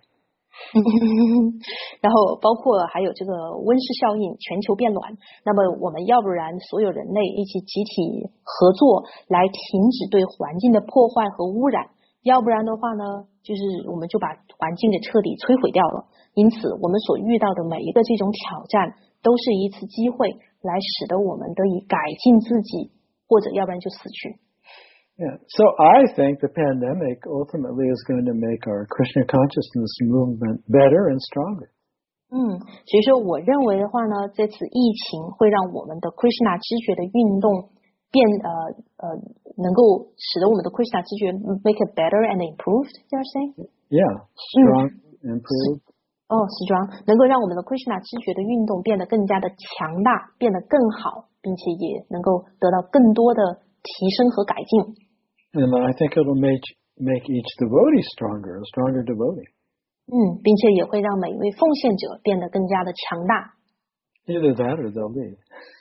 然后包括还有这个温室效应、全球变暖，那么我们要不然所有人类一起集体合作来停止对环境的破坏和污染，要不然的话呢，就是我们就把环境给彻底摧毁掉了。因此我们所遇到的每一个这种挑战都是一次机会，来使得我们得以改进自己，或者要不然就死去。 Yeah. So I think the pandemic ultimately is going to make our Krishna consciousness movement better and stronger. 嗯，所以说我认为的话呢，这次疫情会让我们的 Krishna 知觉的运动变呃呃能够使得我们的 Krishna 知觉 make it better and improved. You are saying? Yeah, strong, 嗯、 improved. 哦 ，strong 能够让我们的 Krishna 知觉的运动变得更加的强大，变得更好，并且也能够得到更多的提升和改进。 And I think it'll make make each devotee stronger, a stronger devotee. 嗯，并且也会让每一位奉献者变得更加的强大。 Either that or they'll leave.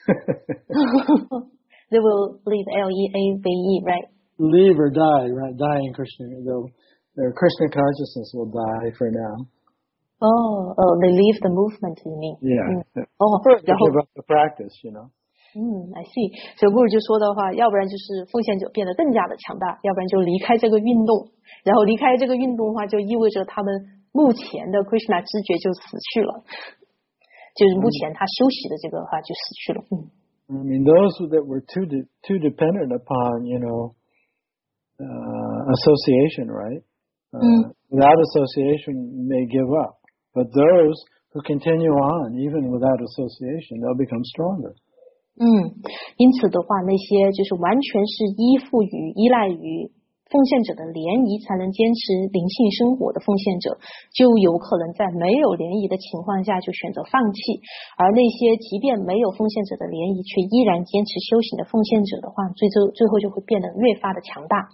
They will leave, L E A V E, right? Leave or die, right? Die in Krishna. They'll, their Krishna consciousness will die for now. Oh, oh, they leave the movement, you mean? Yeah. 嗯、哦， First, 然后 give up the practice, you know. 嗯 I see. 所以古尔就说的话，要不然就是奉献者变得更加的强大，要不然就离开这个运动。然后离开这个运动的话，就意味着他们目前的 Krishna 知觉就死去了，就是目前他修习的这个话就死去了。嗯。 I mean, those that were too de- too dependent upon, you know, uh, association, right? Uh, mm. Without association, may give up. But those who continue on, even without association, they'll become stronger. 嗯，因此的话，那些就是完全是依附于、依赖于奉献者的联谊才能坚持灵性生活的奉献者，就有可能在没有联谊的情况下就选择放弃；而那些即便没有奉献者的联谊却依然坚持修行的奉献者的话，最终最后就会变得越发的强大。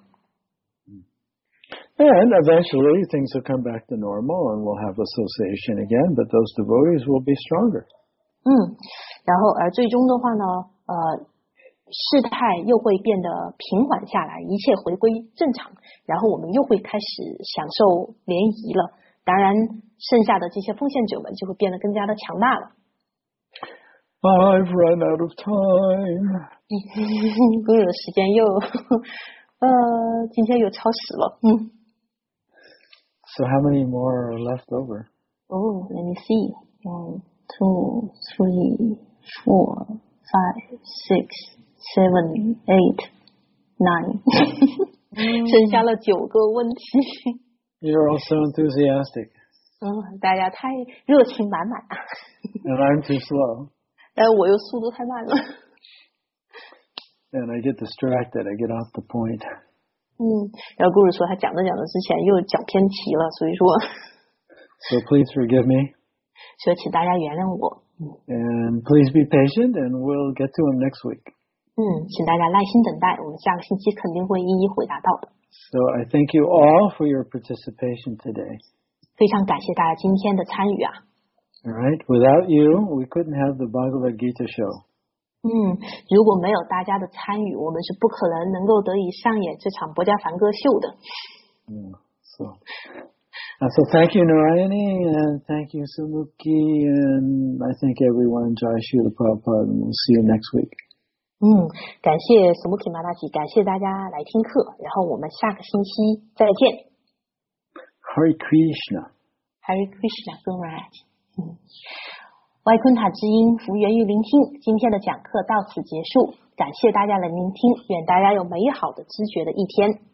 And eventually things will come back to normal and we'll have association again, but those devotees will be stronger. 嗯，然后而最终的话呢，呃，事态又会变得平缓下来，一切回归正常，然后我们又会开始享受联谊了。当然，剩下的这些奉献者们就会变得更加的强大了。 I've run out of time. 公主的时间又，呃，今天又超时了。嗯。 So how many more are left over? Oh, let me see. One, two, three, four, five, six, seven, eight, nine. 剩下了九个问题。 You're all so enthusiastic. 嗯，大家太热情满满啊。 And I'm too slow. 但我又速度太慢了。 And I get distracted. I get off the point. 嗯，然后故事说他讲着讲着之前又讲偏题了，所以说。 So please forgive me. 所以请大家原谅我。 And please be patient, and we'll get to them next week. 嗯，请大家耐心等待，我们下个星期肯定会一一回答到的。 So I thank you all for your participation today. 非常感谢大家今天的参与啊。 All right, without you, we couldn't have the Bhagavad Gita show. 嗯，如果没有大家的参与，我们是不可能能够得以上演这场博家梵歌秀的。 Mm, so, uh, so thank you, Narayani, and thank you, Sumuki, and I thank everyone. Jai Srila Prabhupada, and we'll see you next week. 嗯，感谢 Sumuki 马大吉，感谢大家来听课，然后我们下个星期再见。 Hare Krishna. Hare Krishna, Gururaj。嗯，外昆塔之音，福源于聆听。今天的讲课到此结束，感谢大家的聆听，愿大家有美好的知觉的一天。